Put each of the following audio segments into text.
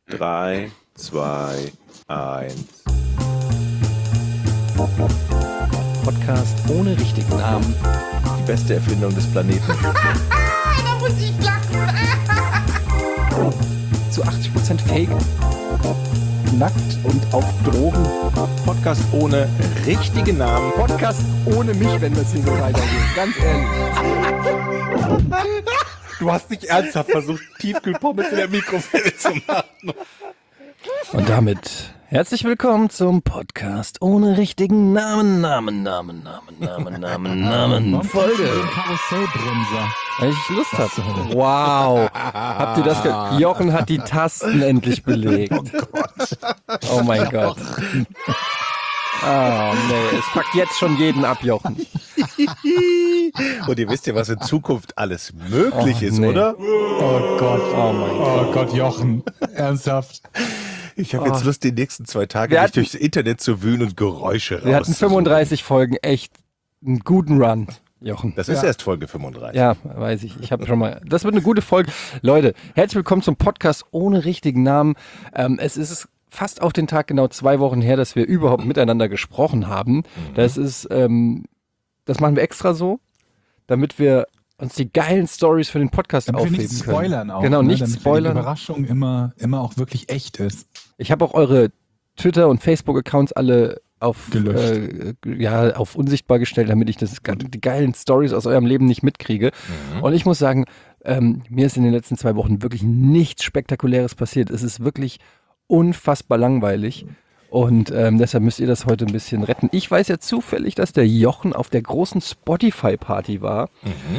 3, 2, 1. Podcast ohne richtigen Namen. Die beste Erfindung des Planeten. Da muss ich lachen. Zu 80% Fake. Nackt und auf Drogen. Podcast ohne richtigen Namen. Podcast ohne mich, wenn das hier so weitergeht. Ganz ehrlich. Du hast nicht ernsthaft versucht, Tiefkühlpommes in der Mikrowelle zu machen. Und damit herzlich willkommen zum Podcast ohne richtigen Namen. Folge. Karussellbremser. Weil ich Lust habe. Wow. Habt ihr das gehört? Jochen hat die Tasten endlich belegt. Oh Gott. Oh mein Gott. Ah, nee, es packt jetzt schon jeden ab, Jochen. Und ihr wisst ja, was in Zukunft alles möglich ist, nee. oder? Oh Gott. Oh mein Gott. Oh Gott, Jochen. Ernsthaft. Ich habe jetzt Lust, die nächsten 2 Tage Wir nicht hatten- durchs Internet zu wühlen und Geräusche Wir hatten rauszusuchen. 35 Folgen, echt einen guten Run, Jochen. Das ist erst Folge 35. Ja, weiß ich. Ich habe schon mal. Das wird eine gute Folge. Leute, herzlich willkommen zum Podcast ohne richtigen Namen. Es ist fast auf den Tag genau 2 Wochen her, dass wir überhaupt miteinander gesprochen haben. Das ist, das machen wir extra so, damit wir uns die geilen Stories für den Podcast Damit wir aufheben nicht können. spoilern auch. Genau, nicht damit spoilern. Die Überraschung immer auch wirklich echt ist. Ich habe auch eure Twitter- und Facebook-Accounts alle auf, Gelöscht. auf unsichtbar gestellt, damit ich die geilen Stories aus eurem Leben nicht mitkriege. Und ich muss sagen, mir ist in den letzten 2 Wochen wirklich nichts Spektakuläres passiert. Es ist wirklich unfassbar langweilig. Und deshalb müsst ihr das heute ein bisschen retten. Ich weiß ja zufällig, dass der Jochen auf der großen Spotify-Party war.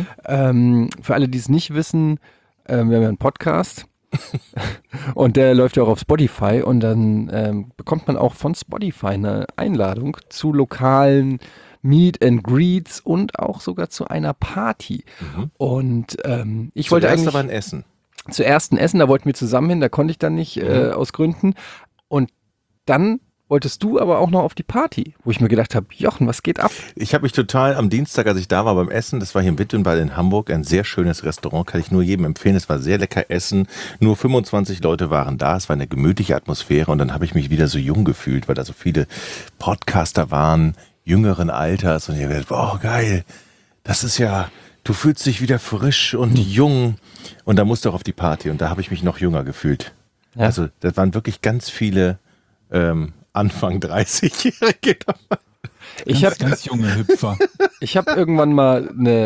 Für alle, die es nicht wissen, wir haben ja einen Podcast. Und der läuft ja auch auf Spotify. Und dann bekommt man auch von Spotify eine Einladung zu lokalen Meet and Greets und auch sogar zu einer Party. Und ich wollte Zuerst eigentlich aber ein Essen. zuerst ein Essen, da wollten wir zusammen hin, da konnte ich dann nicht aus Gründen. Und dann wolltest du aber auch noch auf die Party, wo ich mir gedacht habe, Jochen, was geht ab? Ich habe mich total am Dienstag, als ich da war beim Essen, das war hier in Wittgenball in Hamburg, ein sehr schönes Restaurant, kann ich nur jedem empfehlen. Es war sehr lecker Essen, nur 25 Leute waren da, es war eine gemütliche Atmosphäre und dann habe ich mich wieder so jung gefühlt, weil da so viele Podcaster waren, jüngeren Alters und ich habe gedacht, oh geil, das ist ja, du fühlst dich wieder frisch und jung und da musst du auch auf die Party und da habe ich mich noch jünger gefühlt. Ja. Also das waren wirklich ganz viele Anfang 30-Jährige dabei. Ich habe Ganz junge Hüpfer. ich hab irgendwann mal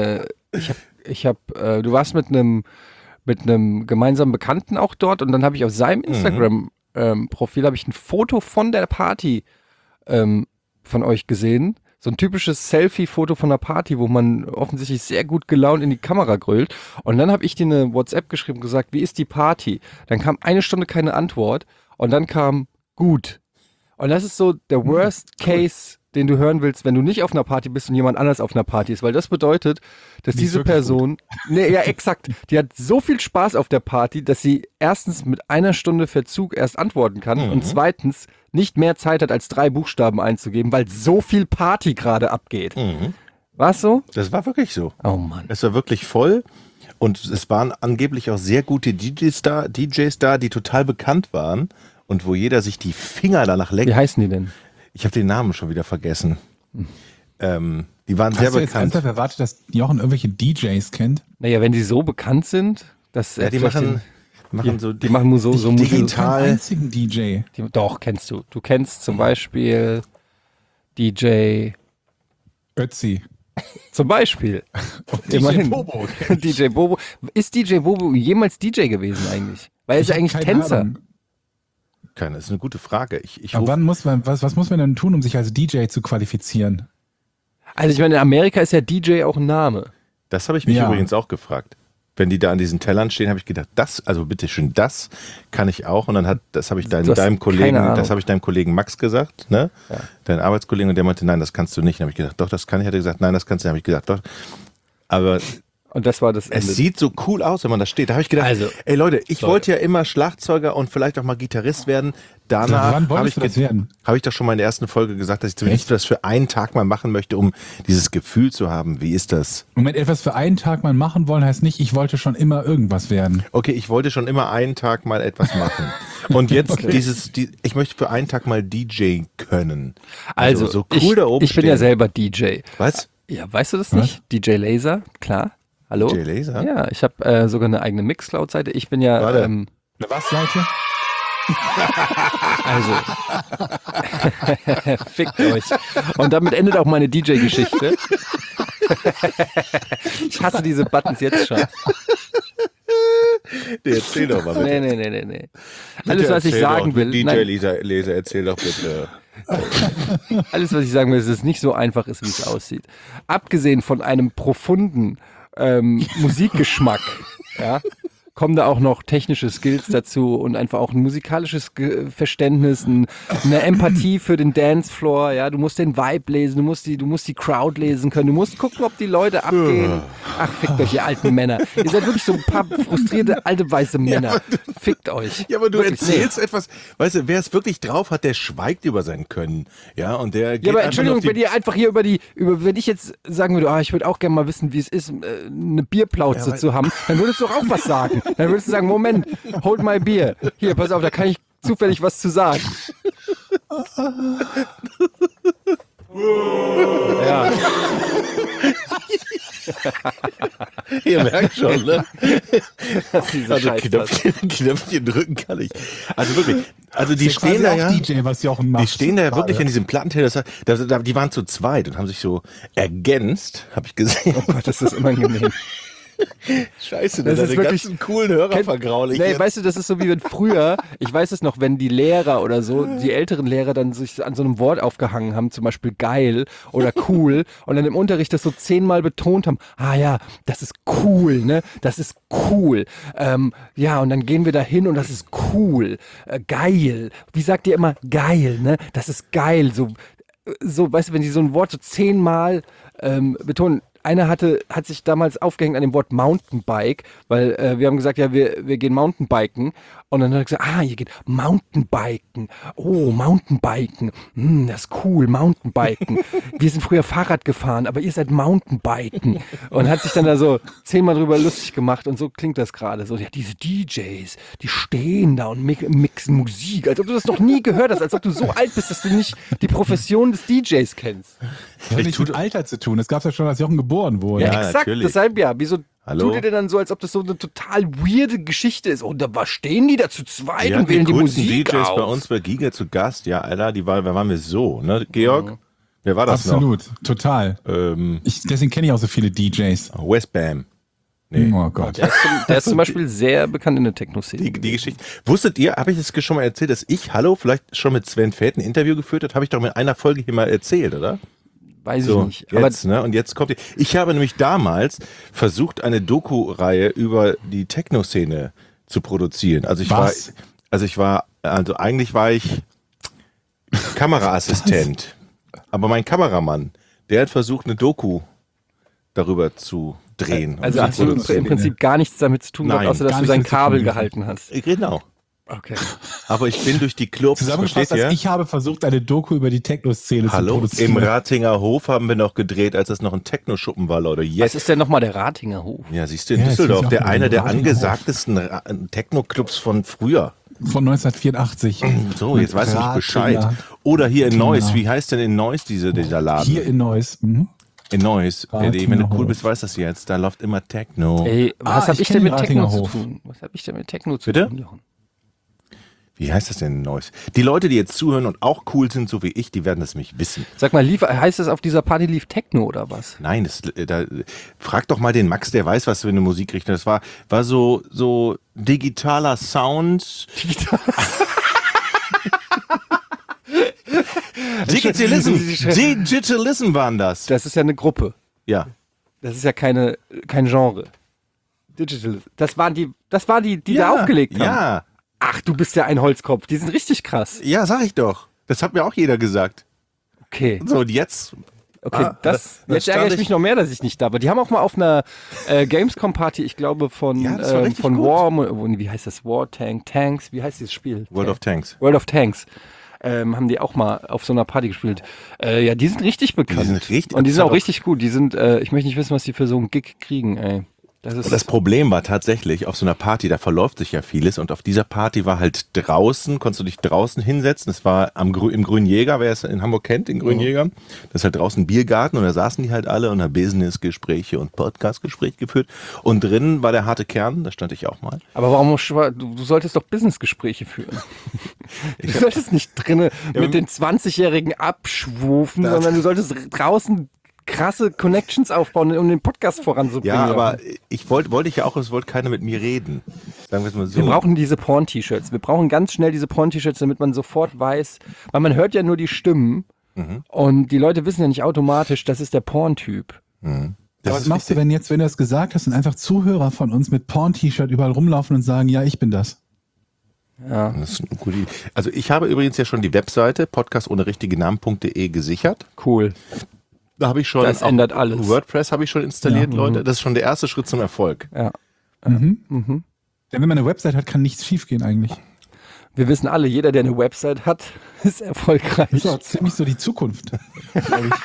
du warst mit einem gemeinsamen Bekannten auch dort und dann habe ich auf seinem Instagram-Profil habe ich ein Foto von der Party von euch gesehen. So ein typisches Selfie-Foto von einer Party, wo man offensichtlich sehr gut gelaunt in die Kamera grölt. Und dann habe ich dir eine WhatsApp geschrieben und gesagt, wie ist die Party? Dann kam 1 Stunde keine Antwort und dann kam gut. Und das ist so der Worst Case, den du hören willst, wenn du nicht auf einer Party bist und jemand anders auf einer Party ist. Weil das bedeutet, dass Nicht diese wirklich Person, nee, ja exakt, die hat so viel Spaß auf der Party, dass sie erstens mit 1 Stunde Verzug erst antworten kann und zweitens nicht mehr Zeit hat, als 3 Buchstaben einzugeben, weil so viel Party gerade abgeht. War's so? Das war wirklich so. Oh Mann. Es war wirklich voll und es waren angeblich auch sehr gute DJs da, die total bekannt waren und wo jeder sich die Finger danach Wie leckt. heißen die denn? Ich habe den Namen schon wieder vergessen. Die waren sehr Hast du jetzt bekannt. ernsthaft erwartet, dass Jochen irgendwelche DJs kennt? Naja, wenn die so bekannt sind, dass Ja, die machen so die machen so Musik. digital. Keinen einzigen DJ. Doch, kennst du. Du kennst zum Beispiel DJ. Ötzi. Zum Beispiel. DJ Immerhin. Bobo. DJ Bobo. Ist DJ Bobo jemals DJ gewesen eigentlich? Weil er ist ja eigentlich Keine Tänzer. Ahnung. Das ist eine gute Frage. Ich Aber ruf, wann muss man, was muss man denn tun, um sich als DJ zu qualifizieren? Also ich meine, in Amerika ist ja DJ auch ein Name. das habe ich mich Ja. übrigens auch gefragt. Wenn die da an diesen Tellern stehen, habe ich gedacht, also bitteschön, das kann ich auch. Und dann das habe ich Du hast deinem Kollegen, keine Ahnung. das habe ich deinem Kollegen Max gesagt, ne? Ja. Dein Arbeitskollegen, und der meinte, nein, das kannst du nicht. Dann habe ich gedacht, doch, das kann ich. Hat er gesagt, nein, das kannst du. Dann habe ich gesagt, doch. Aber Und das war das Ende. Es sieht so cool aus, wenn man da steht. Da habe ich gedacht, Also, ey Leute, ich wollte ja immer Schlagzeuger und vielleicht auch mal Gitarrist werden. Danach Wann habe wolltest du das werden? ich doch schon mal in der ersten Folge gesagt, dass ich zumindest das für einen Tag mal machen möchte, um dieses Gefühl zu haben. Wie ist das? Moment, etwas für einen Tag mal machen wollen, heißt nicht, ich wollte schon immer irgendwas werden. Okay, ich wollte schon immer einen Tag mal etwas machen. Und jetzt ich möchte für einen Tag mal DJ können. Also, so cool da oben ich bin ja stehen. selber DJ. Was? Ja, weißt du das nicht? DJ Laser, klar. Hallo? DJ Laser? Ja, ich habe sogar eine eigene Mixcloud-Seite. Ich bin ja, Warte. Eine was Seite? also, fickt euch. Und damit endet auch meine DJ-Geschichte. Ich hasse diese Buttons jetzt schon. Nee, erzähl doch mal bitte. Nee. Alles, was ich Erzähl sagen doch, will, DJ nein, Laser, erzähl doch bitte. alles, was ich sagen will, ist, dass es nicht so einfach ist, wie es aussieht. Abgesehen von einem profunden Musikgeschmack, ja, kommen da auch noch technische Skills dazu und einfach auch ein musikalisches Verständnis, eine Empathie für den Dancefloor, ja, du musst den Vibe lesen, du musst die Crowd lesen können, du musst gucken, ob die Leute abgehen. Ach, fickt euch, ihr alten Männer. Ihr seid wirklich so ein paar frustrierte, alte, weiße Männer. Fickt euch. Ja, aber du Wirklich, erzählst etwas, weißt du, wer es wirklich drauf hat, der schweigt über sein Können. Ja, und der geht Ja, aber einfach Entschuldigung, nur auf wenn ihr einfach hier wenn ich jetzt sagen würde, ich würde auch gerne mal wissen, wie es ist, eine Bierplauze zu haben, dann würdest du doch auch was sagen. Dann würdest du sagen, Moment, hold my beer. Hier, pass auf, da kann ich zufällig was zu sagen. Ja. Ihr merkt schon, ne? Diese Also Scheiße. Knöpfchen drücken kann ich. Also wirklich, also die Das ist quasi stehen da auch ja... DJ, was Jochen macht. Die stehen da ja wirklich Gerade. an diesem Plattenteller, die waren zu zweit und haben sich so ergänzt, habe ich gesehen. Oh Gott, das ist unangenehm. Scheiße, Das deine ist wirklich- ganzen coolen Hörer vergraule ich Nee, jetzt. weißt du, das ist so wie wenn früher, ich weiß es noch, wenn die Lehrer oder so, die älteren Lehrer dann sich an so einem Wort aufgehangen haben, zum Beispiel geil oder cool und dann im Unterricht das so 10-mal betont haben, ja, das ist cool, ne, das ist cool. Ja, und dann gehen wir da hin und das ist cool, geil. Wie sagt ihr immer geil, ne, das ist geil, so, weißt du, wenn die so ein Wort so 10-mal betonen. Einer hat sich damals aufgehängt an dem Wort Mountainbike, weil wir haben gesagt, ja, wir gehen Mountainbiken. Und dann hat er gesagt, ihr geht Mountainbiken. Oh, Mountainbiken. Das ist cool, Mountainbiken. Wir sind früher Fahrrad gefahren, aber ihr seid Mountainbiken. Und hat sich dann da so 10-mal drüber lustig gemacht. Und so klingt das gerade. So, ja, diese DJs, die stehen da und mixen Musik. Als ob du das noch nie gehört hast. Als ob du so alt bist, dass du nicht die Profession des DJs kennst. Das hat nichts mit Alter zu tun. Das gab es ja schon, als Jochen geboren wurde. Ja, Ja, exakt. natürlich. Deshalb ja. Wieso Hallo? tut ihr denn dann so, als ob das so eine total weirde Geschichte ist? Und da stehen die da zu zweit Ja, und wählen die coolsten Musik DJs auf. bei uns bei Giga zu Gast, ja, Alter, wer waren wir so, ne, Georg? Wer war das Absolut, total. noch? Deswegen kenne ich auch so viele DJs. Westbam. Nee. Oh Gott. Der ist zum Beispiel sehr bekannt in der Techno-Szene. Die Geschichte. Wusstet ihr, habe ich das schon mal erzählt, dass ich, vielleicht schon mit Sven Feld ein Interview geführt habe? Habe ich doch in einer Folge hier mal erzählt, oder? Weiß So, ich nicht. Aber jetzt, ne? Und jetzt kommt ich habe nämlich damals versucht, eine Doku-Reihe über die Techno-Szene zu produzieren. Also eigentlich war ich Kameraassistent. Aber mein Kameramann, der hat versucht, eine Doku darüber zu drehen. also und hast zu du im produzieren. Prinzip gar nichts damit zu tun gehabt, Nein, außer dass gar du sein nichts damit zu Kabel tun. gehalten hast. Genau. Okay. Aber ich bin durch die Clubs, Zusammengefasst, versteht ihr? ich habe versucht, eine Doku über die Techno-Szene zu Hallo, produzieren. im Ratinger Hof haben wir noch gedreht, als das noch ein Techno-Schuppen war, Leute. Was Jetzt. ist denn nochmal der Ratinger Hof? Ja, siehst du, in Ja, jetzt Düsseldorf, ist ja auch einer der Ratinger Hof. angesagtesten Techno-Clubs von früher. Von 1984. So, jetzt weiß ich nicht Bescheid. Ratinger. Oder hier in Neuss, Genau. wie heißt denn in Neuss dieser Laden? Hier in Neuss. Mhm. in Neuss. Ratinger Wenn du cool Hof. bist, weißt du das jetzt. Da läuft immer Techno. Ey, was hab ich ich kenn denn mit den Techno Ratinger zu Hof. tun? Was hab ich denn mit Techno zu Bitte? tun, Jochen? Wie heißt das denn in Neuss? Die Leute, die jetzt zuhören und auch cool sind, so wie ich, die werden das nämlich wissen. Sag mal, heißt es auf dieser Party lief Techno oder was? Nein, frag doch mal den Max, der weiß, was für eine Musikrichtung das war. War so digitaler Sound. Digitalism waren das. Das ist ja eine Gruppe. Ja. Das ist ja kein Genre. Digital. Das waren die da aufgelegt haben. Ja. Ach, du bist ja ein Holzkopf. Die sind richtig krass. Ja, sag ich doch. Das hat mir auch jeder gesagt. Okay. So, und jetzt Okay, das jetzt stand ärgere ich mich noch mehr, dass ich nicht da war. Die haben auch mal auf einer Gamescom-Party, ich glaube von, Ja, das war richtig von gut. wie heißt das? Tanks, wie heißt dieses Spiel? World of Tanks. World of Tanks. Haben die auch mal auf so einer Party gespielt. Ja, die sind richtig bekannt. Die sind richtig- Und die sind das auch hat auch- richtig gut. Die sind, ich möchte nicht wissen, was die für so einen Gig kriegen, ey. Das Problem war tatsächlich, auf so einer Party, da verläuft sich ja vieles und auf dieser Party war halt draußen, konntest du dich draußen hinsetzen, das war im Grünen Jäger, wer es in Hamburg kennt, den Grünen Jäger, das ist halt draußen ein Biergarten und da saßen die halt alle und haben Businessgespräche und Podcastgespräche geführt und drinnen war der harte Kern, da stand ich auch mal. Aber warum, du solltest doch Businessgespräche führen. Du solltest nicht drinnen mit den 20-Jährigen abschwufen, sondern du solltest draußen krasse Connections aufbauen, um den Podcast voranzubringen. Ja, aber ich wollte ich ja auch, es wollte keiner mit mir reden. Sagen wir es mal so. Wir brauchen diese Porn-T-Shirts. Wir brauchen ganz schnell diese Porn-T-Shirts, damit man sofort weiß, weil man hört ja nur die Stimmen und die Leute wissen ja nicht automatisch, das ist der Porn-Typ. Das Aber ist was machst du, wichtig. wenn du das gesagt hast und einfach Zuhörer von uns mit Porn-T-Shirt überall rumlaufen und sagen, ja, ich bin das. Ja. Das ist eine gute Idee. Also ich habe übrigens ja schon die Webseite podcastohnerichtegenamen.de gesichert. Cool. Da habe ich schon Das auch ändert alles. WordPress habe ich schon installiert, Leute. Das ist schon der erste Schritt zum Erfolg. Ja. Denn wenn man eine Website hat, kann nichts schiefgehen eigentlich. Wir wissen alle, jeder, der eine Website hat, ist erfolgreich. Das ist auch ziemlich so die Zukunft. glaub ich.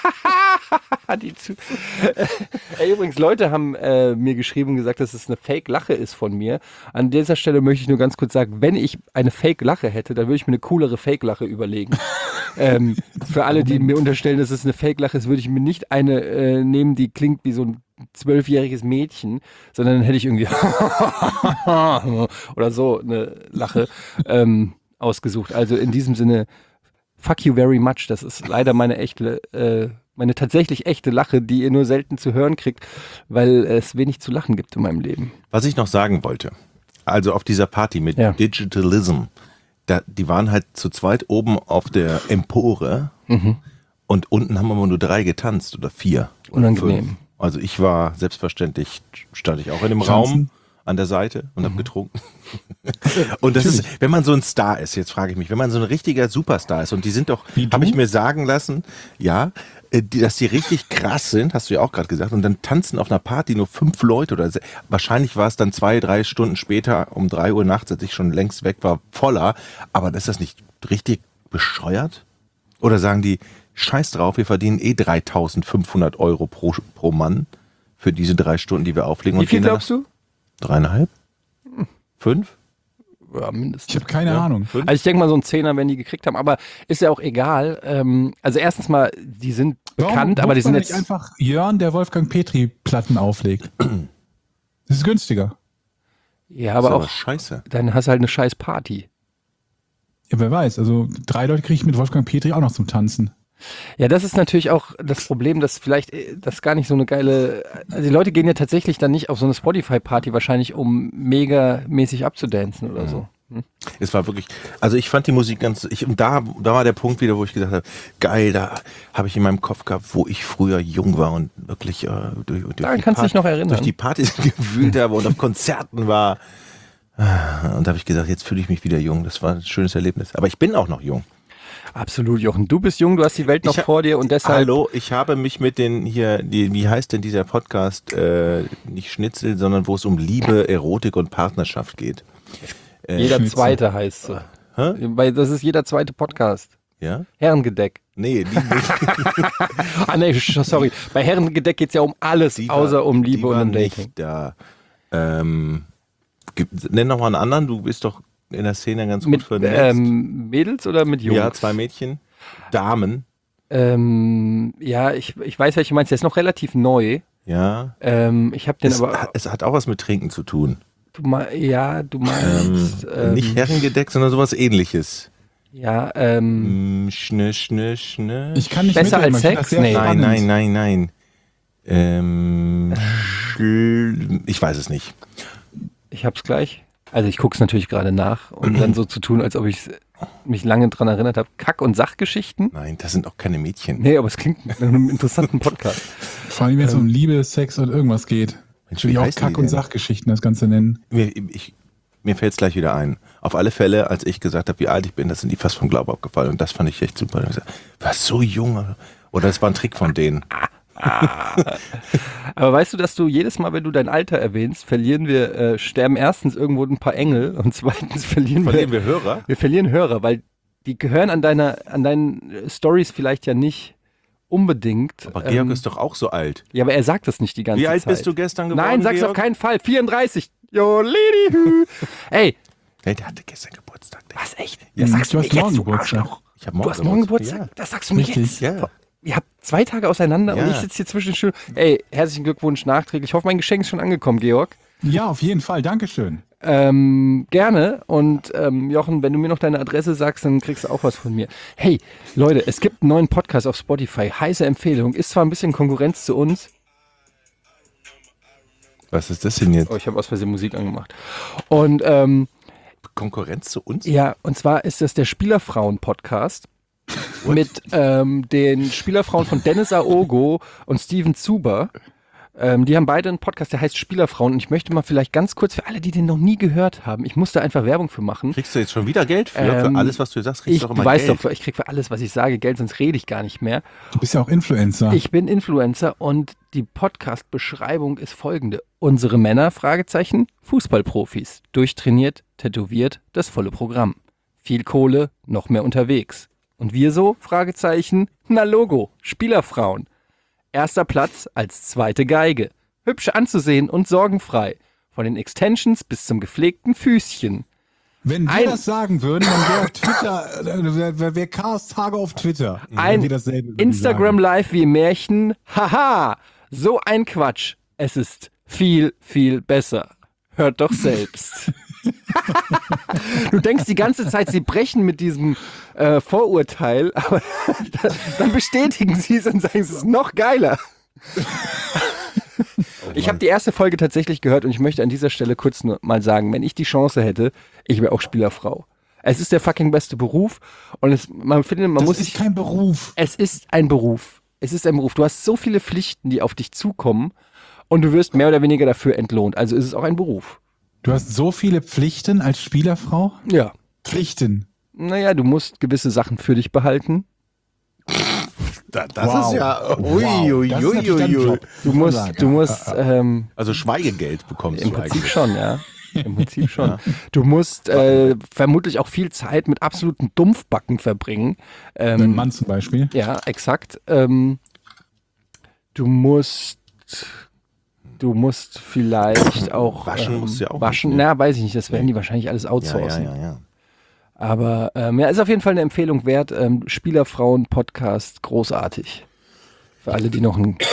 Ey, übrigens, Leute haben mir geschrieben und gesagt, dass es eine Fake-Lache ist von mir. An dieser Stelle möchte ich nur ganz kurz sagen, wenn ich eine Fake-Lache hätte, dann würde ich mir eine coolere Fake-Lache überlegen. Für alle, die mir unterstellen, dass es eine Fake-Lache ist, würde ich mir nicht eine nehmen, die klingt wie so ein 12-jähriges Mädchen, sondern dann hätte ich irgendwie oder so eine Lache ausgesucht. Also in diesem Sinne, fuck you very much. Das ist leider meine tatsächlich echte Lache, die ihr nur selten zu hören kriegt, weil es wenig zu lachen gibt in meinem Leben. Was ich noch sagen wollte, also auf dieser Party mit Ja. Digitalism, die waren halt zu zweit oben auf der Empore und unten haben aber nur 3 getanzt oder 4. oder Unangenehm. 5. Also ich war selbstverständlich, stand ich auch in dem Tanzen. Raum an der Seite und habe getrunken. Und das ist, wenn man so ein Star ist, jetzt frage ich mich, wenn man so ein richtiger Superstar ist und die sind doch, Wie du? habe ich mir sagen lassen, ja, dass die richtig krass sind, hast du ja auch gerade gesagt, und dann tanzen auf einer Party nur 5 Leute oder wahrscheinlich war es dann 2-3 Stunden später um 3 Uhr nachts, als ich schon längst weg war, voller, aber ist das nicht richtig bescheuert? Oder sagen die, scheiß drauf, wir verdienen 3.500 € pro Mann für diese 3 Stunden, die wir auflegen. Wie viel glaubst du? 3,5? 5? Ja, mindestens. Ich habe keine Ahnung. 5? Also ich denke mal, so ein Zehner werden die gekriegt haben, aber ist ja auch egal. Also erstens mal, die sind bekannt, aber die sind nicht jetzt... einfach Jörn, der Wolfgang Petri Platten auflegt. Das ist günstiger. Ja, aber auch, scheiße. dann hast du halt eine scheiß Party. Ja, wer weiß. Also 3 Leute kriege ich mit Wolfgang Petri auch noch zum Tanzen. Ja, das ist natürlich auch das Problem, dass vielleicht das gar nicht so eine geile... Also die Leute gehen ja tatsächlich dann nicht auf so eine Spotify-Party wahrscheinlich, um megamäßig abzudancen oder so. Es war wirklich, also ich fand die Musik und da war der Punkt wieder, wo ich gedacht habe, geil, da habe ich in meinem Kopf gehabt, wo ich früher jung war und wirklich durch Daran kannst du dich noch erinnern. durch die Partys gewühlt habe und auf Konzerten war. Und da habe ich gesagt, jetzt fühle ich mich wieder jung. Das war ein schönes Erlebnis. Aber ich bin auch noch jung. Absolut, Jochen. Du bist jung, du hast die Welt noch Ich ha- vor dir und deshalb... Hallo, ich habe mich mit wie heißt denn dieser Podcast? Nicht Schnitzel, sondern wo es um Liebe, Erotik und Partnerschaft geht. Jeder Schnitzel. zweite heißt so. Hä? Weil das ist jeder zweite Podcast. Ja? Herrengedeck. Nee, Ah nee, sorry. Bei Herrengedeck geht es ja um alles, die außer um die Liebe war und um Dating. nicht da. Nenn noch mal einen anderen, du bist doch in der Szene ganz gut Mit vernetzt. Mädels oder mit Jungs? Ja, 2 Mädchen. Damen. Ja, ich weiß, welche du meinst. Der ist noch relativ neu. Ja. Ich habe den aber... Es hat auch was mit Trinken zu tun. Du meinst... Nicht Herrengedeck, sondern sowas ähnliches. Ja, Schnö. Ich kann nicht Besser mitreden, als man findet Sex? das sehr Nee. spannend. Nein. Ich weiß es nicht. ich hab's gleich. Also ich guck's natürlich gerade nach, um dann so zu tun, als ob ich mich lange dran erinnert habe. Kack- und Sachgeschichten? Nein, das sind auch keine Mädchen. Nee, aber es klingt nach einem interessanten Podcast. Vor allem, wenn es um Liebe, Sex und irgendwas geht. Mensch, Will wie ich auch heißen die Kack- und denn? Sachgeschichten das Ganze nennen. Mir fällt es gleich wieder ein. Auf alle Fälle, als ich gesagt habe, wie alt ich bin, das sind die fast vom Glauben abgefallen. Und das fand ich echt super. Ich gesagt, was so jung. Oder es war ein Trick von denen. Aber weißt du, dass du jedes Mal, wenn du dein Alter erwähnst, sterben erstens irgendwo ein paar Engel und zweitens verlieren wir Hörer? Wir verlieren Hörer, weil die gehören an deinen Stories vielleicht ja nicht unbedingt. Aber Georg ist doch auch so alt. Ja, aber er sagt das nicht die ganze Zeit. Wie alt bist du gestern geworden, Nein, sag's Georg? auf keinen Fall. 34. Jo, Lady. Ey. Hey, der hatte gestern Geburtstag. Was, echt? Ja, Das sagst du du hast mir morgen jetzt, du Geburtstag. Arschloch. Ich hab Du hast morgen Geburtstag? Ja. Das sagst du mir Richtig. jetzt? Ja. Ihr habt 2 Tage auseinander Ja. und ich sitze hier zwischen den Stühlen. Ey, herzlichen Glückwunsch nachträglich. Ich hoffe, mein Geschenk ist schon angekommen, Georg. Ja, auf jeden Fall. Dankeschön. Gerne. Und Jochen, wenn du mir noch deine Adresse sagst, dann kriegst du auch was von mir. Hey, Leute, es gibt einen neuen Podcast auf Spotify. Heiße Empfehlung. Ist zwar ein bisschen Konkurrenz zu uns. Was ist das denn jetzt? Oh, ich habe aus Versehen Musik angemacht. Und Konkurrenz zu uns? ja, und zwar ist das der Spielerfrauen-Podcast. Mit den Spielerfrauen von Dennis Aogo und Steven Zuber. Die haben beide einen Podcast, der heißt Spielerfrauen. Und ich möchte mal vielleicht ganz kurz für alle, die den noch nie gehört haben, ich muss da einfach Werbung für machen. Kriegst du jetzt schon wieder Geld für? Für alles, was du sagst, kriegst du doch Du immer weißt Geld. doch, ich krieg für alles, was ich sage, Geld, sonst rede ich gar nicht mehr. Du bist ja auch Influencer. Ich bin Influencer und die Podcast-Beschreibung ist folgende. Unsere Männer, Fragezeichen, Fußballprofis. Durchtrainiert, tätowiert, das volle Programm. Viel Kohle, noch mehr unterwegs. Und wir so, Fragezeichen, na Logo, Spielerfrauen. Erster Platz als zweite Geige. Hübsch anzusehen und sorgenfrei. Von den Extensions bis zum gepflegten Füßchen. Wenn wir das sagen würden, dann wäre Twitter, wäre Chaos Tage auf Twitter. Ein Wenn wir dasselbe würden Instagram sagen. Live wie Märchen. Haha, so ein Quatsch. Es ist viel, viel besser. Hört doch selbst. Du denkst die ganze Zeit, sie brechen mit diesem Vorurteil, aber dann bestätigen sie es und sagen, es ist noch geiler. Ich habe die erste Folge tatsächlich gehört und ich möchte an dieser Stelle kurz nur mal sagen, wenn ich die Chance hätte, ich wäre auch Spielerfrau. Es ist der fucking beste Beruf und man Das muss ist kein Beruf. Es ist ein Beruf. Es ist ein Beruf. Du hast so viele Pflichten, die auf dich zukommen und du wirst mehr oder weniger dafür entlohnt. Also ist es auch ein Beruf. Du hast so viele Pflichten als Spielerfrau? Ja. Pflichten. Naja, du musst gewisse Sachen für dich behalten. Das Wow. ist ja. Das ist natürlich dein Job, Du muss man musst, sagen. du musst Also Schweigegeld bekommst im du Prinzip eigentlich. schon, ja. Im Prinzip schon. Du musst vermutlich auch viel Zeit mit absoluten Dumpfbacken verbringen. Ein Mann zum Beispiel. Ja, exakt. Du musst vielleicht auch Waschen musst du ja auch waschen. nicht, ne? Na, weiß ich nicht. Das werden die wahrscheinlich alles Ja, outsourcen. ja. Aber ja, ist auf jeden Fall eine Empfehlung wert. Spielerfrauen-Podcast, großartig. Für alle, die noch einen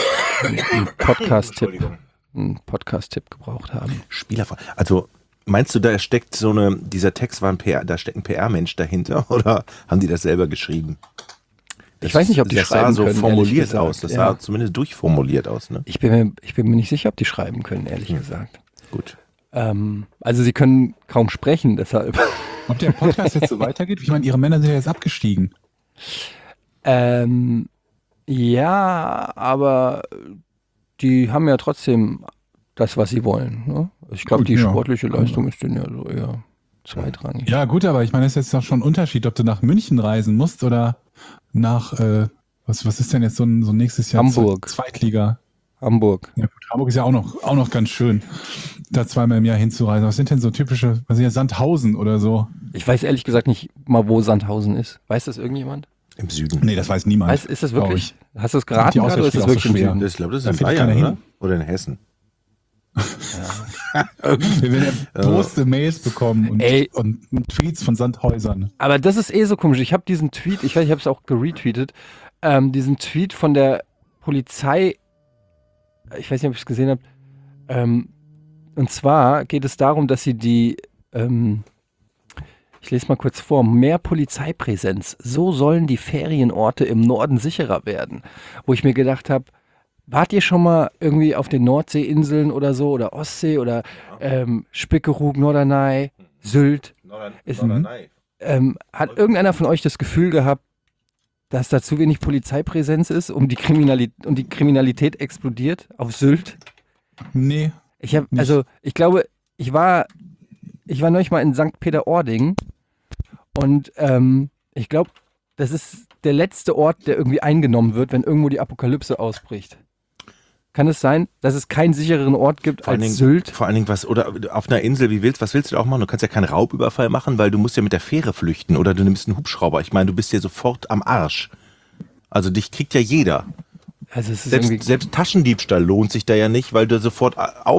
Podcast-Tipp gebraucht haben. Spielerfrau. Also meinst du, da steckt dieser Text war da steckt ein PR-Mensch dahinter oder haben die das selber geschrieben? Ich weiß nicht, ob die das schreiben sah so können, formuliert ehrlich gesagt. aus. Das Ja. sah zumindest durchformuliert aus, ne? Ich bin mir nicht sicher, ob die schreiben können, ehrlich gesagt. Gut. Also sie können kaum sprechen, deshalb. Ob der Podcast jetzt so weitergeht? Ich meine, ihre Männer sind ja jetzt abgestiegen. Ja, aber die haben ja trotzdem das, was sie wollen. Ne? Ich glaube, Gut, die ja. sportliche Leistung ist denen ja so eher zweitrangig. Ja, gut, aber ich meine, es ist jetzt doch schon ein Unterschied, ob du nach München reisen musst oder nach, was ist denn jetzt so ein nächstes Jahr? Hamburg. Zweitliga. Hamburg. Ja, gut, Hamburg ist ja auch noch ganz schön, da zweimal im Jahr hinzureisen. Was sind denn so typische, was sind ja Sandhausen oder so? Ich weiß ehrlich gesagt nicht mal, wo Sandhausen ist. Weiß das irgendjemand? Im Süden. Nee, das weiß niemand. Ist das glaub wirklich? ich. Hast du es geraten Die gerade oder ist das Auswahl wirklich im ist auch so schwer. Süden? Ich glaube, das ist Da in fährt Bayern, keiner oder? hin. Oder in Hessen. Wir werden ja große Mails bekommen Ey. und Tweets von Sandhäusern. Aber das ist so komisch. Ich habe diesen Tweet, ich habe es auch geretweetet, diesen Tweet von der Polizei, ich weiß nicht, ob ich es gesehen habe, und zwar geht es darum, dass sie ich lese mal kurz vor, mehr Polizeipräsenz, so sollen die Ferienorte im Norden sicherer werden. Wo ich mir gedacht habe, wart ihr schon mal irgendwie auf den Nordseeinseln oder so, oder Ostsee, oder Spickeroog, Norderney, Sylt? Hat irgendeiner von euch das Gefühl gehabt, dass da zu wenig Polizeipräsenz ist, und die Kriminalität explodiert auf Sylt? Nee. Ich glaube, ich war neulich mal in St. Peter-Ording und ich glaube, das ist der letzte Ort, der irgendwie eingenommen wird, wenn irgendwo die Apokalypse ausbricht. Kann es sein, dass es keinen sichereren Ort gibt als Sylt? Vor allen Dingen oder auf einer Insel, was willst du da auch machen? Du kannst ja keinen Raubüberfall machen, weil du musst ja mit der Fähre flüchten oder du nimmst einen Hubschrauber. Ich meine, du bist ja sofort am Arsch. Also dich kriegt ja jeder. Also es ist Selbst Taschendiebstahl lohnt sich da ja nicht, weil du sofort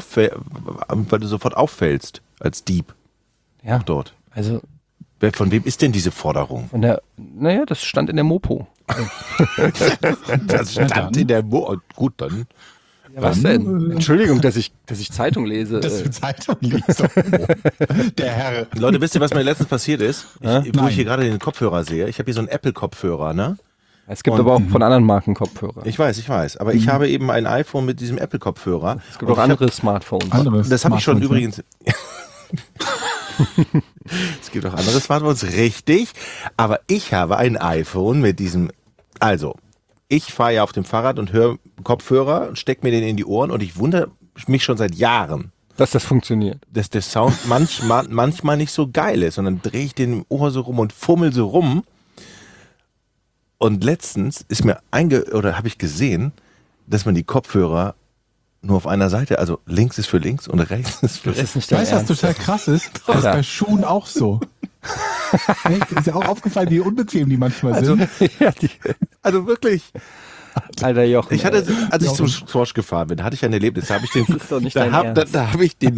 auffällst als Dieb. Ja, Dort. also Von wem ist denn diese Forderung? das stand in der Mopo. Das stand in der Gut, dann. Ja, was denn? Entschuldigung, dass ich Zeitung lese. Dass du Zeitung liest. Der Herr. Leute, wisst ihr, was mir letztens passiert ist? Wo Nein. ich hier gerade den Kopfhörer sehe. Ich habe hier so einen Apple-Kopfhörer, ne? Es gibt aber auch von anderen Marken Kopfhörer. Ich weiß. Aber ich habe eben ein iPhone mit diesem Apple-Kopfhörer. Es gibt auch andere Smartphones. Das habe ich schon Smartphones, übrigens. Es gibt auch andere Smartphones, richtig. Aber ich habe ein iPhone mit diesem. Also, ich fahre ja auf dem Fahrrad und höre Kopfhörer und stecke mir den in die Ohren und ich wundere mich schon seit Jahren, Dass das funktioniert. dass der Sound manchmal nicht so geil ist. Und dann drehe ich den im Ohr so rum und fummel so rum. Und letztens ist mir habe ich gesehen, dass man die Kopfhörer nur auf einer Seite, also links ist für links und rechts ist für Das rechts. ist nicht dein Weißt du, was Ernst. total krass ist? Das ist bei Schuhen auch so. Ist ja auch aufgefallen, wie unbequem die manchmal sind. Also wirklich. Alter Jochen. Ich hatte, als ich zum Swatch gefahren bin, hatte ich ein Erlebnis. Da habe ich den, Das ist doch nicht dein Ernst. da habe ich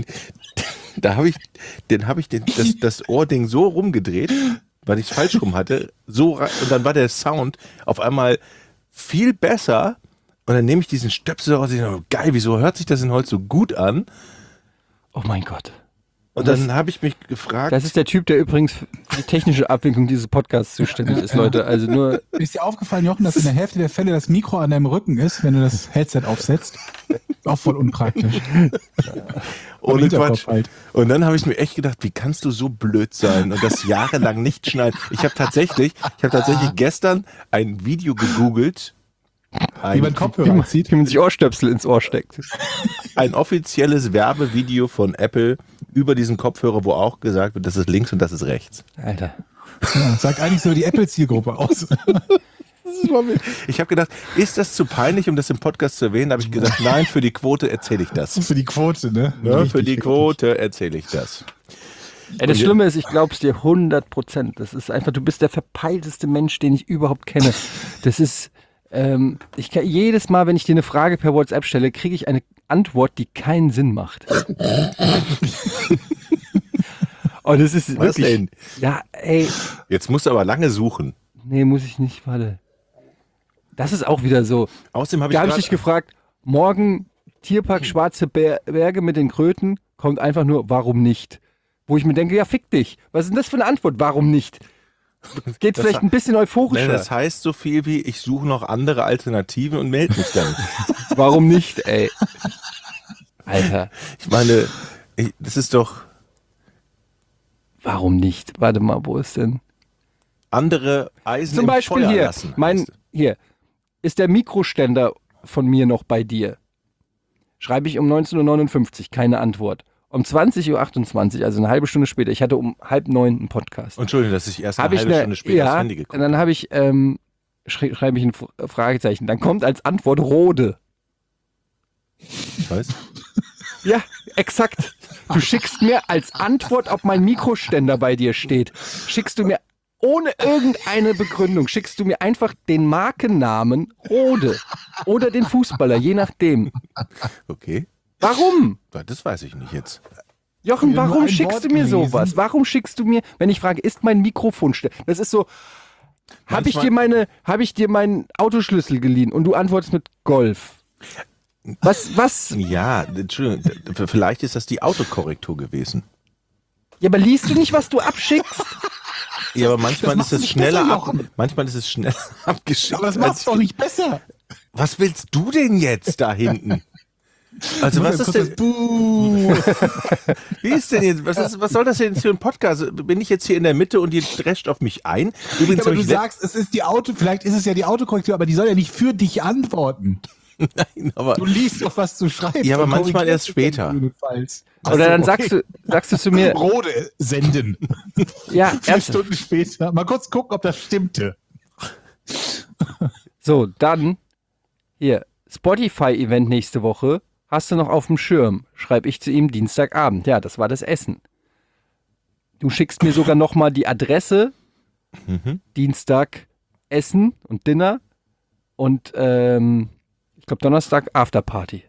das Ohrding so rumgedreht, weil ich es falsch rum hatte, und dann war der Sound auf einmal viel besser. Und dann nehme ich diesen Stöpsel raus und ich denke, geil, wieso hört sich das denn heute so gut an? Oh mein Gott. Und dann habe ich mich gefragt. Das ist der Typ, der übrigens für die technische Abwicklung dieses Podcasts zuständig ist, Leute. Also nur, Ist dir aufgefallen, Jochen, dass in der Hälfte der Fälle das Mikro an deinem Rücken ist, wenn du das Headset aufsetzt? Auch voll unpraktisch. Ohne Hinterkopf Quatsch. halt. Und dann habe ich mir echt gedacht, wie kannst du so blöd sein und das jahrelang nicht schneiden? Ich habe tatsächlich gestern ein Video gegoogelt. Wie man Kopfhörer zieht. wie man sich Ohrstöpsel ins Ohr steckt. Ein offizielles Werbevideo von Apple über diesen Kopfhörer, wo auch gesagt wird, das ist links und das ist rechts. Alter. Ja, sagt eigentlich so die Apple-Zielgruppe aus. Ich habe gedacht, ist das zu peinlich, um das im Podcast zu erwähnen? Da habe ich gesagt, nein, für die Quote erzähle ich das. Für die Quote, ne? Ja, für Richtig, die Quote erzähle ich das. Ey, das Schlimme ist, ich glaub's dir 100%. Das ist einfach, du bist der verpeilteste Mensch, den ich überhaupt kenne. Das ist, jedes Mal, wenn ich dir eine Frage per WhatsApp stelle, kriege ich eine Antwort, die keinen Sinn macht. Und das ist Was wirklich, denn? ja, ey, Jetzt musst du aber lange suchen. nee, muss ich nicht, warte. Das ist auch wieder so. Außerdem habe Da habe ich ich dich gefragt, morgen Tierpark Schwarze Berge mit den Kröten, kommt einfach nur, warum nicht? Wo ich mir denke, ja, fick dich. Was ist denn das für eine Antwort, warum nicht? Geht Das vielleicht ein bisschen euphorischer. das heißt so viel wie, ich suche noch andere Alternativen und melde mich dann. Warum nicht, ey? Alter, Ich meine, das ist doch warum nicht? Warte mal, wo ist denn? andere Eisen Zum im Beispiel Feuer hier, lassen. heißt es. hier, ist der Mikroständer von mir noch bei dir? Schreibe ich um 19:59 Uhr, keine Antwort. Um 20:28 Uhr, also eine halbe Stunde später, ich hatte um 8:30 einen Podcast. Entschuldigung, dass ich erst Hab eine ich halbe eine- Stunde später aufs Handy Und geguckt dann habe ich, schreibe ich ein Fragezeichen. Dann kommt als Antwort Rode. Weißt? Ja, exakt. Du schickst mir als Antwort, ob mein Mikroständer bei dir steht, schickst du mir ohne irgendeine Begründung, schickst du mir einfach den Markennamen Rode oder den Fußballer, je nachdem. Okay, Warum? das weiß ich nicht jetzt. Jochen, Ja, nur warum ein schickst Wort du mir gelesen. sowas? Warum schickst du mir, wenn ich frage, ist mein Mikrofon das ist so, habe ich dir meinen Autoschlüssel geliehen und du antwortest mit Golf. Was? Ja, Entschuldigung, vielleicht ist das die Autokorrektur gewesen. Ja, aber liest du nicht, was du abschickst? Ja, aber manchmal Das ist macht's es nicht schneller besser, Jochen. manchmal ist es schneller abgeschickt. Aber das als macht's doch nicht besser. Was willst du denn jetzt da hinten? Also was ist denn, Buh. wie ist denn jetzt, was soll das denn jetzt für ein Podcast? Bin ich jetzt hier in der Mitte und ihr drescht auf mich ein? Übrigens Aber habe du ich sagst, es ist vielleicht ist es ja die Autokorrektur, aber die soll ja nicht für dich antworten. Nein, aber Du liest doch, was du schreibst. Ja, aber und manchmal korrigierst erst es später. dann gegebenenfalls. Oder dann okay. sagst du zu mir, Rode senden. ja, 4 ernsthaft. Stunden später. Mal kurz gucken, ob das stimmte. So, dann hier, Spotify-Event nächste Woche. Hast du noch auf dem Schirm? Schreibe ich zu ihm Dienstagabend. Ja, das war das Essen. Du schickst mir sogar nochmal die Adresse. Dienstag Essen und Dinner. Und ich glaube Donnerstag Afterparty.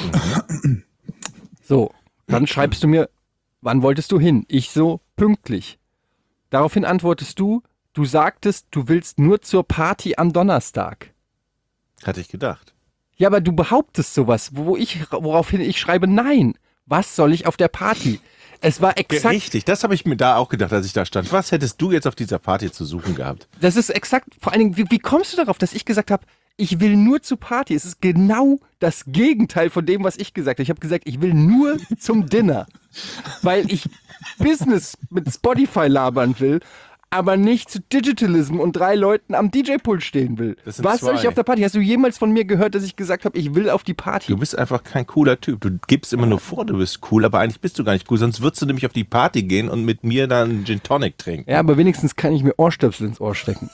So, dann schreibst du mir, wann wolltest du hin? Ich so, pünktlich. Daraufhin antwortest du sagtest, du willst nur zur Party am Donnerstag. Hatte ich gedacht. Ja, aber du behauptest sowas, woraufhin ich schreibe, nein. Was soll ich auf der Party? Es war exakt. Richtig, das habe ich mir da auch gedacht, als ich da stand. Was hättest du jetzt auf dieser Party zu suchen gehabt? Das ist exakt, vor allen Dingen, wie kommst du darauf, dass ich gesagt habe, ich will nur zur Party? Es ist genau das Gegenteil von dem, was ich gesagt habe. Ich habe gesagt, ich will nur zum Dinner, weil ich Business mit Spotify labern will, aber nicht zu Digitalism und 3 Leuten am DJ-Pult stehen will. Was soll ich auf der Party? Hast du jemals von mir gehört, dass ich gesagt habe, ich will auf die Party? Du bist einfach kein cooler Typ. Du gibst immer nur vor, du bist cool, aber eigentlich bist du gar nicht cool. Sonst würdest du nämlich auf die Party gehen und mit mir dann Gin Tonic trinken. Ja, aber wenigstens kann ich mir Ohrstöpsel ins Ohr stecken.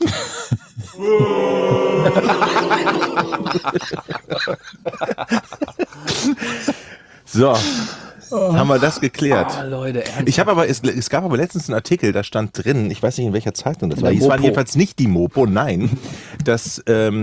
So, haben wir das geklärt. Oh, Leute, ernsthaft. Ich habe aber, es gab aber letztens einen Artikel, da stand drin, ich weiß nicht in welcher Zeitung das war, Der es war Mopo. jedenfalls nicht die Mopo, nein, dass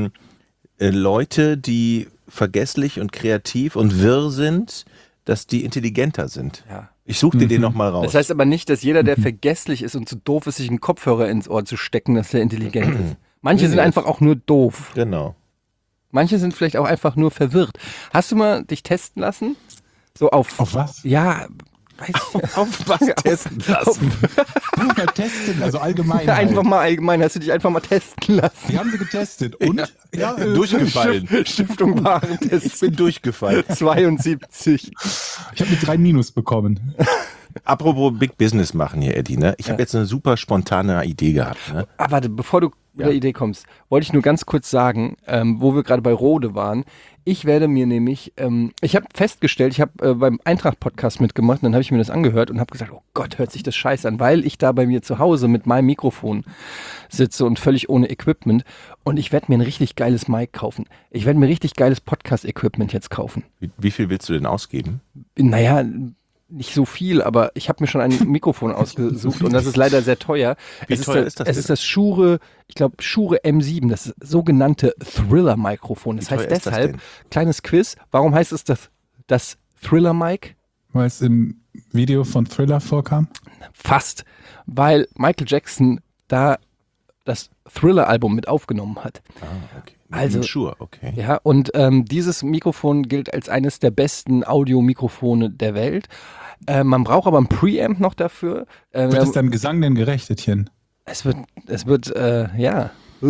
Leute, die vergesslich und kreativ und wirr sind, dass die intelligenter sind. Ja. Ich suche dir den nochmal raus. Das heißt aber nicht, dass jeder, der vergesslich ist und zu doof ist, sich einen Kopfhörer ins Ohr zu stecken, dass der intelligent ist. Manche sind einfach auch nur doof. Genau. Manche sind vielleicht auch einfach nur verwirrt. Hast du mal dich testen lassen? So auf was? Ja, weiß ich. Auf was testen lassen? Ja, testen, also allgemein. Einfach halt. mal allgemein, hast du dich einfach mal testen lassen. Die haben sie getestet und ja, Durchgefallen. Stiftung Ich Warentest bin durchgefallen. 72. ich habe mit 3 Minus bekommen. Apropos Big Business machen hier, Eddie, ne? Ich habe jetzt eine super spontane Idee gehabt, ne? Ah, warte, bevor du mit der Idee kommst, wollte ich nur ganz kurz sagen, wo wir gerade bei Rode waren. Ich werde mir nämlich, ich habe festgestellt, ich habe beim Eintracht-Podcast mitgemacht, und dann habe ich mir das angehört und habe gesagt, oh Gott, hört sich das scheiße an, weil ich da bei mir zu Hause mit meinem Mikrofon sitze und völlig ohne Equipment und ich werde mir ein richtig geiles Mic kaufen. Ich werde mir richtig geiles Podcast-Equipment jetzt kaufen. Wie viel willst du denn ausgeben? Naja, nicht so viel, aber ich habe mir schon ein Mikrofon ausgesucht und das ist leider sehr teuer. Wie teuer ist das Es denn? ist das Shure, ich glaube Shure M7, das sogenannte Thriller-Mikrofon. Das Wie teuer heißt ist das deshalb, denn? kleines Quiz, warum heißt es das Thriller-Mic? Weil es im Video von Thriller vorkam. Fast, weil Michael Jackson da das Thriller-Album mit aufgenommen hat. Ah, okay. Also- Sure, okay. Ja, und dieses Mikrofon gilt als eines der besten Audiomikrofone der Welt. Man braucht aber ein Preamp noch dafür. Wird es deinem Gesang denn gerecht, Etienne? Es wird, ja.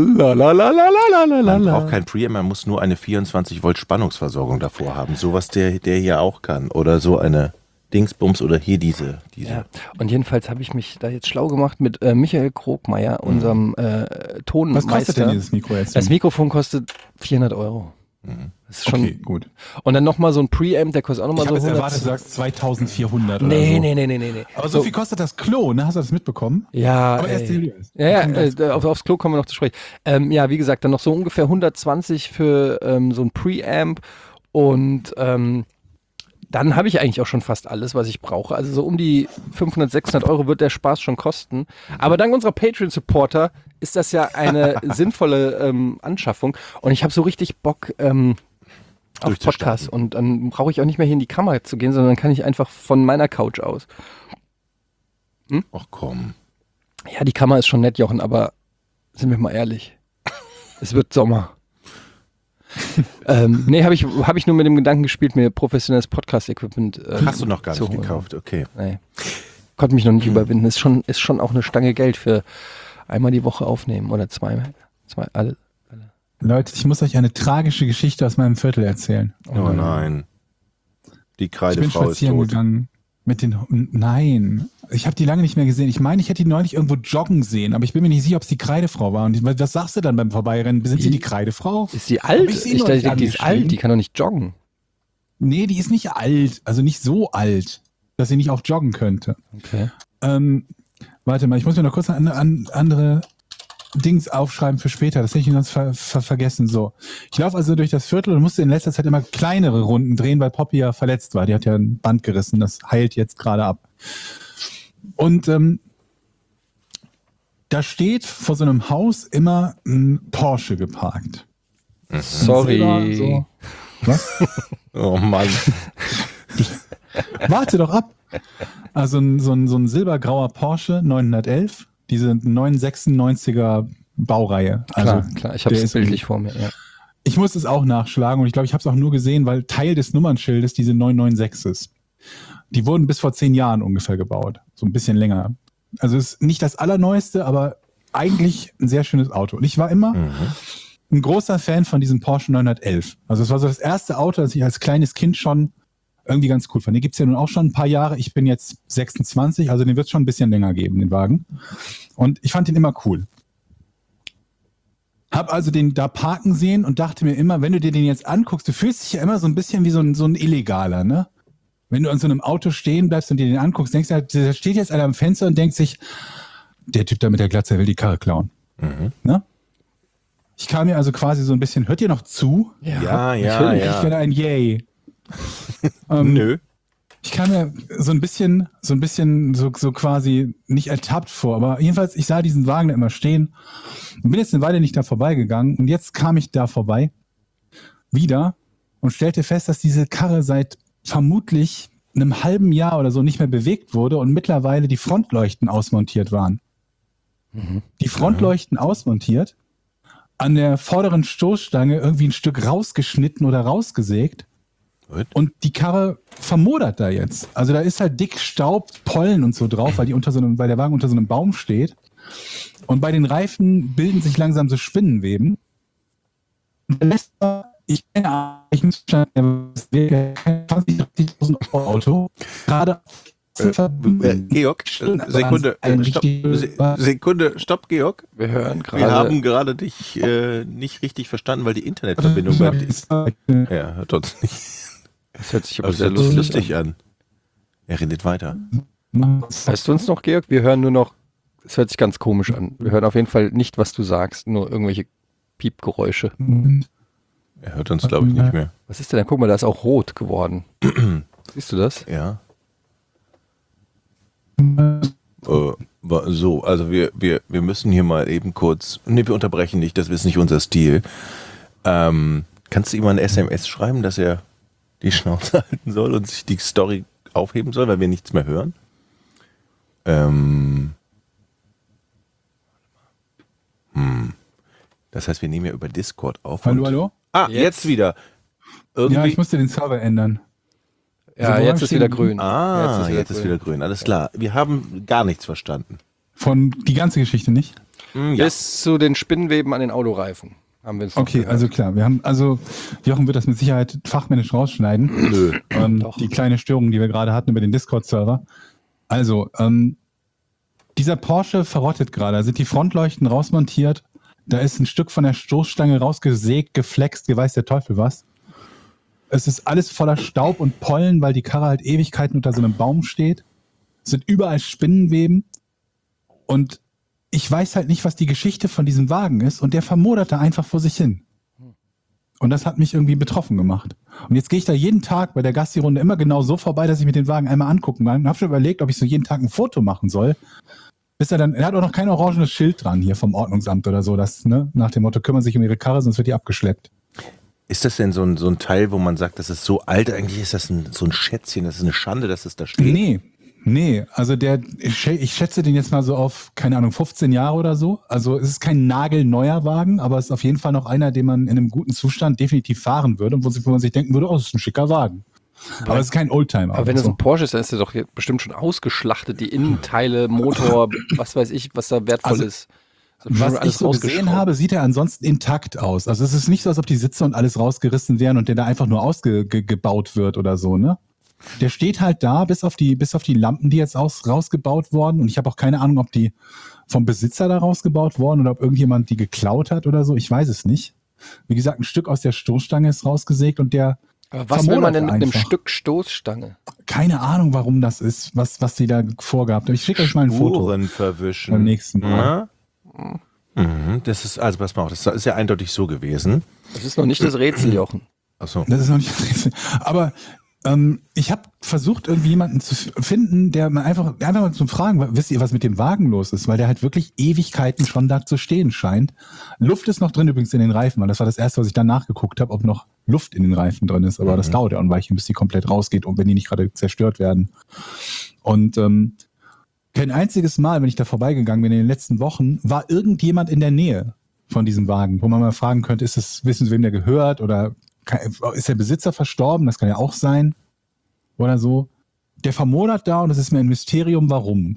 La. Man braucht kein Preamp, man muss nur eine 24 Volt Spannungsversorgung davor haben. Sowas der hier auch kann. Oder so eine Dingsbums oder hier diese. Ja. Und jedenfalls habe ich mich da jetzt schlau gemacht mit Michael Krogmeier, unserem Tonmeister. Was kostet denn dieses Mikro jetzt? Das Mikrofon kostet 400 €. Das ist schon. Okay, gut. Und dann nochmal so ein Preamp, der kostet auch Ich nochmal habe so jetzt 100. erwartet, du sagst 2400 oder Nee, so. nee. Aber so viel kostet das Klo, ne? Hast du das mitbekommen? Ja, Aber erst ey. seriös. Aufs Klo kommen wir noch zu sprechen. Ja, wie gesagt, dann noch so ungefähr 120 für so ein Preamp und dann habe ich eigentlich auch schon fast alles, was ich brauche. Also so um die 500, 600 € wird der Spaß schon kosten. Aber dank unserer Patreon-Supporter ist das ja eine sinnvolle Anschaffung. Und ich habe so richtig Bock auf Podcasts. Und dann brauche ich auch nicht mehr hier in die Kamera zu gehen, sondern dann kann ich einfach von meiner Couch aus. Ach komm. Ja, die Kamera ist schon nett, Jochen, aber sind wir mal ehrlich. Es wird Sommer. Nee, habe ich nur mit dem Gedanken gespielt, mir professionelles Podcast-Equipment Hast du noch gar zu nicht holen. gekauft, okay. Nee. Konnte mich noch nicht überwinden. Ist schon auch eine Stange Geld für einmal die Woche aufnehmen oder zweimal. Alle. Leute, ich muss euch eine tragische Geschichte aus meinem Viertel erzählen. Oh nein. Die Ich bin Kreidefrau ist spazieren tot. gegangen mit den Hunden. Nein, ich habe die lange nicht mehr gesehen. Ich meine, ich hätte die neulich irgendwo joggen sehen, aber ich bin mir nicht sicher, ob es die Kreidefrau war. Und was sagst du dann beim Vorbeirennen? Sind sie die Kreidefrau? Ist sie alt? ich sie Ich noch dachte, nicht die ist angeschrieben? alt, die kann doch nicht joggen. Nee, die ist nicht alt. Also nicht so alt, dass sie nicht auch joggen könnte. Okay. Warte mal, ich muss mir noch kurz eine andere Dings aufschreiben für später. Das hätte ich sonst vergessen. So. Ich laufe also durch das Viertel und musste in letzter Zeit immer kleinere Runden drehen, weil Poppy ja verletzt war. Die hat ja ein Band gerissen. Das heilt jetzt gerade ab. Und da steht vor so einem Haus immer ein Porsche geparkt. Sorry. Silber, so. Was? Oh Mann. Warte doch ab. Also so ein silbergrauer Porsche 911, diese 996er Baureihe. Also klar, ich habe es bildlich vor mir, ja. Ich muss es auch nachschlagen und ich glaube, ich habe es auch nur gesehen, weil Teil des Nummernschildes diese 996 ist. Die wurden bis vor 10 Jahren ungefähr gebaut. So ein bisschen länger. Also ist nicht das allerneueste, aber eigentlich ein sehr schönes Auto. Und ich war immer ein großer Fan von diesem Porsche 911. Also es war so das erste Auto, das ich als kleines Kind schon irgendwie ganz cool fand. Den gibt es ja nun auch schon ein paar Jahre. Ich bin jetzt 26, also den wird es schon ein bisschen länger geben, den Wagen. Und ich fand den immer cool. Hab also den da parken sehen und dachte mir immer, wenn du dir den jetzt anguckst, du fühlst dich ja immer so ein bisschen wie so ein Illegaler, ne? Wenn du an so einem Auto stehen bleibst und dir den anguckst, denkst du, da steht jetzt einer am Fenster und denkt sich, der Typ da mit der Glatze will die Karre klauen. Ne? Ich kam mir also quasi so ein bisschen, hört ihr noch zu? Ja. Ich gerne ein Yay. Nö. Ich kam mir so ein bisschen so quasi nicht ertappt vor, aber jedenfalls, ich sah diesen Wagen da immer stehen und bin jetzt eine Weile nicht da vorbeigegangen und jetzt kam ich da vorbei wieder und stellte fest, dass diese Karre seit vermutlich einem halben Jahr oder so nicht mehr bewegt wurde und mittlerweile die Frontleuchten ausmontiert waren. Die Frontleuchten ausmontiert, an der vorderen Stoßstange irgendwie ein Stück rausgeschnitten oder rausgesägt. Und die Karre vermodert da jetzt. Also da ist halt dick Staub, Pollen und so drauf, weil der Wagen unter so einem Baum steht. Und bei den Reifen bilden sich langsam so Spinnenweben. Ich kenne eigentlich kein 20.000 Euro Auto. Gerade Georg, Sekunde, stopp, Georg. Wir hören gerade. Wir haben gerade dich nicht richtig verstanden, weil die Internetverbindung bei dir ist. Ja, hört uns nicht. Das hört sich aber Aber sehr das hört sich lustig lustig an. Er redet weiter. an. Weißt du uns noch, Georg? Wir hören nur noch, es hört sich ganz komisch an. Wir hören auf jeden Fall nicht, was du sagst, nur irgendwelche Piepgeräusche. Er hört uns, glaube ich, nicht mehr. Was ist denn da? Guck mal, da ist auch rot geworden. Siehst du das? Ja. So, also wir müssen hier mal eben kurz. Ne, wir unterbrechen nicht, das ist nicht unser Stil. Kannst du ihm mal eine SMS schreiben, dass er die Schnauze halten soll und sich die Story aufheben soll, weil wir nichts mehr hören? Das heißt, wir nehmen ja über Discord auf. Hallo? Ah, jetzt wieder. Irgendwie. Ja, ich musste den Server ändern. Ja, Also, jetzt ist wieder grün. Jetzt ist wieder grün. Alles klar. Wir haben gar nichts verstanden. Von die ganze Geschichte nicht? Ja. Bis zu den Spinnenweben an den Autoreifen haben wir es. Okay, also klar. Wir haben, Jochen wird das mit Sicherheit fachmännisch rausschneiden. Nö. Die kleine Störung, die wir gerade hatten über den Discord-Server. Also, dieser Porsche verrottet gerade. Da sind die Frontleuchten rausmontiert. Da ist ein Stück von der Stoßstange rausgesägt, geflext, weiß der Teufel was. Es ist alles voller Staub und Pollen, weil die Karre halt Ewigkeiten unter so einem Baum steht. Es sind überall Spinnenweben. Und ich weiß halt nicht, was die Geschichte von diesem Wagen ist. Und der vermoderte einfach vor sich hin. Und das hat mich irgendwie betroffen gemacht. Und jetzt gehe ich da jeden Tag bei der Gassi-Runde immer genau so vorbei, dass ich mir den Wagen einmal angucken kann. Und habe schon überlegt, ob ich so jeden Tag ein Foto machen soll. Er hat auch noch kein orangenes Schild dran hier vom Ordnungsamt oder so. Das, ne, nach dem Motto, kümmern sich um ihre Karre, sonst wird die abgeschleppt. Ist das denn so ein Teil, wo man sagt, das ist so alt? Eigentlich ist das so ein Schätzchen, das ist eine Schande, dass es da steht. Nee, also ich schätze den jetzt mal so auf, keine Ahnung, 15 Jahre oder so. Also es ist kein nagelneuer Wagen, aber es ist auf jeden Fall noch einer, den man in einem guten Zustand definitiv fahren würde und wo man sich denken würde, oh, das ist ein schicker Wagen. Aber es ist kein Oldtimer. Aber wenn das ein Porsche ist, dann ist der doch bestimmt schon ausgeschlachtet, die Innenteile, Motor, was weiß ich, was da wertvoll ist. Was ich so gesehen habe, sieht er ansonsten intakt aus. Also es ist nicht so, als ob die Sitze und alles rausgerissen wären und der da einfach nur ausgebaut wird oder so, ne? Der steht halt da, bis auf die Lampen, die jetzt rausgebaut wurden. Und ich habe auch keine Ahnung, ob die vom Besitzer da rausgebaut wurden oder ob irgendjemand die geklaut hat oder so. Ich weiß es nicht. Wie gesagt, ein Stück aus der Stoßstange ist rausgesägt und der. Aber was will man denn mit einem Stück Stoßstange? Keine Ahnung, warum das ist, was die da vorgab. Ich schicke euch mal ein Foto. Spuren verwischen. Beim nächsten Mal. Das ist, also pass mal auf, das ist ja eindeutig so gewesen. Das ist noch nicht das Rätsel, Jochen. Achso. Das ist noch nicht das Rätsel. Aber ich habe versucht, irgendwie jemanden zu finden, der mal einfach mal zu fragen, wisst ihr, was mit dem Wagen los ist? Weil der halt wirklich Ewigkeiten schon da zu stehen scheint. Luft ist noch drin übrigens in den Reifen, weil das war das Erste, was ich dann nachgeguckt habe, ob noch Luft in den Reifen drin ist. Aber das dauert ja ein Weilchen, bis die komplett rausgeht und wenn die nicht gerade zerstört werden. Und kein einziges Mal, wenn ich da vorbeigegangen bin in den letzten Wochen, war irgendjemand in der Nähe von diesem Wagen, wo man mal fragen könnte, wissen Sie, wem der gehört oder ist der Besitzer verstorben? Das kann ja auch sein. Oder so. Der vermodert da und es ist mir ein Mysterium, warum.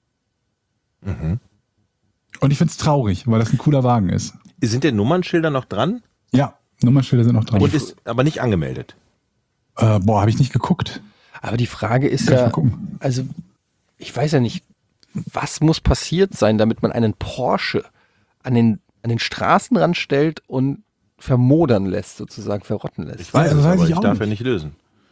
Und ich finde es traurig, weil das ein cooler Wagen ist. Sind denn Nummernschilder noch dran? Ja, Nummernschilder sind noch dran. Und ist aber nicht angemeldet. Habe ich nicht geguckt. Aber die Frage ist Kann ich ja, mal gucken. also ich weiß ja nicht, was muss passiert sein, damit man einen Porsche an den Straßenrand stellt und vermodern lässt, sozusagen verrotten lässt. Ich weiß Ja, es, weiß aber ich ich auch darf ja nicht. nicht lösen.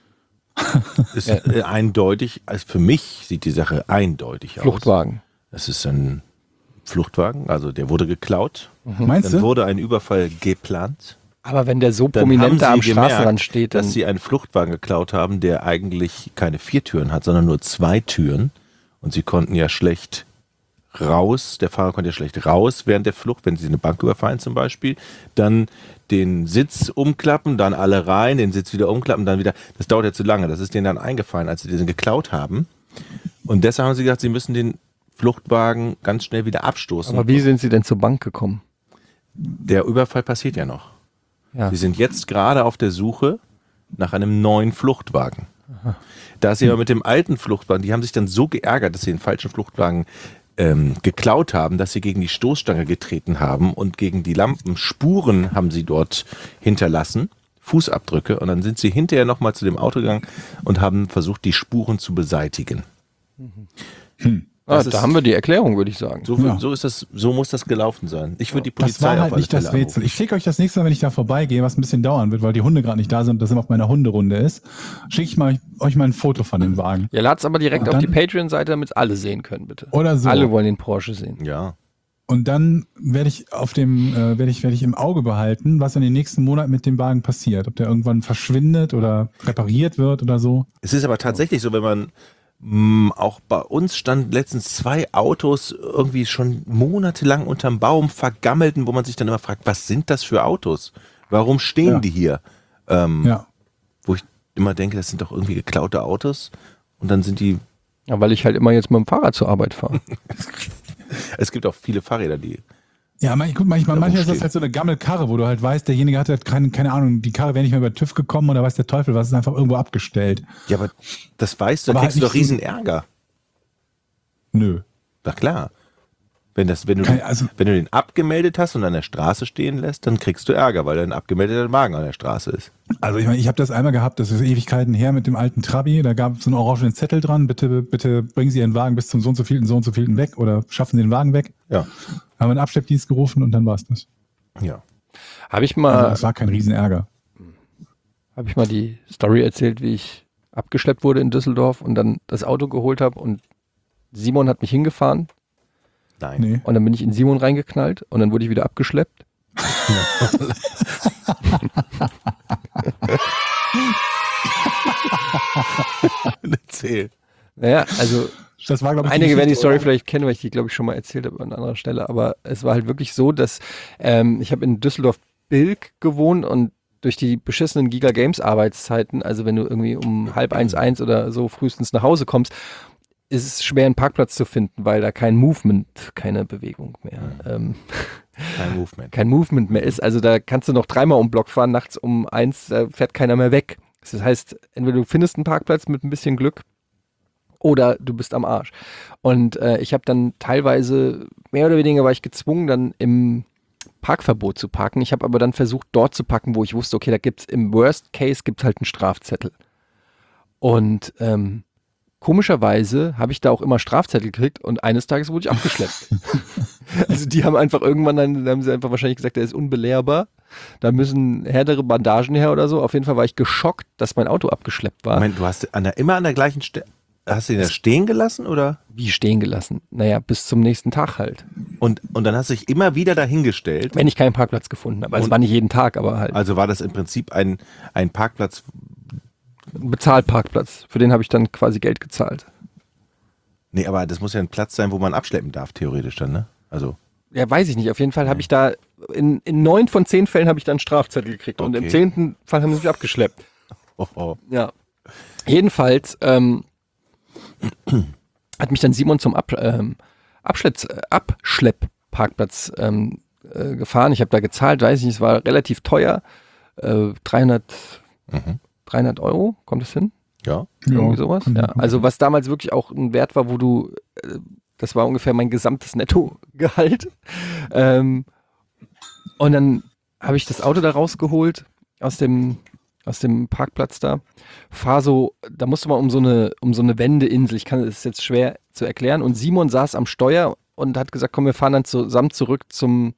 Ist eindeutig, also für mich sieht die Sache eindeutig aus. Fluchtwagen. Es ist ein Fluchtwagen, also der wurde geklaut. Meinst Dann du? wurde ein Überfall geplant. Aber wenn der so Dann prominent haben da sie am gemerkt, Straßenrand steht, dann dass sie einen Fluchtwagen geklaut haben, der eigentlich keine 4 Türen hat, sondern nur 2 Türen. Und sie konnten ja schlecht raus, der Fahrer konnte ja schlecht raus während der Flucht, wenn sie eine Bank überfallen zum Beispiel, dann den Sitz umklappen, dann alle rein, den Sitz wieder umklappen, dann wieder, das dauert ja zu lange, das ist denen dann eingefallen, als sie den geklaut haben. Und deshalb haben sie gesagt, sie müssen den Fluchtwagen ganz schnell wieder abstoßen. aber wie sind sie denn zur Bank gekommen? Der Überfall passiert ja noch. Ja. Sie sind jetzt gerade auf der Suche nach einem neuen Fluchtwagen. Da sie aber mit dem alten Fluchtwagen, die haben sich dann so geärgert, dass sie den falschen Fluchtwagen geklaut haben, dass sie gegen die Stoßstange getreten haben und gegen die Lampen Spuren haben sie dort hinterlassen, Fußabdrücke, und dann sind sie hinterher nochmal zu dem Auto gegangen und haben versucht, die Spuren zu beseitigen. Ah, Das da ist- haben wir die Erklärung, würde ich sagen. So ist das, so muss das gelaufen sein. Ich würde die Das Polizei war auf halt alle nicht das Fälle Rätsel. Ich schicke euch das nächste Mal, wenn ich da vorbeigehe, was ein bisschen dauern wird, weil die Hunde gerade nicht da sind und das immer auf meiner Hunderunde ist, schicke ich euch mal ein Foto von dem Wagen. Ja, lad's aber direkt Und auf die dann- Patreon-Seite, damit alle sehen können, bitte. Oder so. Alle wollen den Porsche sehen. rufen. Ja. Und dann werde ich werde ich im Auge behalten, was in den nächsten Monaten mit dem Wagen passiert. Ob der irgendwann verschwindet oder repariert wird oder so. Es ist aber tatsächlich so, wenn man auch bei uns standen letztens 2 Autos irgendwie schon monatelang unterm Baum vergammelten, wo man sich dann immer fragt, was sind das für Autos? Warum stehen Ja. die hier? Ja. Wo ich immer denke, das sind doch irgendwie geklaute Autos. Und dann sind die, Ja, weil ich halt immer jetzt mit dem Fahrrad zur Arbeit fahre. es gibt auch viele Fahrräder, die, Ja, manchmal ist das stehen. halt so eine Gammelkarre, wo du halt weißt, derjenige hat halt keine Ahnung, die Karre wäre nicht mehr über TÜV gekommen oder weiß der Teufel was, ist einfach irgendwo abgestellt. ja, aber das weißt du, Aber da kriegst halt du doch nicht so- riesen Ärger. Nö. Na klar. Wenn du den abgemeldet hast und an der Straße stehen lässt, dann kriegst du Ärger, weil dein abgemeldeter Wagen an der Straße ist. Also ich meine, ich habe das einmal gehabt, das ist Ewigkeiten her mit dem alten Trabi, da gab es so einen orangenen Zettel dran, bitte bringen Sie Ihren Wagen bis zum so und so vielten weg oder schaffen Sie den Wagen weg. Ja. Haben wir einen Abschleppdienst gerufen und dann war es das. Ja. Habe ich Also mal es war kein Riesenärger. die Story erzählt, wie ich abgeschleppt wurde in Düsseldorf und dann das Auto geholt habe und Simon hat mich hingefahren Nein. Nee. und dann bin ich in Simon reingeknallt und dann wurde ich wieder abgeschleppt. Erzähl. Naja, also Das war, glaube ich, einige werden die Geschichte, Story oder? vielleicht kennen, weil ich die, glaube ich, schon mal erzählt habe an anderer Stelle. Aber es war halt wirklich so, dass ich habe in Düsseldorf-Bilk gewohnt und durch die beschissenen Giga Games Arbeitszeiten, also wenn du irgendwie um 12:30 oder so frühestens nach Hause kommst, ist es schwer, einen Parkplatz zu finden, weil da kein Movement, keine Bewegung mehr, Kein Movement. kein Movement mehr ist. Also da kannst du noch 3-mal um den Block fahren, nachts um 1, da fährt keiner mehr weg. Das heißt, entweder du findest einen Parkplatz mit ein bisschen Glück oder du bist am Arsch. Und ich habe dann teilweise, mehr oder weniger war ich gezwungen, dann im Parkverbot zu parken. Ich habe aber dann versucht, dort zu parken, wo ich wusste, okay, da gibt es im Worst Case gibt's halt einen Strafzettel. Und komischerweise habe ich da auch immer Strafzettel gekriegt und eines Tages wurde ich abgeschleppt. Also die haben einfach irgendwann, dann haben sie einfach wahrscheinlich gesagt, der ist unbelehrbar. Da müssen härtere Bandagen her oder so. Auf jeden Fall war ich geschockt, dass mein Auto abgeschleppt war. Moment, du hast immer an der gleichen Stelle. hast du ihn da stehen gelassen oder? Wie stehen gelassen? Naja, bis zum nächsten Tag halt. Und dann hast du dich immer wieder dahingestellt? Wenn ich keinen Parkplatz gefunden habe. Also es war nicht jeden Tag, aber halt. Also war das im Prinzip ein Parkplatz? Ein Bezahlparkplatz. Für den habe ich dann quasi Geld gezahlt. Nee, aber das muss ja ein Platz sein, wo man abschleppen darf, theoretisch dann, ne? Also. Ja, weiß ich nicht. Auf jeden Fall habe ich da, in 9 von 10 Fällen habe ich dann einen Strafzettel gekriegt. Und im 10. Fall haben sie mich abgeschleppt. Oh. Ja. Jedenfalls hat mich dann Simon zum Abschleppparkplatz gefahren. Ich habe da gezahlt, weiß ich nicht, es war relativ teuer. 300 Euro, kommt das hin? Ja. Irgendwie sowas. Ja. Also was damals wirklich auch ein Wert war, wo du, das war ungefähr mein gesamtes Nettogehalt. Und dann habe ich das Auto da rausgeholt aus dem Parkplatz da. Da musste man um so eine Wendeinsel, das ist jetzt schwer zu erklären. Und Simon saß am Steuer und hat gesagt, komm, wir fahren dann zusammen zurück zur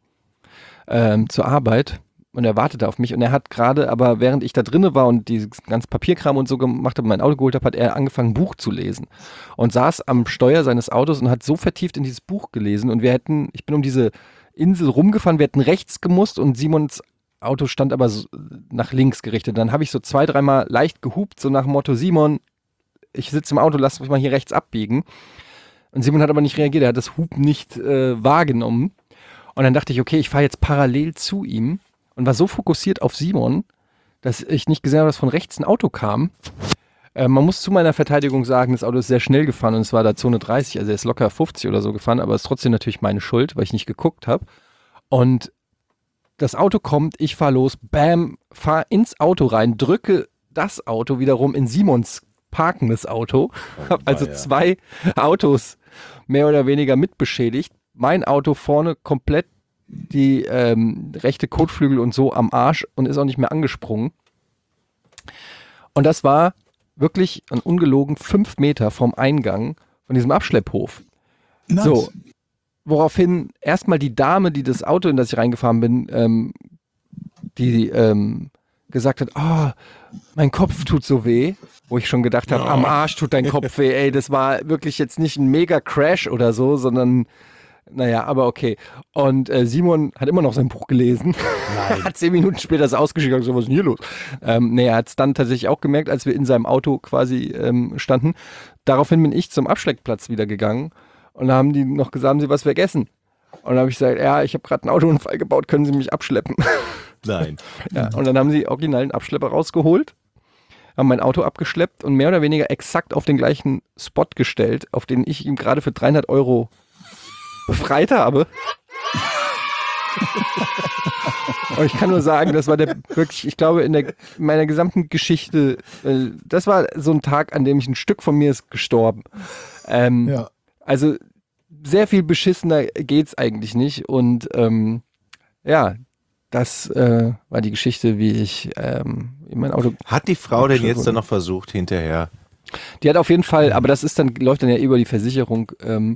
Arbeit. Und er wartete auf mich und er hat gerade, aber während ich da drinne war und die ganzen Papierkram und so gemacht habe, mein Auto geholt habe, hat er angefangen, ein Buch zu lesen. Und saß am Steuer seines Autos und hat so vertieft in dieses Buch gelesen. Und ich bin um diese Insel rumgefahren, wir hätten rechts gemusst und Simons Auto stand aber so nach links gerichtet. Dann habe ich so 2-3 Mal leicht gehupt, so nach dem Motto, Simon, ich sitze im Auto, lass mich mal hier rechts abbiegen. Und Simon hat aber nicht reagiert, er hat das Hupen nicht wahrgenommen. Und dann dachte ich, okay, ich fahre jetzt parallel zu ihm und war so fokussiert auf Simon, dass ich nicht gesehen habe, dass von rechts ein Auto kam. Man muss zu meiner Verteidigung sagen, das Auto ist sehr schnell gefahren und es war da Zone 30, also er ist locker 50 oder so gefahren, aber es ist trotzdem natürlich meine Schuld, weil ich nicht geguckt habe. Und das Auto kommt, ich fahre los, bam, fahre ins Auto rein, drücke das Auto wiederum in Simons parkendes Auto. Habe also 2 Autos mehr oder weniger mitbeschädigt. Mein Auto vorne komplett die rechte Kotflügel und so am Arsch und ist auch nicht mehr angesprungen. Und das war wirklich ungelogen 5 Meter vom Eingang von diesem Abschlepphof. Nice. So. Woraufhin erstmal die Dame, die das Auto, in das ich reingefahren bin, die gesagt hat, mein Kopf tut so weh, wo ich schon gedacht habe, am Arsch tut dein Kopf weh, ey, das war wirklich jetzt nicht ein Mega-Crash oder so, sondern, naja, aber okay. Und Simon hat immer noch sein Buch gelesen, hat 10 Minuten später das ausgeschickt und so, was ist denn hier los? Er hat es dann tatsächlich auch gemerkt, als wir in seinem Auto quasi standen. Daraufhin bin ich zum Abschlepplatz wieder gegangen. Und da haben die noch gesagt, haben sie was vergessen? Und dann habe ich gesagt, ja, ich habe gerade einen Autounfall gebaut, können Sie mich abschleppen? Nein. Ja, und dann haben sie original einen Abschlepper rausgeholt, haben mein Auto abgeschleppt und mehr oder weniger exakt auf den gleichen Spot gestellt, auf den ich ihm gerade für 300 Euro befreit habe. Und ich kann nur sagen, das war wirklich, ich glaube, in meiner gesamten Geschichte, das war so ein Tag, an dem ein Stück von mir ist gestorben. Also sehr viel beschissener geht's eigentlich nicht. Und das war die Geschichte, wie ich in mein Auto. Hat die Frau denn jetzt dann noch versucht hinterher? Die hat auf jeden Fall, aber das läuft dann ja über die Versicherung.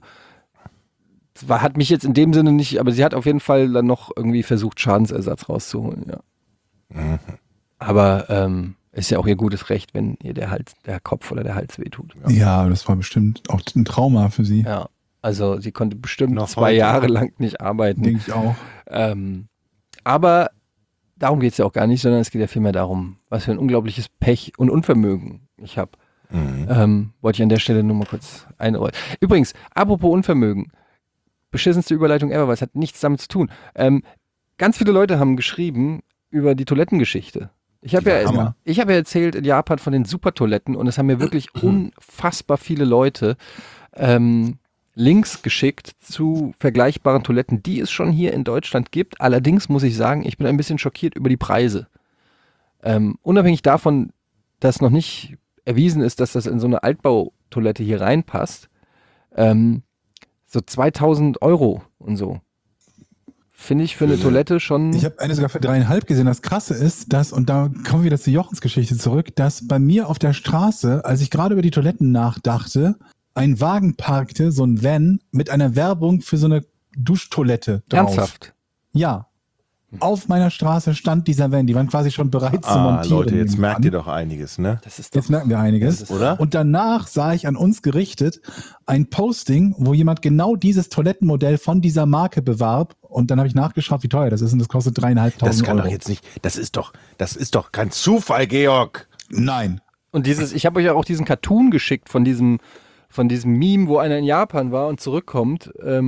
Hat mich jetzt in dem Sinne nicht, aber sie hat auf jeden Fall dann noch irgendwie versucht, Schadensersatz rauszuholen, ja. Mhm. Aber ist ja auch ihr gutes Recht, wenn ihr der Kopf oder der Hals wehtut. Ja, das war bestimmt auch ein Trauma für sie. Ja, also sie konnte bestimmt noch 2 Jahre lang nicht arbeiten. Denke ich auch. Aber darum geht es ja auch gar nicht, sondern es geht ja vielmehr darum, was für ein unglaubliches Pech und Unvermögen ich habe. Wollte ich an der Stelle nur mal kurz einräumen. Übrigens, apropos Unvermögen, beschissenste Überleitung ever, weil es hat nichts damit zu tun. Ganz viele Leute haben geschrieben über die Toilettengeschichte. Ich habe ja erzählt in Japan von den Supertoiletten und es haben mir wirklich unfassbar viele Leute Links geschickt zu vergleichbaren Toiletten, die es schon hier in Deutschland gibt. Allerdings muss ich sagen, ich bin ein bisschen schockiert über die Preise. Unabhängig davon, dass noch nicht erwiesen ist, dass das in so eine Altbautoilette hier reinpasst, so 2.000 Euro und so. Finde ich für eine Toilette schon. Ich habe eine sogar für 3,5 gesehen. Das Krasse ist, und da kommen wir wieder zu Jochens Geschichte zurück, dass bei mir auf der Straße, als ich gerade über die Toiletten nachdachte, ein Wagen parkte, so ein Van, mit einer Werbung für so eine Duschtoilette drauf. Ernsthaft? Ja. Auf meiner Straße stand dieser Van. Die waren quasi schon bereit zu montieren. Leute, jetzt nebenan. merkt ihr doch einiges, ne? Das ist doch, Jetzt merken wir einiges. Das ist- Oder? Und danach sah ich an uns gerichtet ein Posting, wo jemand genau dieses Toilettenmodell von dieser Marke bewarb. Und dann habe ich nachgeschaut, wie teuer das ist. Und das kostet 3.500 Das kann Euro. doch jetzt nicht, das ist doch kein Zufall, Georg. Nein. Und ich habe euch ja auch diesen Cartoon geschickt von diesem Meme, wo einer in Japan war und zurückkommt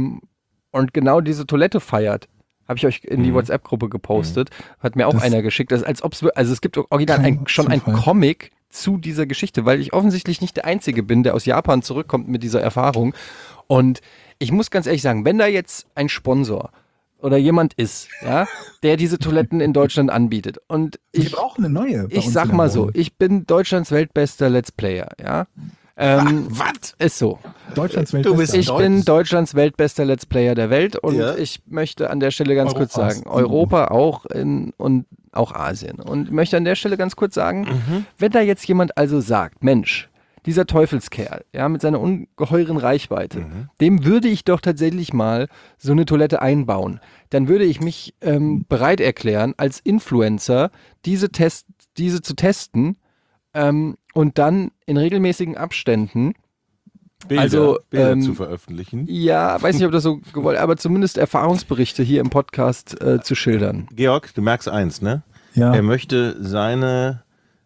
und genau diese Toilette feiert. Habe ich euch in die WhatsApp-Gruppe gepostet. Hat mir auch einer geschickt. Also es gibt original schon ein Zufall. Comic zu dieser Geschichte, weil ich offensichtlich nicht der Einzige bin, der aus Japan zurückkommt mit dieser Erfahrung. Und ich muss ganz ehrlich sagen, wenn da jetzt ein Sponsor oder jemand ist, ja, der diese Toiletten in Deutschland anbietet und Wir brauchen eine neue. bei ich uns sag in der mal so, Wohnung. ich bin Deutschlands weltbester Let's Player, ja. Was? Ist so. Deutschlands Du Weltbester. bist- Ich Deutsch- bin Deutschlands weltbester Let's Player der Welt und Ja. ich möchte an der Stelle ganz kurz Europas. sagen, Europa auch und auch Asien. Und möchte an der Stelle ganz kurz sagen, wenn da jetzt jemand also sagt, Mensch, dieser Teufelskerl, ja, mit seiner ungeheuren Reichweite, dem würde ich doch tatsächlich mal so eine Toilette einbauen. Dann würde ich mich bereit erklären, als Influencer diese zu testen und dann in regelmäßigen Abständen Bilder Also, zu veröffentlichen. ja, weiß nicht, ob das so gewollt, aber zumindest Erfahrungsberichte hier im Podcast zu schildern. Georg, du merkst eins, ne? Ja. Er möchte seine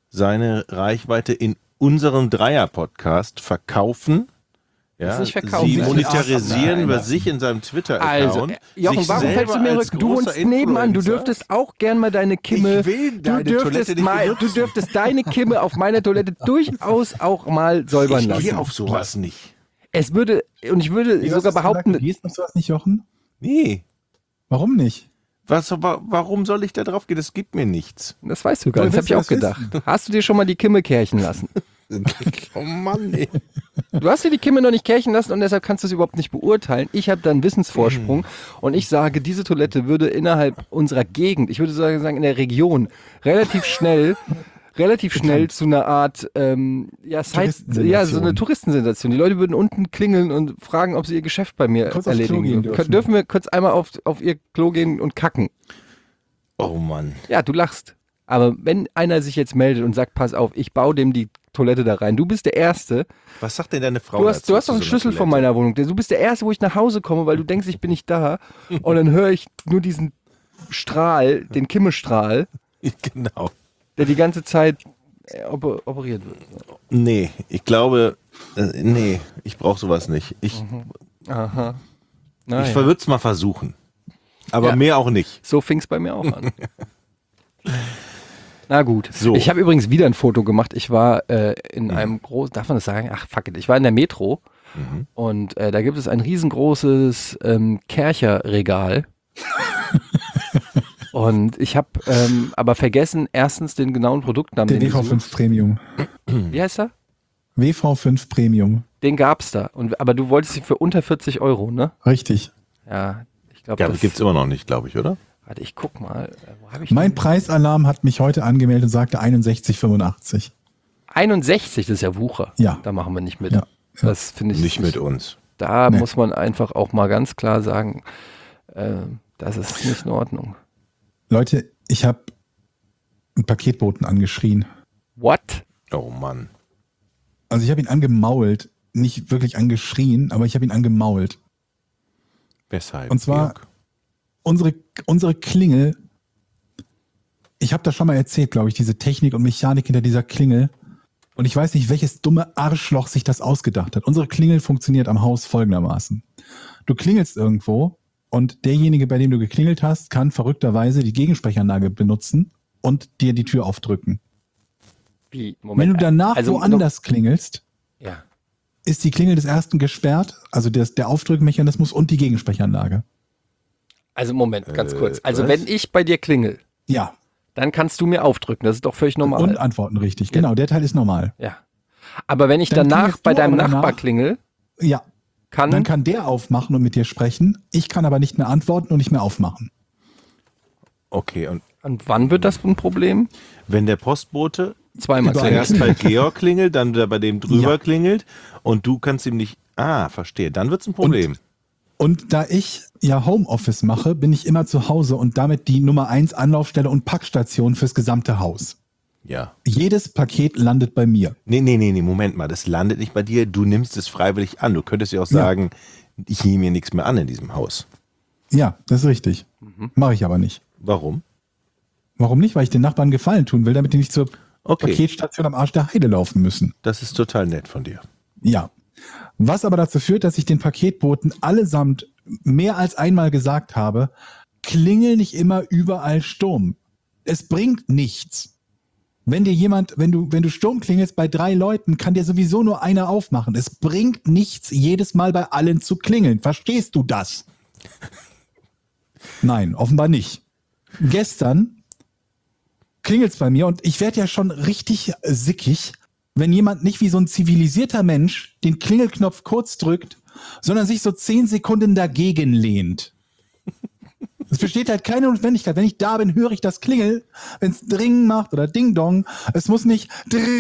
Reichweite in unserem Dreier-Podcast verkaufen. Ja, ist nicht verkaufen, sie das ist monetarisieren Nein, über nein. sich in seinem Also, Twitter-Account. Jochen, sich warum fällst du selber mir als rück? Du großer wohnst nebenan, du Influencer- dürftest auch gern mal deine Kimme. Ich will deine Toilette nicht du benutzen. dürftest deine Kimme auf meiner Toilette durchaus auch mal säubern Ich lassen. gehe auf sowas nicht. Es würde, und ich würde Wie, was sogar hast du gesagt? behaupten, Du gehst auf sowas nicht, Jochen? Nee. Warum nicht? Warum soll ich da drauf gehen? Das gibt mir nichts. das weißt du gar Woher nicht, das habe ich willst auch du das gedacht. Hast du dir schon mal die Kimme kärchen lassen? Oh Mann, ey. Du hast dir die Kimme noch nicht kärchen lassen und deshalb kannst du es überhaupt nicht beurteilen. Ich habe da einen Wissensvorsprung und ich sage, diese Toilette würde innerhalb unserer Gegend, ich würde sagen in der Region, relativ schnell zu einer Art so eine Touristensensation. Die Leute würden unten klingeln und fragen, ob sie ihr Geschäft bei mir Kurz aufs erledigen Klo gehen dürfen. dürfen. Wir kurz einmal auf ihr Klo gehen und kacken? Oh Mann. Ja, du lachst. Aber wenn einer sich jetzt meldet und sagt, pass auf, ich baue dem die Toilette da rein. Du bist der Erste. Was sagt denn deine Frau Du hast dazu, doch zu einen so einer Schlüssel von Toilette? meiner Wohnung. Du bist der Erste, wo ich nach Hause komme, weil du denkst, ich bin nicht da. Und dann höre ich nur diesen Strahl, den Kimmestrahl, Genau. der die ganze Zeit operiert wird. Nee, ich glaube, nee, ich brauche sowas nicht. Ich Aha. ich Naja. würde es mal versuchen. Aber Ja. mehr auch nicht. So fing es bei mir auch an. Na gut. So. Ich habe übrigens wieder ein Foto gemacht. Ich war in einem großen, darf man das sagen? Ach, fuck it. Ich war in der Metro und da gibt es ein riesengroßes Kercher-Regal. Und ich habe aber vergessen, erstens den genauen Produktnamen. Der den ich WV5 suche. Premium. Wie heißt er? WV5 Premium. Den gab's da. Aber du wolltest ihn für unter 40 Euro, ne? Richtig. Ja, ich glaube, Ja, das gibt es immer noch nicht, glaube ich, oder? Warte, ich guck mal. Wo hab ich Mein den? Preisalarm hat mich heute angemeldet und sagte 61,85. 61, das ist ja Wucher. Ja. Da machen wir nicht mit. Ja. Das finde ich Nicht mit uns. Da Nee. muss man einfach auch mal ganz klar sagen, das ist nicht in Ordnung. Leute, ich habe einen Paketboten angeschrien. What? Oh Mann. Also ich habe ihn angemault. Nicht wirklich angeschrien, aber ich habe ihn angemault. Weshalb? Und zwar- Georg? Unsere Klingel, ich habe da schon mal erzählt, glaube ich, diese Technik und Mechanik hinter dieser Klingel. Und ich weiß nicht, welches dumme Arschloch sich das ausgedacht hat. Unsere Klingel funktioniert am Haus folgendermaßen. Du klingelst irgendwo und derjenige, bei dem du geklingelt hast, kann verrückterweise die Gegensprechanlage benutzen und dir die Tür aufdrücken. Wie? Wenn du danach also woanders klingelst, Ja. ist die Klingel des ersten gesperrt, also der Aufdrückmechanismus und die Gegensprechanlage. Also Moment, ganz kurz. Also was? wenn ich bei dir klingel, Ja, dann kannst du mir aufdrücken. Das ist doch völlig normal. und antworten richtig. Genau, der Teil ist normal. Ja. Aber wenn ich Dann danach klingelst bei du deinem aber Nachbar danach. klingel, Ja, kann dann kann der aufmachen und mit dir sprechen. Ich kann aber nicht mehr antworten und nicht mehr aufmachen. Okay, und und wann wird das ein Problem? wenn der Postbote Zweimal Überall. klingeln. zuerst bei Georg klingelt, dann der bei dem drüber Ja. klingelt und du kannst ihm nicht. Ah, verstehe. Dann wird es ein Problem. Und da ich ja Homeoffice mache, bin ich immer zu Hause und damit die Nummer 1 Anlaufstelle und Packstation fürs gesamte Haus. Ja. Jedes Paket landet bei mir. Nee, Moment mal, das landet nicht bei dir, du nimmst es freiwillig an. Du könntest ja auch sagen, ich nehme mir nichts mehr an in diesem Haus. Ja, das ist richtig. Mache ich aber nicht. Warum? Warum nicht? Weil ich den Nachbarn Gefallen tun will, damit die nicht zur Okay, Paketstation am Arsch der Heide laufen müssen. das ist total nett von dir. Ja. Was aber dazu führt, dass ich den Paketboten allesamt mehr als einmal gesagt habe, klingel nicht immer überall Sturm. Es bringt nichts. Wenn dir jemand, wenn du Sturm klingelst bei 3 Leuten, kann dir sowieso nur einer aufmachen. Es bringt nichts, jedes Mal bei allen zu klingeln. Verstehst du das? Nein, offenbar nicht. Gestern klingelt's bei mir und ich werde ja schon richtig sickig, wenn jemand nicht wie so ein zivilisierter Mensch den Klingelknopf kurz drückt, sondern sich so 10 Sekunden dagegen lehnt. Es besteht halt keine Notwendigkeit. Wenn ich da bin, höre ich das Klingel, wenn es Dring macht oder Ding Dong. Es muss nicht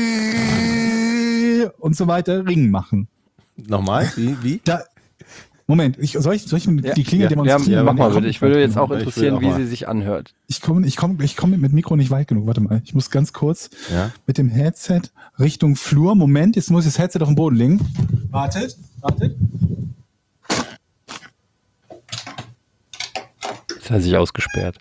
und so weiter Ring machen. Nochmal? Wie? Moment, soll ich die Klingel demonstrieren? Ja, mach mal komm, bitte. Ich würde jetzt auch Ich will interessieren, auch wie mal. sie sich anhört. Ich komme mit Mikro nicht weit genug. Warte mal, ich muss ganz kurz Ja. mit dem Headset Richtung Flur. Moment, jetzt muss ich das Headset auf den Boden legen. Wartet. Jetzt hat er sich ausgesperrt.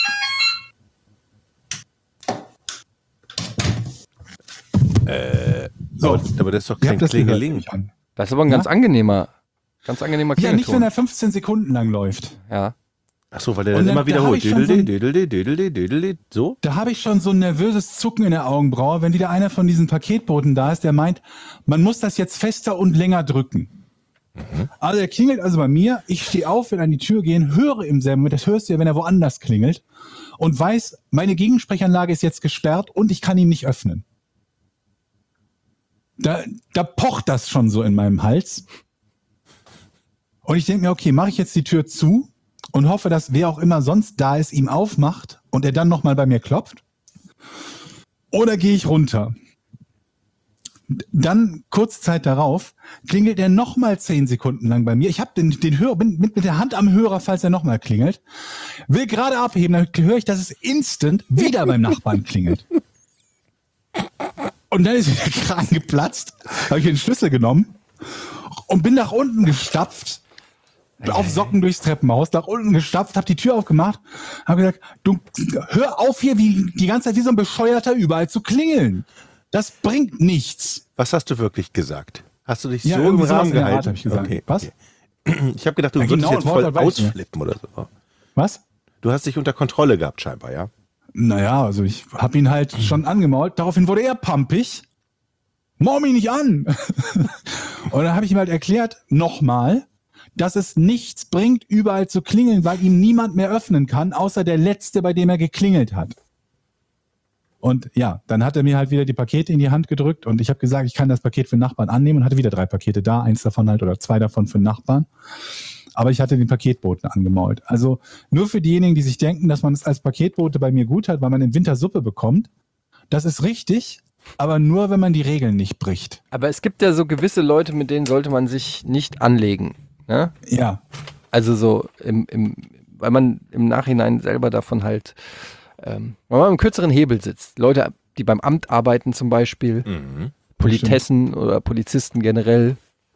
So, Aber das ist doch ihr kein habt das gehört, Klingeling. nehme ich an. Das ist aber ein ganz angenehmer Ja, Klingelton. nicht, wenn er 15 Sekunden lang läuft. Ja. Ach so, weil der Und dann dann- immer da hab wiederholt. ich schon so ein- Dödelde, so? Da habe ich schon so ein nervöses Zucken in der Augenbraue, wenn wieder einer von diesen Paketboten da ist, der meint, man muss das jetzt fester und länger drücken. Also er klingelt also bei mir, ich stehe auf, will an die Tür gehen, höre im selben Moment, das hörst du ja, wenn er woanders klingelt, und weiß, meine Gegensprechanlage ist jetzt gesperrt und ich kann ihn nicht öffnen. Da pocht das schon so in meinem Hals. Und ich denke mir, okay, mache ich jetzt die Tür zu und hoffe, dass wer auch immer sonst da ist, ihm aufmacht und er dann nochmal bei mir klopft. Oder gehe ich runter? Dann, kurz Zeit darauf, klingelt er nochmal 10 Sekunden lang bei mir. Ich habe den Hörer, bin mit der Hand am Hörer, falls er nochmal klingelt. Will gerade abheben, dann höre ich, dass es instant wieder beim Nachbarn klingelt. Und dann ist mir der Kragen geplatzt, habe ich den Schlüssel genommen und bin nach unten gestapft, auf Socken durchs Treppenhaus, nach unten gestapft, habe die Tür aufgemacht, habe gesagt, du hör auf hier wie die ganze Zeit wie so ein Bescheuerter überall zu klingeln. Das bringt nichts. Was hast du wirklich gesagt? Hast du dich Ja, so im irgendwie sowas Rahmen in der Art gehalten? hab ich gesagt. Okay, Was? okay. Ich habe gedacht, du Ja, würdest genau, jetzt voll Wortlaut weiß ich nicht. ausflippen oder so. Was? Du hast dich unter Kontrolle gehabt scheinbar, ja? Naja, also ich habe ihn halt schon angemault. Daraufhin wurde er pampig. Maul mich nicht an. Und dann habe ich ihm halt erklärt, nochmal, dass es nichts bringt, überall zu klingeln, weil ihm niemand mehr öffnen kann, außer der Letzte, bei dem er geklingelt hat. Und ja, dann hat er mir halt wieder die Pakete in die Hand gedrückt und ich habe gesagt, ich kann das Paket für den Nachbarn annehmen und hatte wieder 3 Pakete da, 1 davon halt oder 2 davon für den Nachbarn. Aber ich hatte den Paketboten angemault. Also nur für diejenigen, die sich denken, dass man es als Paketbote bei mir gut hat, weil man im Winter Suppe bekommt. Das ist richtig, aber nur, wenn man die Regeln nicht bricht. Aber es gibt ja so gewisse Leute, mit denen sollte man sich nicht anlegen. Ne? Ja, Also so, weil man im Nachhinein selber davon halt, weil man im kürzeren Hebel sitzt. Leute, die beim Amt arbeiten zum Beispiel, Politessen oder Polizisten generell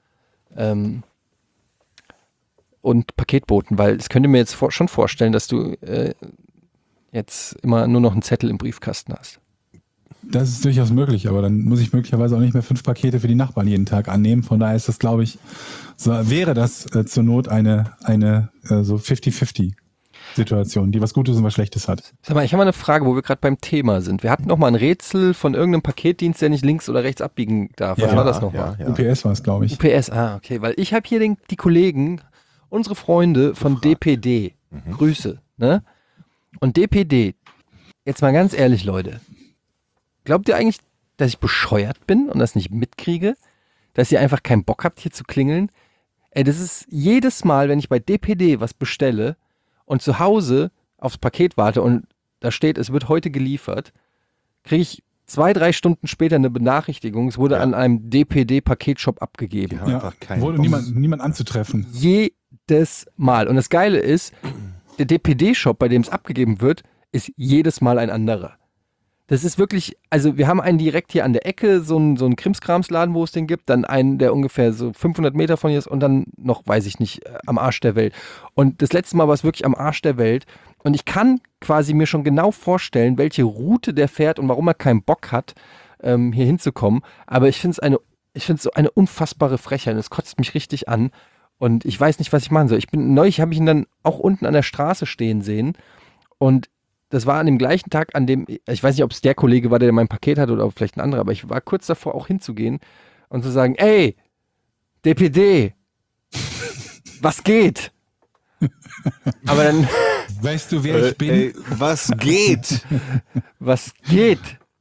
und Paketboten, weil ich könnte mir jetzt schon vorstellen, dass du jetzt immer nur noch einen Zettel im Briefkasten hast. das ist durchaus möglich, aber dann muss ich möglicherweise auch nicht mehr 5 Pakete für die Nachbarn jeden Tag annehmen. Von daher ist das, glaube ich, wäre das zur Not eine so 50-50-Situation, die was Gutes und was Schlechtes hat. Sag mal, ich habe mal eine Frage, wo wir gerade beim Thema sind. Wir hatten noch mal ein Rätsel von irgendeinem Paketdienst, der nicht links oder rechts abbiegen darf. Was Ja, war das nochmal? Ja. UPS war es, glaube ich. UPS, okay, weil ich habe hier die Kollegen, unsere Freunde von DPD, Grüße, ne? Und DPD, jetzt mal ganz ehrlich, Leute, glaubt ihr eigentlich, dass ich bescheuert bin und das nicht mitkriege? Dass ihr einfach keinen Bock habt, hier zu klingeln? Ey, das ist jedes Mal, wenn ich bei DPD was bestelle und zu Hause aufs Paket warte und da steht, es wird heute geliefert, kriege ich 2-3 Stunden später eine Benachrichtigung, es wurde an einem DPD-Paketshop abgegeben. Die haben einfach keinen Wurde Bock. niemand anzutreffen. Jedes jedes Mal. Und das Geile ist, der DPD-Shop, bei dem es abgegeben wird, ist jedes Mal ein anderer. Das ist wirklich, also wir haben einen direkt hier an der Ecke, so einen Krimskramsladen, wo es den gibt, dann einen, der ungefähr so 500 Meter von hier ist und dann noch, weiß ich nicht, am Arsch der Welt. Und das letzte Mal war es wirklich am Arsch der Welt und ich kann quasi mir schon genau vorstellen, welche Route der fährt und warum er keinen Bock hat, hier hinzukommen. Aber ich finde es so eine unfassbare Frechheit. Es kotzt mich richtig an und ich weiß nicht, was ich machen soll. Neulich habe ich ihn dann auch unten an der Straße stehen sehen und das war an dem gleichen Tag, an dem, ich weiß nicht, ob es der Kollege war, der mein Paket hatte oder vielleicht ein anderer, aber ich war kurz davor auch hinzugehen und zu sagen, ey, DPD, was geht? Aber dann... Weißt du, wer ich bin? Ey, was geht? Was geht?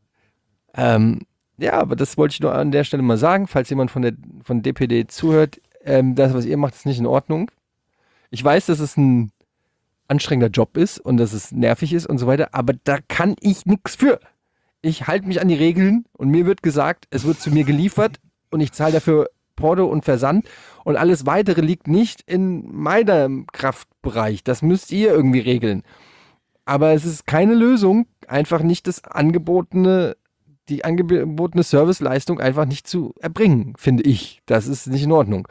Ja, aber das wollte ich nur an der Stelle mal sagen, falls jemand von DPD zuhört, das, was ihr macht, ist nicht in Ordnung. Ich weiß, dass es ein anstrengender Job ist und dass es nervig ist und so weiter, aber da kann ich nichts für. Ich halte mich an die Regeln und mir wird gesagt, es wird zu mir geliefert und ich zahle dafür Porto und Versand und alles Weitere liegt nicht in meinem Kraftbereich. Das müsst ihr irgendwie regeln. Aber es ist keine Lösung, einfach nicht die angebotene Serviceleistung einfach nicht zu erbringen, finde ich. Das ist nicht in Ordnung.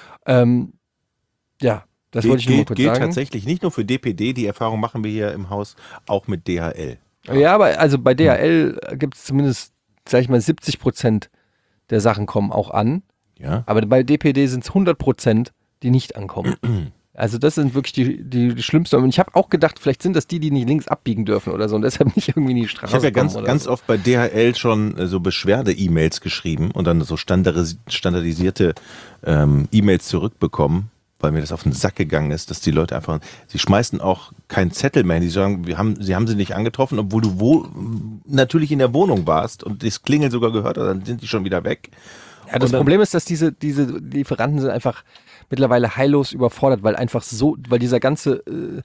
Ja. Das wollte ich nur kurz sagen. Gilt tatsächlich nicht nur für DPD, die Erfahrung machen wir hier im Haus, auch mit DHL. Ja, aber also bei DHL gibt es zumindest, sag ich mal, 70% der Sachen kommen auch an. Ja. Aber bei DPD sind es 100%, die nicht ankommen. Also das sind wirklich die schlimmsten. Und ich habe auch gedacht, vielleicht sind das die nicht links abbiegen dürfen oder so und deshalb nicht irgendwie in die Straße Ich habe ja kommen ganz so. oft bei DHL schon so Beschwerde-E-Mails geschrieben und dann so standardisierte E-Mails zurückbekommen, weil mir das auf den Sack gegangen ist, dass die Leute einfach, sie schmeißen auch keinen Zettel mehr hin. Die sagen, sie haben sie nicht angetroffen, obwohl du natürlich in der Wohnung warst und das Klingeln sogar gehört hat, dann sind die schon wieder weg. Ja, das Problem ist, dass diese Lieferanten sind einfach mittlerweile heillos überfordert, weil dieser ganze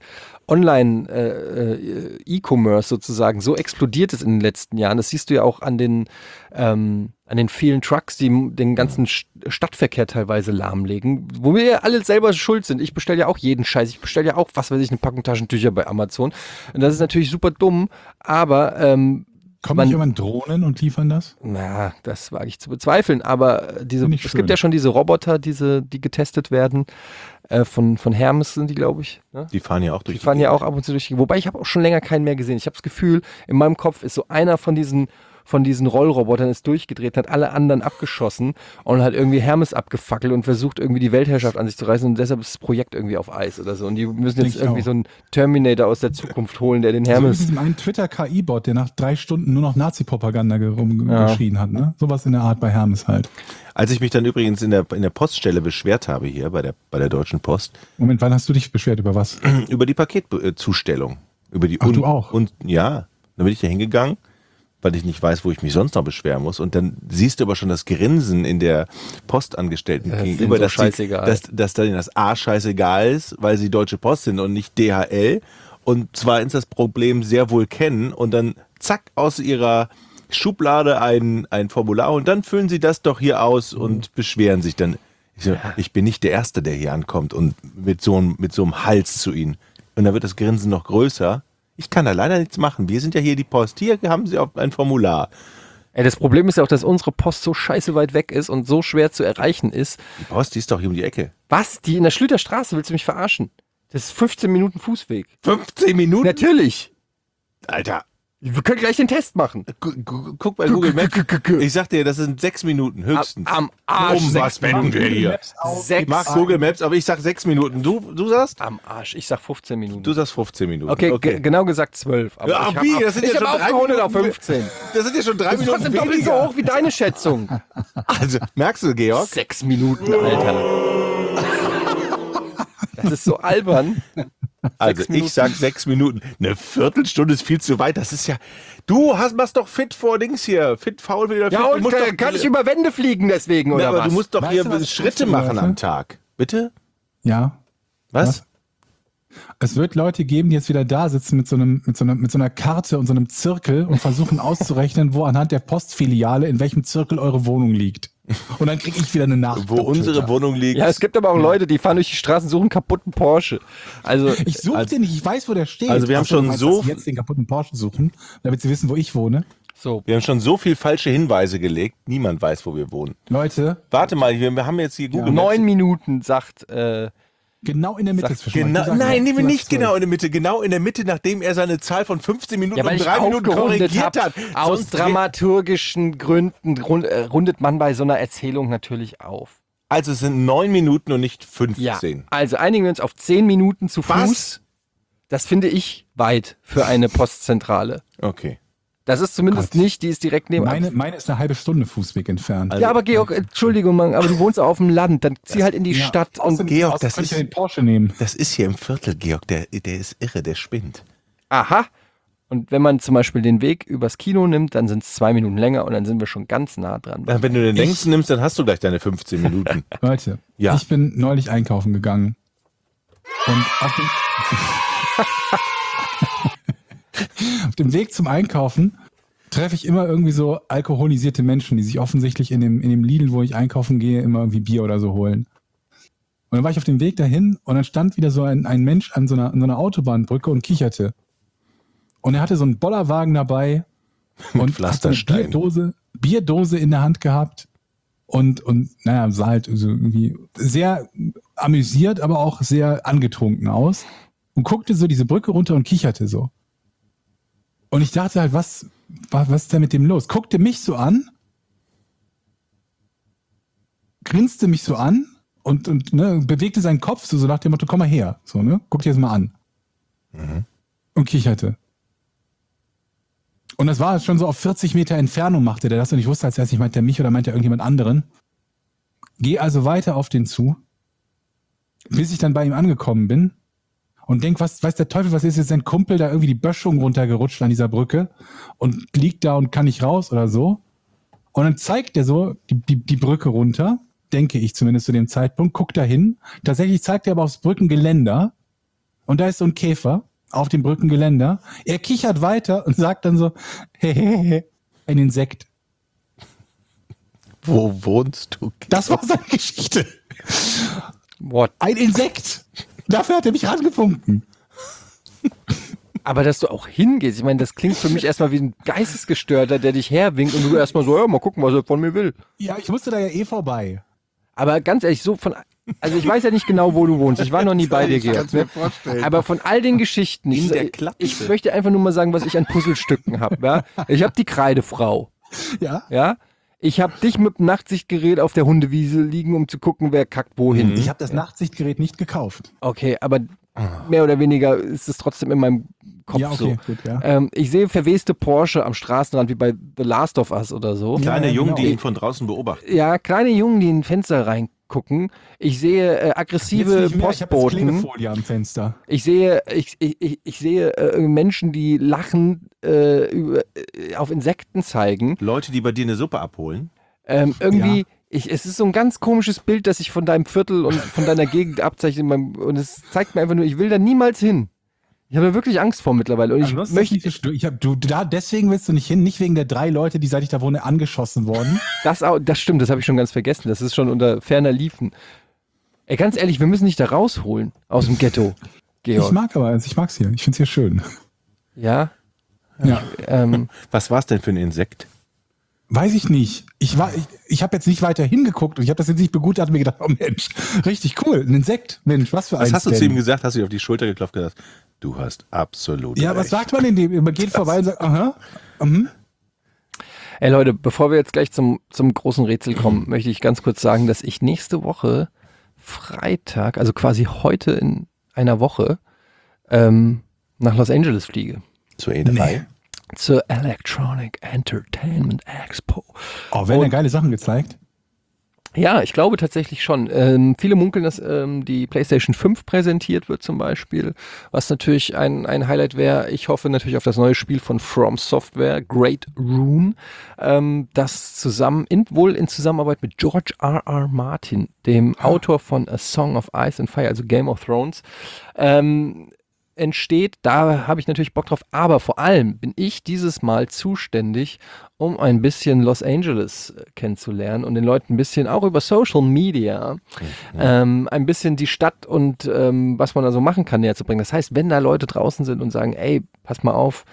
Online-E-Commerce sozusagen so explodiert ist in den letzten Jahren. Das siehst du ja auch an den vielen Trucks, die den ganzen Stadtverkehr teilweise lahmlegen, wo wir ja alle selber schuld sind. Ich bestelle ja auch jeden Scheiß. Ich bestelle ja auch, was weiß ich, eine Packung Taschentücher bei Amazon. Und das ist natürlich super dumm, aber Kommen nicht irgendwann Drohnen und liefern das? na, das wage ich zu bezweifeln, aber Finde ich es schön. gibt ja schon diese Roboter, die getestet werden, von Hermes sind die, glaube ich. Ne? Die fahren ja auch durch Die fahren ja auch ab und zu durch die, wobei ich habe auch schon länger keinen mehr gesehen. Ich habe das Gefühl, in meinem Kopf ist so einer von diesen Rollrobotern ist durchgedreht, hat alle anderen abgeschossen und hat irgendwie Hermes abgefackelt und versucht irgendwie die Weltherrschaft an sich zu reißen und deshalb ist das Projekt irgendwie auf Eis oder so. Und die müssen Denk jetzt ich irgendwie auch. so einen Terminator aus der Zukunft holen, der den So wie Hermes... diesem einen Twitter-KI-Bot, der nach 3 Stunden nur noch Nazi-Propaganda rumgeschrien hat. Ne? Sowas in der Art bei Hermes halt. Als ich mich dann übrigens in der Poststelle beschwert habe hier bei der Deutschen Post, Moment, wann hast du dich beschwert? Über was? über die Paketzustellung. Über die Ach, du auch? Und ja, dann bin ich da hingegangen, weil ich nicht weiß, wo ich mich sonst noch beschweren muss. Und dann siehst du aber schon das Grinsen in der Postangestellten Das ist gegenüber, denen so scheißegal. dass denen das A scheißegal ist, weil sie Deutsche Post sind und nicht DHL. Und zwar ist das Problem sehr wohl kennen und dann zack aus ihrer Schublade ein Formular und dann füllen sie das doch hier aus und beschweren sich dann. Ich bin nicht der Erste, der hier ankommt und mit so einem Hals zu ihnen. Und dann wird das Grinsen noch größer. Ich kann da leider nichts machen. Wir sind ja hier die Post. Hier haben sie auch ein Formular. Ey, das Problem ist ja auch, dass unsere Post so scheiße weit weg ist und so schwer zu erreichen ist. Die Post, die ist doch hier um die Ecke. Was? Die in der Schlüterstraße? Willst du mich verarschen? Das ist 15 Minuten Fußweg. 15 Minuten? Natürlich. Alter, Wir können gleich den Test machen. guck bei Google Maps. Ich sag dir, das sind 6 Minuten höchstens. Am Arsch. Um was wenden wir hier? Ich mag Google Maps, aber ich sag 6 Minuten. Du sagst? Am Arsch. Ich sag 15 Minuten. Du sagst 15 Minuten. Okay, genau gesagt 12. Aber Ja, ich hab wie? auch- Das sind ja ich schon habe 3 aufgerundet auf Minuten. 15. Das sind ja schon 3 Das ist Minuten trotzdem doppelt so weniger. hoch wie deine Schätzung. Also, merkst du, Georg? 6 Minuten, Alter. Das ist so albern. Also, Minuten. ich sag 6 Minuten. Eine Viertelstunde ist viel zu weit. Das ist ja. Machst doch fit vor Dings hier. Fit, faul wieder. Ja, fit. Du und musst doch, kann ich über Wände fliegen deswegen, Na, oder aber was? du musst doch Weißt hier du, was ich Schritte wusste, machen Leute? am Tag. Bitte? Ja. Was? Es wird Leute geben, die jetzt wieder da sitzen mit so einer Karte und so einem Zirkel und versuchen auszurechnen, wo anhand der Postfiliale in welchem Zirkel eure Wohnung liegt. Und dann kriege ich wieder eine Nachricht. Wo unsere Wohnung liegt. Ja, es gibt aber auch Leute, die fahren durch die Straßen, suchen einen kaputten Porsche. Also, Ich suche den nicht, ich weiß, wo der steht. Also wir haben Ach so, schon du meinst, so- dass sie jetzt den kaputten Porsche suchen, damit sie wissen, wo ich wohne. so. Wir haben schon so viel falsche Hinweise gelegt. Niemand weiß, wo wir wohnen. Leute, Warte mal, wir haben jetzt hier Google Maps. 9 Minuten, sagt, genau in der Mitte zwischen euch. Genau, Du sagst nein, nehmen wir nicht 12. genau in der Mitte. Genau in der Mitte, nachdem er seine Zahl von 15 Minuten ja, weil um ich 3 Minuten aufgerundet korrigiert habe. hat. Aus Sonst dramaturgischen Gründen rundet man bei so einer Erzählung natürlich auf. Also es sind 9 Minuten und nicht Ja, 15. also einigen wir uns auf 10 Minuten zu Was? Fuß. Das finde ich weit für eine Postzentrale. Okay. Das ist zumindest Gott. nicht, die ist direkt nebenan. Meine ist eine halbe Stunde Fußweg entfernt. Also- Ja, aber Georg, Entschuldigung, Mann, aber du wohnst auf dem Land, dann zieh halt in die Ja, Stadt außerdem- und Georg, außerdem das könnte ich ist- ja den Porsche nehmen. Das ist hier im Viertel, Georg. Der ist irre, der spinnt. aha. Und wenn man zum Beispiel den Weg übers Kino nimmt, dann sind es 2 Minuten länger und dann sind wir schon ganz nah dran. Wenn du den längsten nimmst, dann hast du gleich deine 15 Minuten. Leute, Ja. ich bin neulich einkaufen gegangen. Und auf dem Weg zum Einkaufen treffe ich immer irgendwie so alkoholisierte Menschen, die sich offensichtlich in dem Lidl, wo ich einkaufen gehe, immer irgendwie Bier oder so holen. Und dann war ich auf dem Weg dahin und dann stand wieder so ein Mensch an so einer Autobahnbrücke und kicherte. Und er hatte so einen Bollerwagen dabei und hat so eine Pflasterstein. Bierdose in der Hand gehabt und naja, sah halt so irgendwie sehr amüsiert, aber auch sehr angetrunken aus und guckte so diese Brücke runter und kicherte so. Und ich dachte halt, was ist denn mit dem los? Guckte mich so an, grinste mich so an und ne, bewegte seinen Kopf so nach dem Motto, komm mal her. So, ne? Guck dir das mal an. Und kicherte. Und das war schon so auf 40 Meter Entfernung machte der das und ich wusste als erstes nicht, meint er mich oder meint er irgendjemand anderen. Geh also weiter auf den zu, bis ich dann bei ihm angekommen bin und denk, weiß der Teufel, was ist jetzt sein Kumpel da irgendwie die Böschung runtergerutscht an dieser Brücke und liegt da und kann nicht raus oder so. Und dann zeigt er so die Brücke runter, denke ich zumindest zu dem Zeitpunkt, guckt da hin. Tatsächlich zeigt er aber aufs Brückengeländer und da ist so ein Käfer auf dem Brückengeländer. Er kichert weiter und sagt dann so, hehehe, ein Insekt. Wo wohnst du? Das war seine Geschichte. What? Ein Insekt. Dafür hat er mich rangefunken. Aber dass du auch hingehst, ich meine, das klingt für mich erstmal wie ein Geistesgestörter, der dich herwinkt und du erstmal so, ja, mal gucken, was er von mir will. Ja, ich musste da ja eh vorbei. Aber ganz ehrlich, also ich weiß ja nicht genau, wo du wohnst. Ich war noch nie bei dir, Ich kann's Georg. mir Ne? vorstellen. Aber von all den Geschichten, In der Klapse. ich möchte einfach nur mal sagen, was ich an Puzzlestücken habe. Ja? Ich habe die Kreidefrau. Ja. Ja? Ich habe dich mit dem Nachtsichtgerät auf der Hundewiese liegen, um zu gucken, wer kackt wohin. Ich habe das Nachtsichtgerät nicht gekauft. Okay, aber mehr oder weniger ist es trotzdem in meinem Kopf Ja, okay, so. gut, ja. Ich sehe verweste Porsche am Straßenrand, wie bei The Last of Us oder so. Kleine Ja, Jungen, genau. die ihn von draußen beobachten. Ja, kleine Jungen, die in ein Fenster reingucken. Ich sehe aggressive Jetzt nicht mehr, ich hab jetzt Postboten. Klebefolie am Fenster. Ich sehe Menschen, die lachen, auf Insekten zeigen. Leute, die bei dir eine Suppe abholen. Irgendwie, es ist so ein ganz komisches Bild, das sich von deinem Viertel und von deiner Gegend abzeichnet. Und es zeigt mir einfach nur, ich will da niemals hin. Ich habe da wirklich Angst vor mittlerweile. Und ich Also, möchte, deswegen willst du nicht hin, nicht wegen der 3 Leute, die seit ich da wohne, angeschossen wurden. das stimmt, das habe ich schon ganz vergessen. Das ist schon unter ferner Liefen. Ey, ganz ehrlich, wir müssen dich da rausholen aus dem Ghetto, Georg. Ich mag's hier. Ich find's hier schön. Ja, Ja. Was war es denn für ein Insekt? Weiß ich nicht. Ich habe jetzt nicht weiter hingeguckt und ich habe das jetzt nicht begutachtet und mir gedacht, oh Mensch, richtig cool, ein Insekt. Mensch, was für ein Was hast du zu denn? ihm gesagt? Hast du dir auf die Schulter geklopft und gesagt, du hast absolut Ja, recht. was sagt man denn dem? Man geht vorbei und sagt, aha. Ey Leute, bevor wir jetzt gleich zum großen Rätsel kommen, möchte ich ganz kurz sagen, dass ich nächste Woche Freitag, also quasi heute in einer Woche, nach Los Angeles fliege. Zur E3? Nee. Zur Electronic Entertainment Expo. Oh, werden ja geile Sachen gezeigt. Ja, ich glaube tatsächlich schon. Viele munkeln, dass die PlayStation 5 präsentiert wird zum Beispiel, was natürlich ein Highlight wäre. Ich hoffe natürlich auf das neue Spiel von From Software, Great Rune, das wohl in Zusammenarbeit mit George R.R. Martin, dem Autor von A Song of Ice and Fire, also Game of Thrones, entsteht, da habe ich natürlich Bock drauf. Aber vor allem bin ich dieses Mal zuständig, um ein bisschen Los Angeles kennenzulernen und den Leuten ein bisschen auch über Social Media ein bisschen die Stadt und was man da so machen kann näher zu bringen. Das heißt, wenn da Leute draußen sind und sagen, ey, pass mal auf,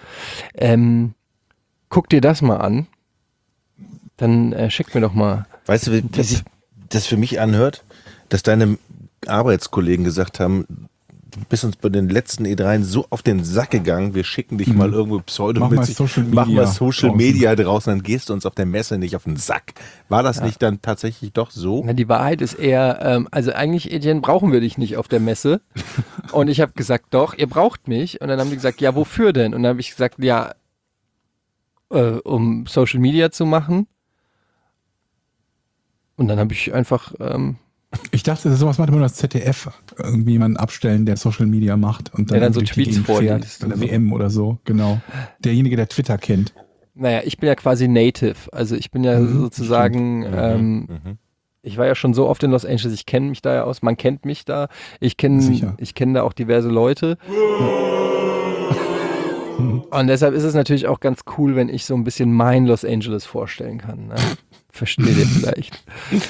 guck dir das mal an, dann schick mir doch mal. Weißt du, wie sich das für mich anhört, dass deine Arbeitskollegen gesagt haben, du bist uns bei den letzten E3 so auf den Sack gegangen, wir schicken dich mal irgendwo pseudomäßig, mach mal Social Media draußen, dann gehst du uns auf der Messe nicht auf den Sack. War das nicht dann tatsächlich doch so? Na, die Wahrheit ist eher, also eigentlich, Etienne, brauchen wir dich nicht auf der Messe. Und ich habe gesagt, doch, ihr braucht mich. Und dann haben die gesagt, ja, wofür denn? Und dann habe ich gesagt, ja, um Social Media zu machen. Und dann habe ich einfach... Ich dachte, sowas macht immer das ZDF. Irgendwie jemanden abstellen, der Social Media macht. Und dann so durch die Tweets Gegend fährt, vorliest bei der oder so. WM oder so, genau. Derjenige, der Twitter kennt. Naja, ich bin ja quasi Native. Also ich bin ja sozusagen... Ich war ja schon so oft in Los Angeles, ich kenne mich da ja aus, man kennt mich da. Ich kenne da auch diverse Leute. Und deshalb ist es natürlich auch ganz cool, wenn ich so ein bisschen mein Los Angeles vorstellen kann. Ne? Versteht ihr vielleicht.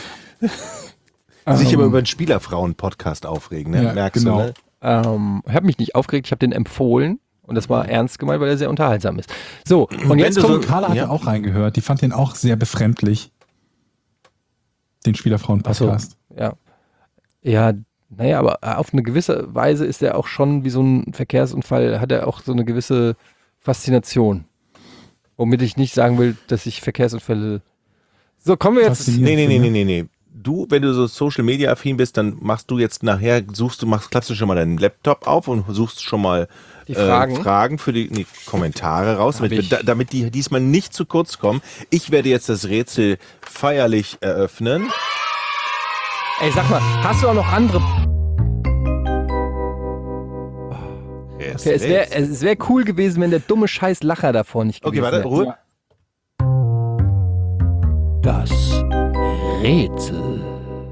Sich immer über einen Spielerfrauen-Podcast aufregen, ne? Ja, Merkst genau. du, ne? Ich habe mich nicht aufgeregt, ich habe den empfohlen. Und das war ernst gemeint, weil er sehr unterhaltsam ist. So, und jetzt du so- kommt... Carla hat Ja. da auch reingehört. Die fand den auch sehr befremdlich. Den Spielerfrauen-Podcast. Ja. Ja, naja, aber auf eine gewisse Weise ist er auch schon wie so ein Verkehrsunfall, hat er auch so eine gewisse Faszination. Womit ich nicht sagen will, dass ich Verkehrsunfälle... So, kommen wir jetzt... Faszinierend. Nee. Du, wenn du so Social Media affin bist, dann machst du jetzt nachher, klappst du schon mal deinen Laptop auf und suchst schon mal Die Fragen. Fragen für die Kommentare raus, Hab ich. damit die diesmal nicht zu kurz kommen. Ich werde jetzt das Rätsel feierlich eröffnen. Ey, sag mal, hast du auch noch andere... Okay, es wär cool gewesen, wenn der dumme scheiß Lacher davor nicht Okay, gewesen warte, wäre. Ruhe. Das Rätsel.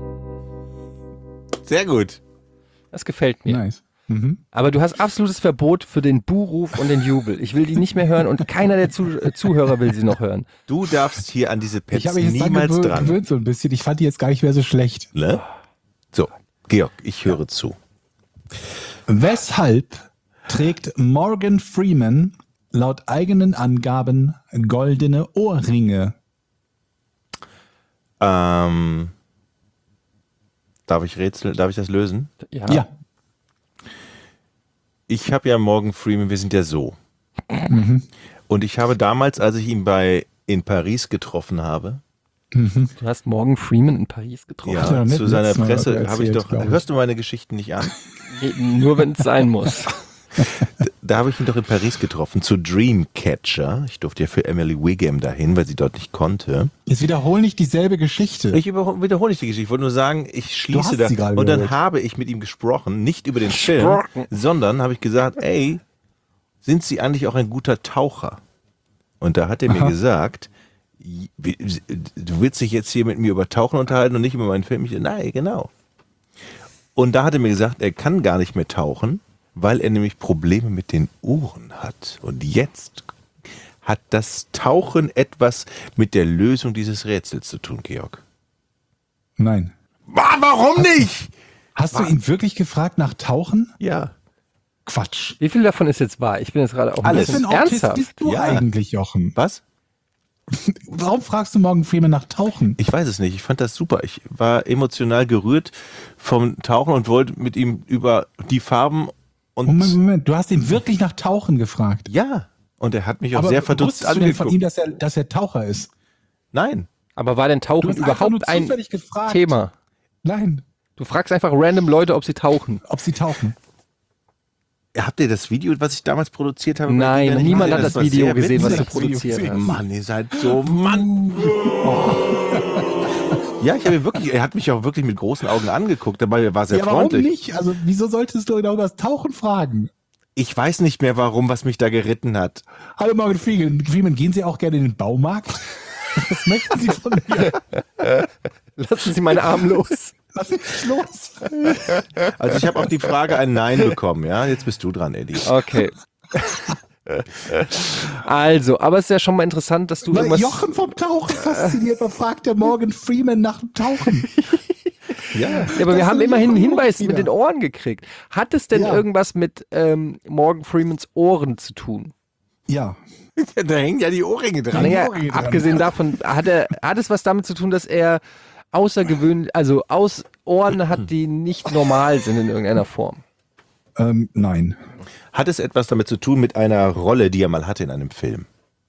Sehr gut. Das gefällt mir. Nice. Mhm. Aber du hast absolutes Verbot für den Buhruf und den Jubel. Ich will die nicht mehr hören und keiner der Zuhörer will sie noch hören. Du darfst hier an diese Ich Pets habe mich jetzt niemals dran. gewöhnt so ein bisschen. Ich fand die jetzt gar nicht mehr so schlecht. Ne? So, Georg, ich höre zu. Weshalb trägt Morgan Freeman laut eigenen Angaben goldene Ohrringe? Darf ich das lösen? Ja. Ich habe ja Morgan Freeman, wir sind ja so. Und ich habe damals, als ich ihn in Paris getroffen habe, Du hast Morgan Freeman in Paris getroffen. Hat er doch nicht zu seiner letztes Mal Presse habe ich erzählt, doch, glaub ich. hörst du meine Geschichten nicht an? Nur wenn es sein muss. Da habe ich ihn doch in Paris getroffen, zu Dreamcatcher. Ich durfte ja für Emily Wiggum dahin, weil sie dort nicht konnte. Jetzt wiederhol nicht dieselbe Geschichte. Ich wiederhole nicht die Geschichte. Ich wollte nur sagen, ich schließe hast da. sie gerade Und dann wiederholt. habe ich mit ihm gesprochen, nicht über den Film, sondern habe ich gesagt, ey, sind Sie eigentlich auch ein guter Taucher? Und da hat er mir gesagt, du willst dich jetzt hier mit mir über Tauchen unterhalten und nicht über meinen Film? Ich, nein, genau. Und da hat er mir gesagt, er kann gar nicht mehr tauchen, weil er nämlich Probleme mit den Ohren hat. Und jetzt hat das Tauchen etwas mit der Lösung dieses Rätsels zu tun, Georg. Nein. Warum nicht? Hast du ihn wirklich gefragt nach Tauchen? Ja. Quatsch. Wie viel davon ist jetzt wahr? Ich bin jetzt gerade auch ein Alles. Was für bisschen ein Autist ernsthaft. bist du Ja. eigentlich, Jochen? Was? Warum fragst du Morgan Freeman nach Tauchen? Ich weiß es nicht. Ich fand das super. Ich war emotional gerührt vom Tauchen und wollte mit ihm über die Farben und Moment. Du hast ihn wirklich nach Tauchen gefragt. ja. Und er hat mich auch sehr verdutzt wusstest du denn von ihm, angeguckt. dass er Taucher ist? Nein. Aber war denn Du Tauchen hast einfach nur überhaupt ein zufällig gefragt. Thema? Nein, Du fragst einfach random Leute, ob sie tauchen. ob sie tauchen. Habt ihr das Video, was ich damals produziert habe? Nein, gesehen? niemand hat Das das war Video sehr gesehen, was du witzig. produziert hast. Mann, ihr seid so Mann. Ja, er hat mich auch wirklich mit großen Augen angeguckt, dabei er war sehr Ja, warum freundlich. nicht? Also, wieso solltest du genau über das Tauchen fragen? Ich weiß nicht mehr warum, was mich da geritten hat. Hallo Morgan Freeman, gehen Sie auch gerne in den Baumarkt? Was möchten Sie von mir? Lassen Sie meinen Arm los. Was ist los? Also ich habe auf die Frage ein Nein bekommen, ja? Jetzt bist du dran, Eddie. Okay. Also, aber es ist ja schon mal interessant, dass du Weil irgendwas... Jochen vom Tauchen fasziniert, man fragt der Morgan Freeman nach dem Tauchen. Ja. Ja, aber wir Das haben will immerhin einen Jochen Hinweis wieder. mit den Ohren gekriegt. Hat es denn Ja. irgendwas mit Morgan Freemans Ohren zu tun? Ja. Da hängen ja die Ohrringe dran. Naja, Ohrringe dran. abgesehen davon, hat es was damit zu tun, dass er außergewöhnlich, also Ohren hat, die nicht normal sind in irgendeiner Form? Nein. Hat es etwas damit zu tun mit einer Rolle, die er mal hatte in einem Film?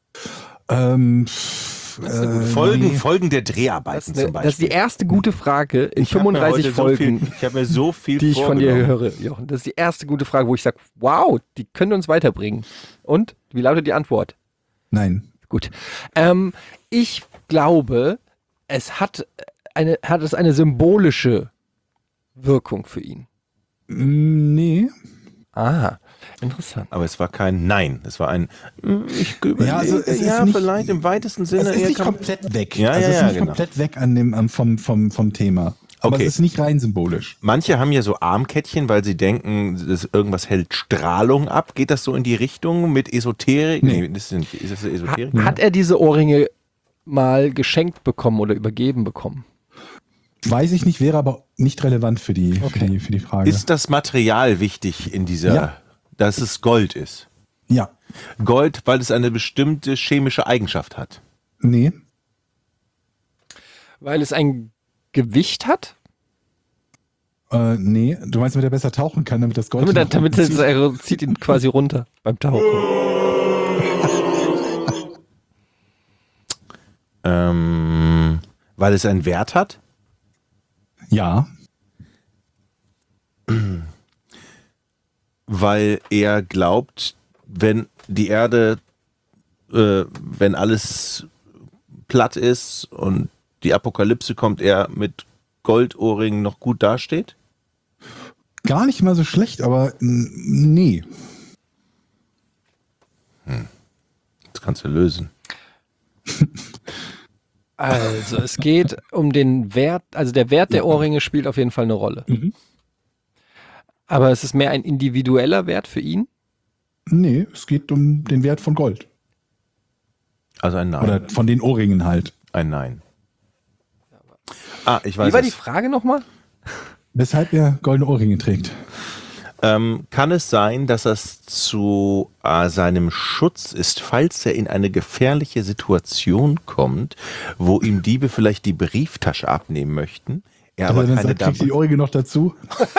Folgen der Dreharbeiten zum Beispiel. Das ist die erste gute Frage in Ich hab mir 35 heute Folgen, ich habe mir so viel die ich von dir vorgenommen. höre, Jochen. Das ist die erste gute Frage, wo ich sage, wow, die können uns weiterbringen. Und? Wie lautet die Antwort? Nein. Gut. Ich glaube, es hat eine symbolische Wirkung für ihn. Nee. Ah, interessant. Aber es war kein Nein. Es war ein ich überlege, Ja, also es ist nicht- vielleicht im weitesten Sinne. Es ist eher nicht kann- komplett weg. Ja, also ja, es ist ja, nicht genau. komplett weg an dem, vom Thema. Aber Okay. es ist nicht rein symbolisch. Manche haben ja so Armkettchen, weil sie denken, irgendwas hält Strahlung ab. Geht das so in die Richtung mit Esoterik? Nee. Ist das Esoterik? Hat er diese Ohrringe mal geschenkt bekommen oder übergeben bekommen? Weiß ich nicht, wäre aber nicht relevant für die, für die Frage. Ist das Material wichtig in dieser, Ja. dass es Gold ist? Ja. Gold, weil es eine bestimmte chemische Eigenschaft hat. Nee. Weil es ein Gewicht hat? Nee. Du meinst, damit er besser tauchen kann, damit das Gold. Damit er zieht ihn quasi runter beim Tauchen. Weil es einen Wert hat? Ja. Weil er glaubt, wenn die Erde, wenn alles platt ist und die Apokalypse kommt, er mit Goldohrringen noch gut dasteht? Gar nicht mal so schlecht, aber nee. Das kannst du lösen. Also, es geht um den Wert, also der Wert der Ohrringe spielt auf jeden Fall eine Rolle. Mhm. Aber es ist mehr ein individueller Wert für ihn? Nee, es geht um den Wert von Gold. Also ein Nein. Oder von den Ohrringen halt. Ein Nein. Ah, ich weiß Wie war die es. Frage nochmal? Weshalb er goldene Ohrringe trägt. Kann es sein, dass das zu seinem Schutz ist, falls er in eine gefährliche Situation kommt, wo ihm Diebe vielleicht die Brieftasche abnehmen möchten, er aber Also dann keine sagt, kriegt die dabei, Ohrringe noch dazu.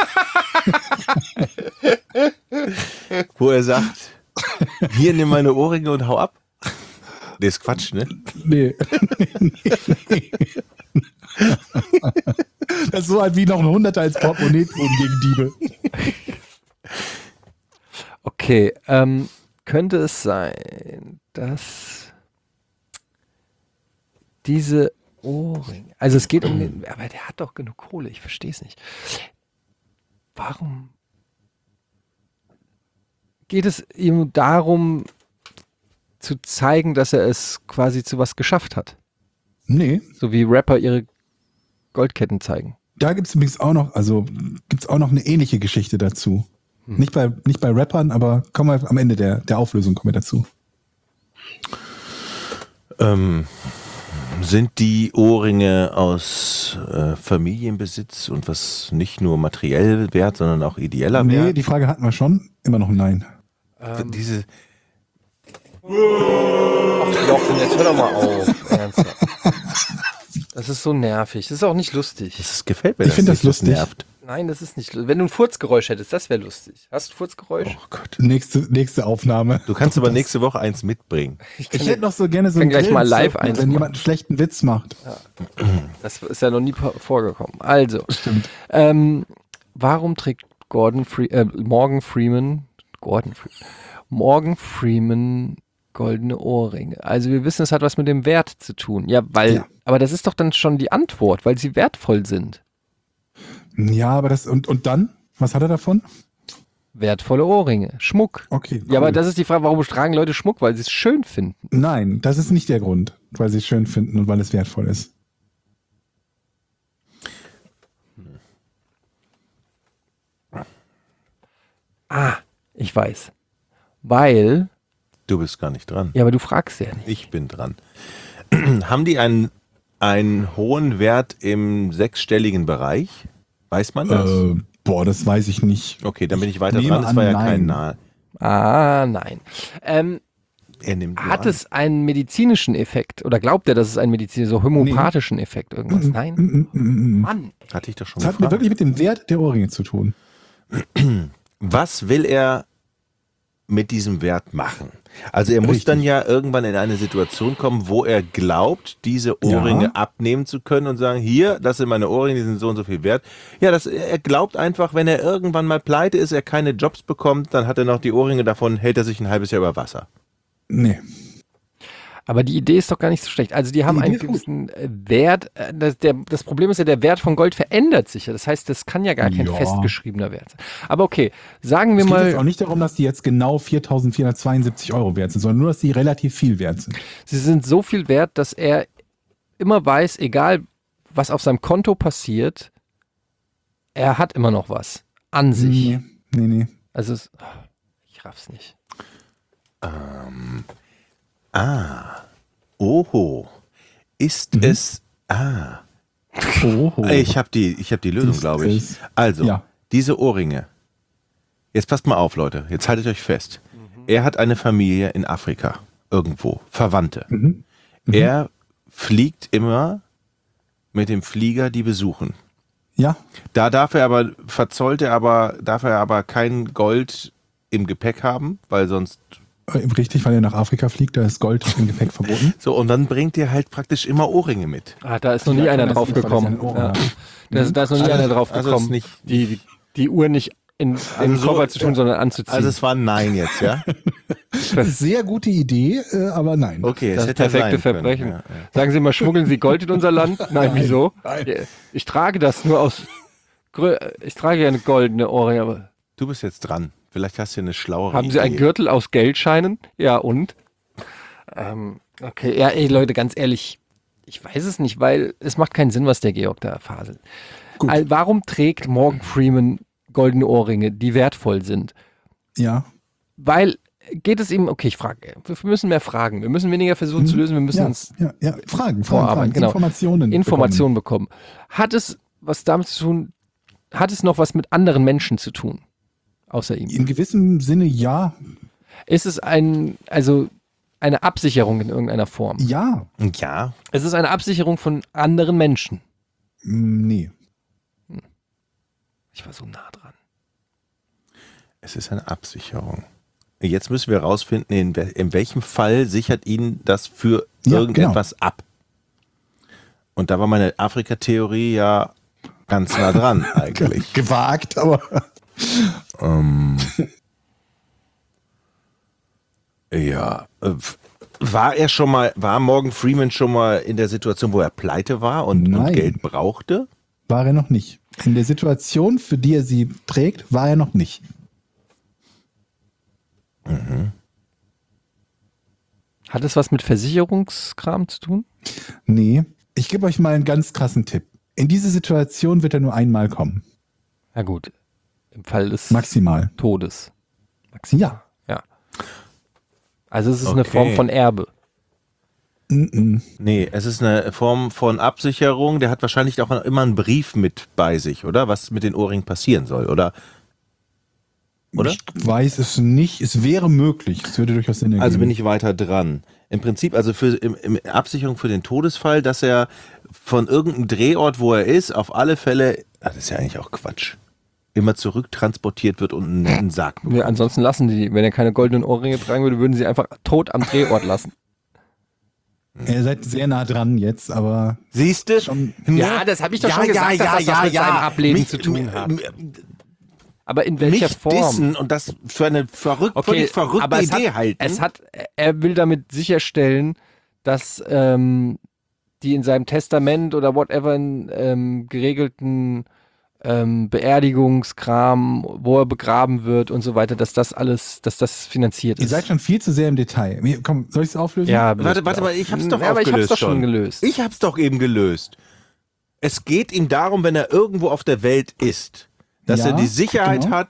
wo er sagt, hier nimm meine Ohrringe und hau ab? Das ist Quatsch, ne? Nee. Das ist so halt wie noch ein Hunderter als Portemonnaie tun gegen Diebe. Okay, könnte es sein, dass diese Ohrringe, also es geht um den, aber der hat doch genug Kohle, ich verstehe es nicht. Warum geht es ihm darum, zu zeigen, dass er es quasi zu was geschafft hat? Nee, So wie Rapper ihre Goldketten zeigen. da gibt es übrigens auch noch, eine ähnliche Geschichte dazu. Nicht bei Rappern, aber kommen wir am Ende der Auflösung kommen wir dazu. Sind die Ohrringe aus Familienbesitz und was nicht nur materiell wert, sondern auch ideeller Nee, Wert? die Frage hatten wir schon. Immer noch ein Nein. Diese, Ach Jochen, jetzt hör doch mal auf. Ernsthaft. Das ist so nervig. Das ist auch nicht lustig. das gefällt mir. Ich finde das nicht, lustig. nervt. Nein, das ist nicht lustig. Wenn du ein Furzgeräusch hättest, das wäre lustig. Hast du ein Furzgeräusch? Oh Gott. Nächste Aufnahme. Du kannst aber nächste Woche eins mitbringen. Ich hätte noch so gerne so kann ein gleich mal live Grillen-Set, eins wenn machen. jemand einen schlechten Witz macht. Das ist ja noch nie vorgekommen. Also, Stimmt. warum trägt Morgan Freeman goldene Ohrringe? Also wir wissen, es hat was mit dem Wert zu tun. Ja, aber das ist doch dann schon die Antwort, weil sie wertvoll sind. Ja, aber das, und dann? Was hat er davon? Wertvolle Ohrringe, Schmuck. Okay. Ja, aber cool. das ist die Frage, warum tragen Leute Schmuck? Weil sie es schön finden. Nein, das ist nicht der Grund, weil sie es schön finden und weil es wertvoll ist. Ich weiß. Weil, Du bist gar nicht dran. ja, aber du fragst ja nicht. Ich bin dran. Haben die einen hohen Wert im sechsstelligen Bereich? Weiß man das? Boah, das weiß ich nicht. Okay, dann bin ich weiter nehme dran. Das an, war ja nein. kein Nahe. Nein. Er nimmt nur Hat an. es einen medizinischen Effekt? Oder glaubt er, dass es einen medizinischen, so homöopathischen Effekt irgendwas? Nein? Mann. Hatte ich doch schon Das hat mir gefragt. wirklich mit dem Wert der Ohrringe zu tun. Was will er mit diesem Wert machen? Also er muss Richtig. dann ja irgendwann in eine Situation kommen, wo er glaubt, diese Ohrringe Ja. abnehmen zu können und sagen, hier, das sind meine Ohrringe, die sind so und so viel wert. Ja, er glaubt einfach, wenn er irgendwann mal pleite ist, er keine Jobs bekommt, dann hat er noch die Ohrringe davon, hält er sich ein halbes Jahr über Wasser. Nee. Aber die Idee ist doch gar nicht so schlecht. Also die haben Die Idee einen ist gut. gewissen Wert. Das Problem ist ja, der Wert von Gold verändert sich ja. Das heißt, das kann ja gar kein Ja. festgeschriebener Wert sein. Aber okay, sagen wir Es geht jetzt auch mal, nicht darum, dass die jetzt genau 4.472 € wert sind, sondern nur, dass die relativ viel wert sind. sie sind so viel wert, dass er immer weiß, egal was auf seinem Konto passiert, er hat immer noch was an sich. Nee. Also ich raff's nicht. Oho. Ist es... Oh. Ich habe die Lösung, Ist glaube ich. es- Also, Ja. diese Ohrringe. Jetzt passt mal auf, Leute. Jetzt haltet euch fest. Er hat eine Familie in Afrika. Irgendwo. Verwandte. Er fliegt immer mit dem Flieger die besuchen. Ja, Da darf er aber kein Gold im Gepäck haben, weil sonst... richtig, weil er nach Afrika fliegt, da ist Gold im Gepäck verboten. So, und dann bringt er halt praktisch immer Ohrringe mit. Da ist noch nie Ja, einer das drauf ist, weil er gekommen. seine Ohren Ja. hat. Da ist noch nie einer drauf Also gekommen, ist nicht- die Uhr nicht in den so- Koffer zu tun, sondern anzuziehen. Also es war ein Nein jetzt, ja? Sehr gute Idee, aber nein. Okay, das es hätte perfekte sein können. Verbrechen. Ja, ja. Sagen Sie mal, schmuggeln Sie Gold in unser Land? Nein, wieso? Nein. Ja, ich trage das nur aus. Ich trage ja eine goldene Ohrringe, aber Du bist jetzt dran. Vielleicht hast du eine schlauere haben Sie einen Idee. Gürtel aus Geldscheinen? Ja, und? Okay, ja, ey, Leute, ganz ehrlich, ich weiß es nicht, weil es macht keinen Sinn, was der Georg da faselt. Gut. Warum trägt Morgan Freeman goldene Ohrringe, die wertvoll sind? Ja. Weil, geht es ihm, okay, ich frage, wir müssen mehr fragen, wir müssen weniger versuchen zu lösen, wir müssen Ja, uns ja. Fragen, Vorarbeit, genau. Informationen bekommen. Hat es was damit zu tun, hat es noch was mit anderen Menschen zu tun, außer ihm? In gewissem Sinne ja. Ist es eine Absicherung in irgendeiner Form? Ja. Ja, Es ist eine Absicherung von anderen Menschen. Nee. Ich war so nah dran. es ist eine Absicherung. Jetzt müssen wir herausfinden, in welchem Fall sichert ihn das für Ja, irgendetwas ab. Und da war meine Afrika-Theorie ja ganz nah dran eigentlich. Gewagt, aber. Ja. War Morgan Freeman schon mal in der Situation, wo er pleite war und Nein. Geld brauchte? War er noch nicht. In der Situation, für die er sie trägt, war er noch nicht. Hat es was mit Versicherungskram zu tun? Nee. Ich gebe euch mal einen ganz krassen Tipp. In diese Situation wird er nur einmal kommen. Na gut, im Fall des Maximal. Todes. Ja. Ja. Also es ist eine Okay. Form von Erbe. Nee, es ist eine Form von Absicherung. Der hat wahrscheinlich auch immer einen Brief mit bei sich, oder? Was mit den Ohrringen passieren soll, oder? Oder? Ich weiß es nicht. Es wäre möglich. Es würde durchaus Sinn ergeben. Also bin ich weiter dran. Im Prinzip, also im Absicherung für den Todesfall, dass er von irgendeinem Drehort, wo er ist, auf alle Fälle, das ist ja eigentlich auch Quatsch, immer zurücktransportiert wird und einen Sarg bekommt. Ja, ansonsten lassen die, wenn er keine goldenen Ohrringe tragen würde, würden sie einfach tot am Drehort lassen. Ihr seid sehr nah dran jetzt, aber Siehst du? Schon- Ja, das habe ich doch schon gesagt, dass das was mit seinem Ableben zu tun hat. Aber in welcher Mich Form? dissen und das für eine völlig verrückte aber Idee halten. Er will damit sicherstellen, dass die in seinem Testament oder whatever geregelten Beerdigungskram, wo er begraben wird und so weiter, dass das finanziert ihr ist. seid schon viel zu sehr im Detail. Komm, soll ich es auflösen? Ja, Warte mal, ich hab's doch ja, aber ich hab's aufgelöst doch schon schon. gelöst. Ich hab's doch eben gelöst. Es geht ihm darum, wenn er irgendwo auf der Welt ist, dass Ja, er die Sicherheit genau. hat,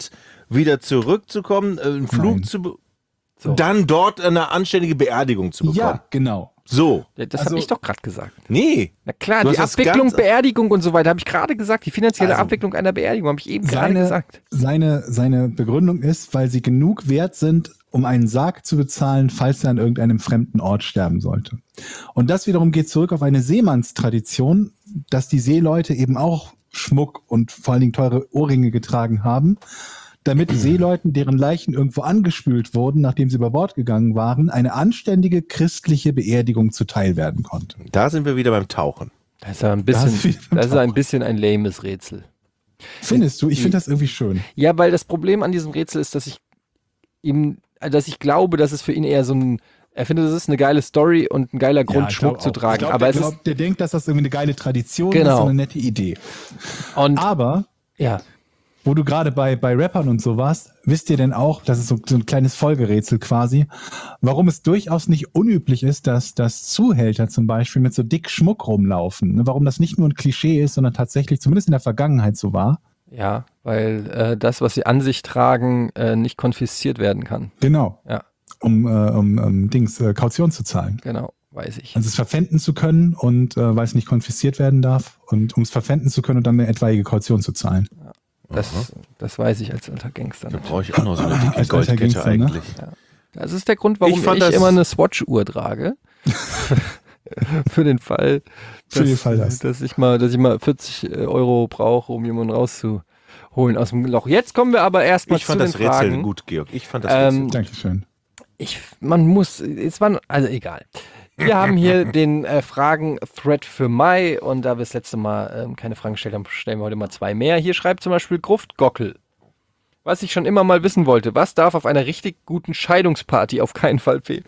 wieder zurückzukommen, einen Flug Nein. So. dann dort eine anständige Beerdigung zu bekommen. Ja, genau. So. Ja, das Also- habe ich doch gerade gesagt. Nee. Na klar, Du die hast das Abwicklung, ganz- Beerdigung und so weiter, habe ich gerade gesagt. Die finanzielle Also, Abwicklung einer Beerdigung habe ich eben gerade gesagt. Seine Begründung ist, weil sie genug wert sind, um einen Sarg zu bezahlen, falls er an irgendeinem fremden Ort sterben sollte. Und das wiederum geht zurück auf eine Seemannstradition, dass die Seeleute eben auch Schmuck und vor allen Dingen teure Ohrringe getragen haben, damit Seeleuten, deren Leichen irgendwo angespült wurden, nachdem sie über Bord gegangen waren, eine anständige christliche Beerdigung zuteil werden konnte. Da sind wir wieder beim Tauchen. Das ist ja ein Da ist bisschen, wieder das ist ein bisschen ein lames Rätsel. Findest du? Ich finde das irgendwie schön. Ja, weil das Problem an diesem Rätsel ist, dass ich glaube, dass es für ihn eher so ein, er findet, das ist eine geile Story und ein geiler Grund, Schmuck zu tragen. Aber es ist, der denkt, dass das irgendwie eine geile Tradition ist Genau. und eine nette Idee. und Aber ja, wo du gerade bei Rappern und so warst, wisst ihr denn auch, das ist so ein kleines Folgerätsel quasi, warum es durchaus nicht unüblich ist, dass Zuhälter zum Beispiel mit so dick Schmuck rumlaufen. Ne? Warum das nicht nur ein Klischee ist, sondern tatsächlich zumindest in der Vergangenheit so war. ja, weil das, was sie an sich tragen, nicht konfisziert werden kann. Genau. Ja. Um Kaution zu zahlen. Genau, weiß ich. Also es verpfänden zu können und weil es nicht konfisziert werden darf und um es verpfänden zu können und dann eine etwaige Kaution zu zahlen. Das weiß ich als alter Gangster. Da Natürlich. brauche ich auch noch so eine dicke Als alter Goldkette Gangster, ne? eigentlich. Das ist der Grund, warum Ich fand ich das- immer eine Swatch-Uhr trage. Für den Fall, Für den Fall, dass ich mal 40 € brauche, um jemanden rauszuholen aus dem Loch. Jetzt kommen wir aber erstmal Ich zu fand den das Rätsel Fragen. gut, Georg. Ich fand das Rätsel gut. Dankeschön. Also egal. Wir haben hier den Fragen-Thread für Mai und da wir das letzte Mal keine Fragen gestellt haben, stellen wir heute mal 2 mehr. Hier schreibt zum Beispiel Gruftgockel. Was ich schon immer mal wissen wollte, was darf auf einer richtig guten Scheidungsparty auf keinen Fall fehlen?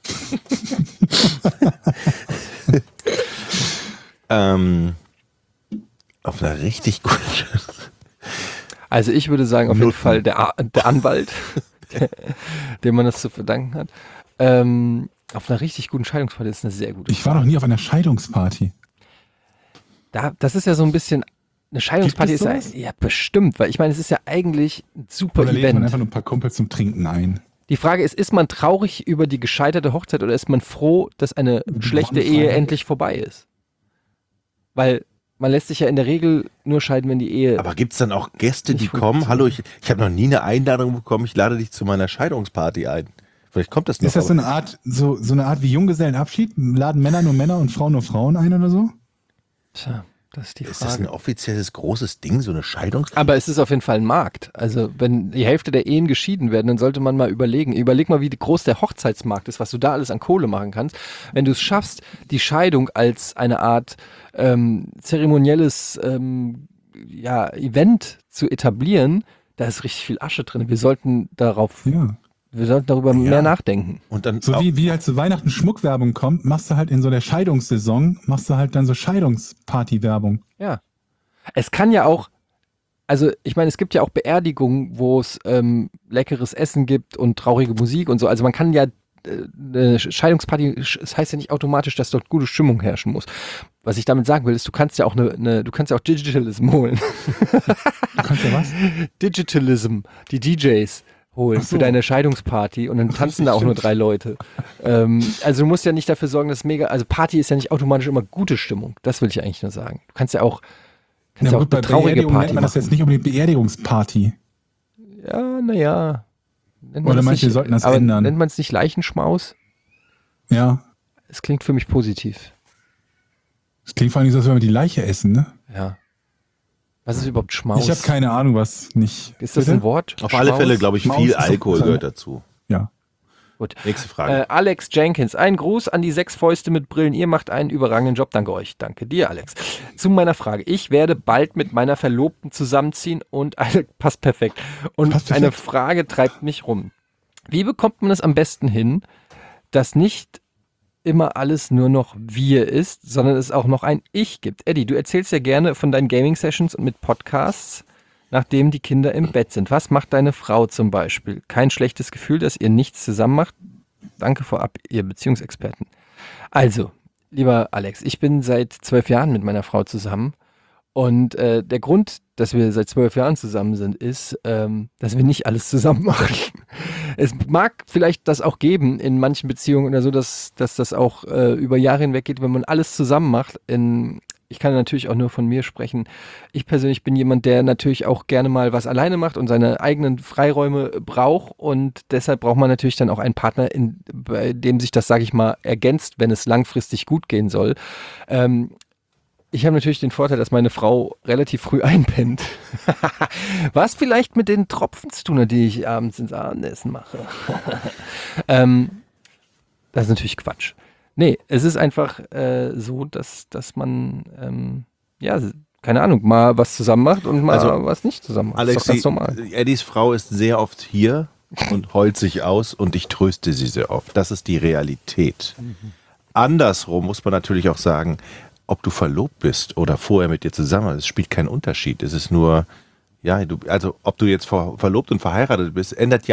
Auf einer richtig guten. Also ich würde sagen, auf jeden Nutten. Fall der Anwalt, dem man das zu verdanken hat. Auf einer richtig guten Scheidungsparty ist eine sehr gute Ich war noch nie auf einer Scheidungsparty. Das ist ja so ein bisschen, eine Scheidungsparty Gibt ist es sowas? ja bestimmt, weil ich meine, es ist ja eigentlich ein super Oder lädt man Event. einfach nur ein paar Kumpels zum Trinken ein? Die Frage ist man traurig über die gescheiterte Hochzeit oder ist man froh, dass eine schlechte Wannfrei. Ehe endlich vorbei ist? Weil man lässt sich ja in der Regel nur scheiden, wenn die Ehe... Aber gibt es dann auch Gäste, die Nicht kommen? Hallo, ich habe noch nie eine Einladung bekommen. Ich lade dich zu meiner Scheidungsparty ein. Vielleicht kommt das noch. Ist das so eine Art, so eine Art wie Junggesellenabschied? Laden Männer nur Männer und Frauen nur Frauen ein oder so? Tja, das ist die Ist das Frage. ein offizielles großes Ding, so eine Scheidungsparty? Aber es ist auf jeden Fall ein Markt. Also wenn die Hälfte der Ehen geschieden werden, dann sollte man mal überlegen. Überleg mal, wie groß der Hochzeitsmarkt ist, was du da alles an Kohle machen kannst. Wenn du es schaffst, die Scheidung als eine Art zeremonielles Event zu etablieren, da ist richtig viel Asche drin. Wir sollten Ja. darüber mehr nachdenken. Und dann So auch, wie halt zu Weihnachten Schmuckwerbung kommt, machst du halt in so der Scheidungssaison, machst du halt dann so Scheidungsparty-Werbung. Ja. Es kann ja auch, also ich meine, es gibt ja auch Beerdigungen, wo es leckeres Essen gibt und traurige Musik und so. Also man kann ja eine Scheidungsparty, das heißt ja nicht automatisch, dass dort gute Stimmung herrschen muss. Was ich damit sagen will, ist, du kannst ja auch du kannst ja auch Digitalism holen. Du kannst ja was? Digitalism, die DJs holen Ach so. für deine Scheidungsparty und dann tanzen da auch nur stimmt. 3 Leute. Also du musst ja nicht dafür sorgen, dass also Party ist ja nicht automatisch immer gute Stimmung. Das will ich eigentlich nur sagen. Du kannst ja auch, Ja, auch gut, bei eine traurige Beerdigung Party nennt man das machen. jetzt nicht unbedingt Beerdigungsparty. Ja, naja. Oder manche sollten das ändern. Nennt man es nicht Leichenschmaus? Ja. Es klingt für mich positiv. Das klingt vor allem so, als wenn wir die Leiche essen, ne? Ja. Was ist überhaupt Schmaus? Ich habe keine Ahnung, was nicht. Ist das Bitte? ein Wort? auf alle Schmaus? Fälle, glaube ich, Maus viel ist doch Alkohol gut, gehört ne? dazu. Ja. Gut. Nächste Frage. Alex Jenkins, ein Gruß an die 6 Fäuste mit Brillen. Ihr macht einen überragenden Job. Danke euch. Danke dir, Alex. Zu meiner Frage. Ich werde bald mit meiner Verlobten zusammenziehen und passt perfekt. Und Passt perfekt. eine Frage treibt mich rum. Wie bekommt man es am besten hin, dass nicht immer alles nur noch wir ist, sondern es auch noch ein Ich gibt? Eddie, du erzählst ja gerne von deinen Gaming-Sessions und mit Podcasts, nachdem die Kinder im Bett sind. Was macht deine Frau zum Beispiel? Kein schlechtes Gefühl, dass ihr nichts zusammen macht? Danke vorab, ihr Beziehungsexperten. Also, lieber Alex, ich bin seit 12 Jahren mit meiner Frau zusammen Und der Grund, dass wir seit 12 Jahren zusammen sind, ist, dass wir nicht alles zusammen machen. Es mag vielleicht das auch geben in manchen Beziehungen oder so, dass das auch über Jahre hinweg geht, wenn man alles zusammen macht. Ich kann natürlich auch nur von mir sprechen. Ich persönlich bin jemand, der natürlich auch gerne mal was alleine macht und seine eigenen Freiräume braucht. Und deshalb braucht man natürlich dann auch einen Partner, bei dem sich das, sage ich mal, ergänzt, wenn es langfristig gut gehen soll. Ich habe natürlich den Vorteil, dass meine Frau relativ früh einpennt. Was vielleicht mit den Tropfen zu tun hat, die ich abends ins Abendessen mache. Das ist natürlich Quatsch. Nee, es ist einfach so, dass man, keine Ahnung, mal was zusammen macht und mal was nicht zusammen macht. Alex, das ist doch ganz normal. Eddies Frau ist sehr oft hier und heult sich aus und ich tröste sie sehr oft. Das ist die Realität. Andersrum muss man natürlich auch sagen, ob du verlobt bist oder vorher mit dir zusammen, es spielt keinen Unterschied. Es ist nur, also ob du jetzt verlobt und verheiratet bist, ändert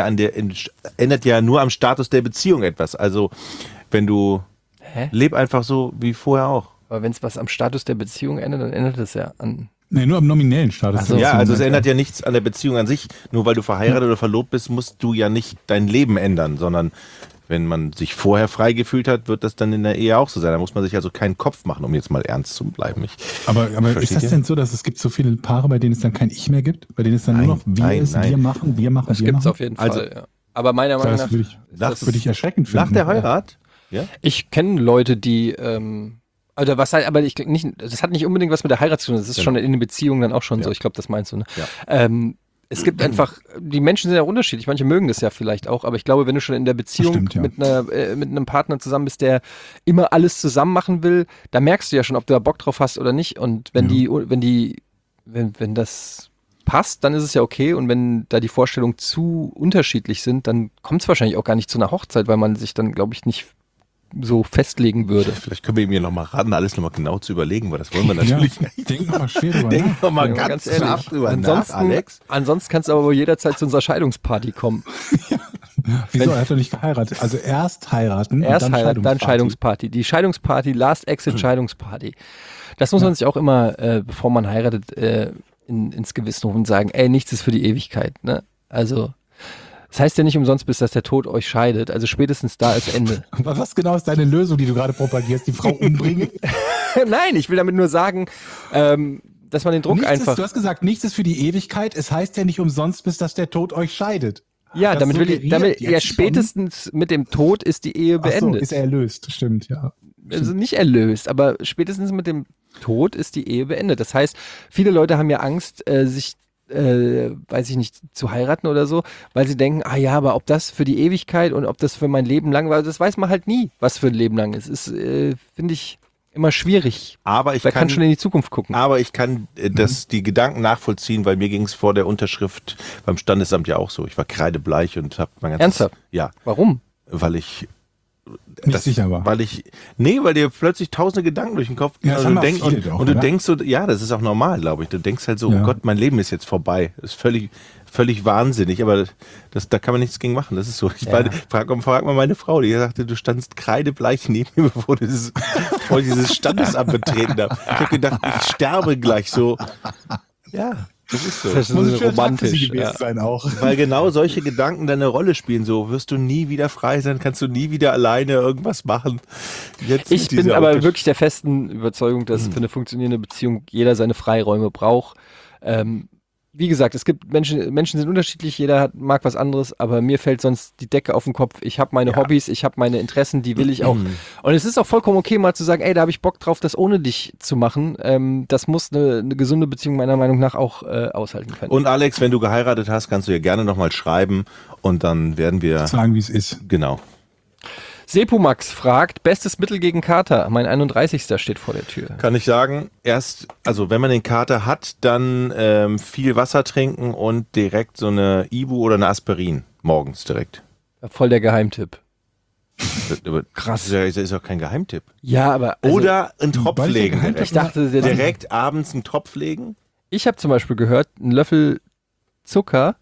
ja nur am Status der Beziehung etwas. Also wenn du leb einfach so wie vorher auch. Aber wenn es was am Status der Beziehung ändert, dann ändert es ja an. Nee, nur am nominellen Status. So. Ja, also es ändert ja nichts an der Beziehung an sich. Nur weil du verheiratet oder verlobt bist, musst du ja nicht dein Leben ändern, sondern wenn man sich vorher frei gefühlt hat, wird das dann in der Ehe auch so sein. Da muss man sich also keinen Kopf machen, um jetzt mal ernst zu bleiben. Aber ist das denn so, dass es gibt so viele Paare, bei denen es dann kein Ich mehr gibt? Bei denen es dann nur noch wir machen? Das gibt es auf jeden Fall, ja. Aber meiner Meinung nach... Das würde ich erschreckend finden. Nach der Heirat? Ja. Ich kenne Leute, die... das hat nicht unbedingt was mit der Heirat zu tun. Das ist schon in den Beziehungen dann auch schon so. Ich glaube, das meinst du, ne? Ja. Es gibt einfach, die Menschen sind ja unterschiedlich, manche mögen das ja vielleicht auch, aber ich glaube, wenn du schon in der Beziehung mit einem Partner zusammen bist, der immer alles zusammen machen will, da merkst du ja schon, ob du da Bock drauf hast oder nicht. Und wenn das passt, dann ist es ja okay. Und wenn da die Vorstellungen zu unterschiedlich sind, dann kommt es wahrscheinlich auch gar nicht zu einer Hochzeit, weil man sich dann, glaube ich, nicht so festlegen würde. Vielleicht können wir ihm hier nochmal raten, alles nochmal genau zu überlegen, weil das wollen wir natürlich nicht. Denk nochmal schwer drüber Denk nach. nochmal ganz ehrlich drüber nach, Alex. Ansonsten kannst du aber wohl jederzeit zu unserer Scheidungsparty kommen. Wieso? Er hat doch nicht geheiratet. Also erst heiraten, dann Scheidungsparty. Die Scheidungsparty, Last Exit Scheidungsparty. Das muss man sich auch immer, bevor man heiratet, ins Gewissen rufen und sagen, ey, nichts ist für die Ewigkeit. Ne? Also das heißt ja nicht umsonst, bis dass der Tod euch scheidet. Also spätestens da ist Ende. Was genau ist deine Lösung, die du gerade propagierst? Die Frau umbringen? Nein, ich will damit nur sagen, dass man den Druck einfach... Du hast gesagt, nichts ist für die Ewigkeit. Es heißt ja nicht umsonst, bis dass der Tod euch scheidet. Ja, spätestens mit dem Tod ist die Ehe beendet. So, ist er erlöst, stimmt, ja. Also nicht erlöst, aber spätestens mit dem Tod ist die Ehe beendet. Das heißt, viele Leute haben ja Angst, sich weiß ich nicht, zu heiraten oder so, weil sie denken, aber ob das für die Ewigkeit und ob das für mein Leben lang war, das weiß man halt nie, was für ein Leben lang ist. Ist, finde ich, immer schwierig. Aber ich kann schon in die Zukunft gucken. Aber ich kann die Gedanken nachvollziehen, weil mir ging es vor der Unterschrift beim Standesamt ja auch so. Ich war kreidebleich und habe mein ganzes... Ernsthaft? Ja. Warum? Weil ich... Nicht sicher war. Weil dir plötzlich tausende Gedanken durch den Kopf gehen und du denkst so, ja, das ist auch normal, glaube ich. Du denkst halt so, oh Gott, mein Leben ist jetzt vorbei. Das ist völlig wahnsinnig, aber da kann man nichts gegen machen. Das ist so. Frag mal meine Frau, die sagte, du standst kreidebleich neben mir, bevor du dieses Standesamt betreten hast. Ich habe gedacht, ich sterbe gleich so. Ja. Das ist so. Das ist romantisch sein auch. Weil genau solche Gedanken dann eine Rolle spielen. So wirst du nie wieder frei sein, kannst du nie wieder alleine irgendwas machen. Ich bin aber wirklich der festen Überzeugung, dass für eine funktionierende Beziehung jeder seine Freiräume braucht. Wie gesagt, es gibt Menschen sind unterschiedlich, jeder mag was anderes, aber mir fällt sonst die Decke auf den Kopf. Ich habe meine Hobbys, ich habe meine Interessen, die will ich auch. Und es ist auch vollkommen okay, mal zu sagen, ey, da habe ich Bock drauf, das ohne dich zu machen. Das muss eine gesunde Beziehung meiner Meinung nach auch aushalten können. Und Alex, wenn du geheiratet hast, kannst du ja gerne nochmal schreiben und dann werden wir sagen, wie es ist. Genau. Sepumax fragt, bestes Mittel gegen Kater. Mein 31. steht vor der Tür. Kann ich sagen, wenn man den Kater hat, dann viel Wasser trinken und direkt so eine Ibu oder eine Aspirin morgens direkt. Voll der Geheimtipp. Krass. Das ist auch kein Geheimtipp. Ja, aber... Oder einen Tropf legen. Ich dachte, direkt abends einen Tropf legen. Ich habe zum Beispiel gehört, einen Löffel Zucker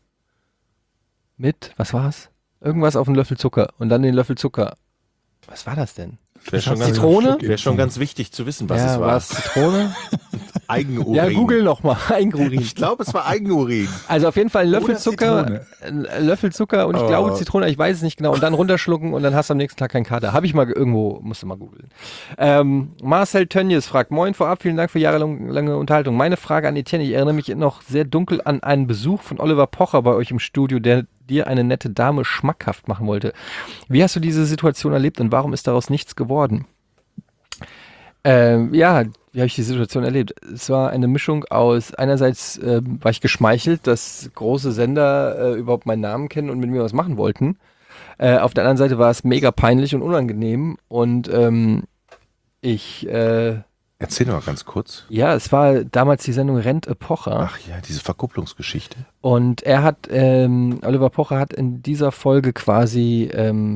mit, was war's? Irgendwas auf einen Löffel Zucker und dann den Löffel Zucker. Was war das denn? Zitrone? Wäre schon ganz wichtig zu wissen, was es war. War es Zitrone? Eigenurin. Ja, google nochmal. Eigenurin. Ich glaube, es war Eigenurin. Also auf jeden Fall ein Löffel Oder Zucker, Zitrone. ein Löffel Zucker und ich glaube Zitrone, ich weiß es nicht genau. Und dann runterschlucken und dann hast du am nächsten Tag keinen Kater. Habe ich mal irgendwo, musste mal googeln. Marcel Tönnies fragt, moin vorab, vielen Dank für jahrelange Unterhaltung. Meine Frage an Etienne, ich erinnere mich noch sehr dunkel an einen Besuch von Oliver Pocher bei euch im Studio, der dir eine nette Dame schmackhaft machen wollte. Wie hast du diese Situation erlebt und warum ist daraus nichts geworden? Wie habe ich die Situation erlebt? Es war eine Mischung aus, einerseits war ich geschmeichelt, dass große Sender überhaupt meinen Namen kennen und mit mir was machen wollten. Auf der anderen Seite war es mega peinlich und unangenehm und Erzähl doch mal ganz kurz. ja, es war damals die Sendung Rente Pocher. Ach ja, diese Verkupplungsgeschichte. Und Oliver Pocher hat in dieser Folge quasi,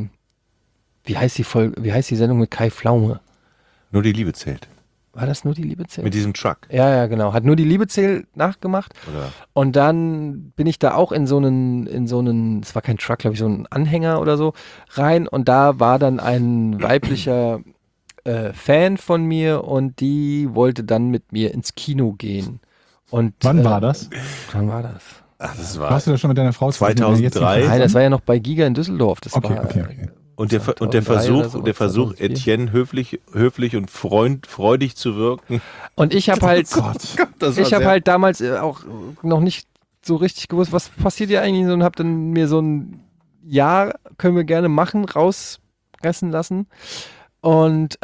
wie heißt die Sendung mit Kai Pflaume? Nur die Liebe zählt. War das nur die Liebe zählt? Mit diesem Truck. Ja, genau. Hat nur die Liebe zählt nachgemacht. Oder? Und dann bin ich da auch in so einen, es war kein Truck, glaube ich, so ein Anhänger oder so, rein. Und da war dann ein weiblicher Fan von mir und die wollte dann mit mir ins Kino gehen. Und, Wann war das? Wann war das? Ach, das war. Warst du da schon mit deiner Frau zusammen, die wir jetzt 2003? nicht Nein, haben? das war ja noch bei Giga in Düsseldorf. Das Okay, war, okay. Und der 2003 Versuch, oder so, der Versuch, 2004. Etienne höflich und freudig zu wirken. Und ich habe halt, Das war ich habe sehr- halt damals auch noch nicht so richtig gewusst, was passiert hier eigentlich, und habe dann mir so ein Ja, können wir gerne machen, rauspressen lassen. Und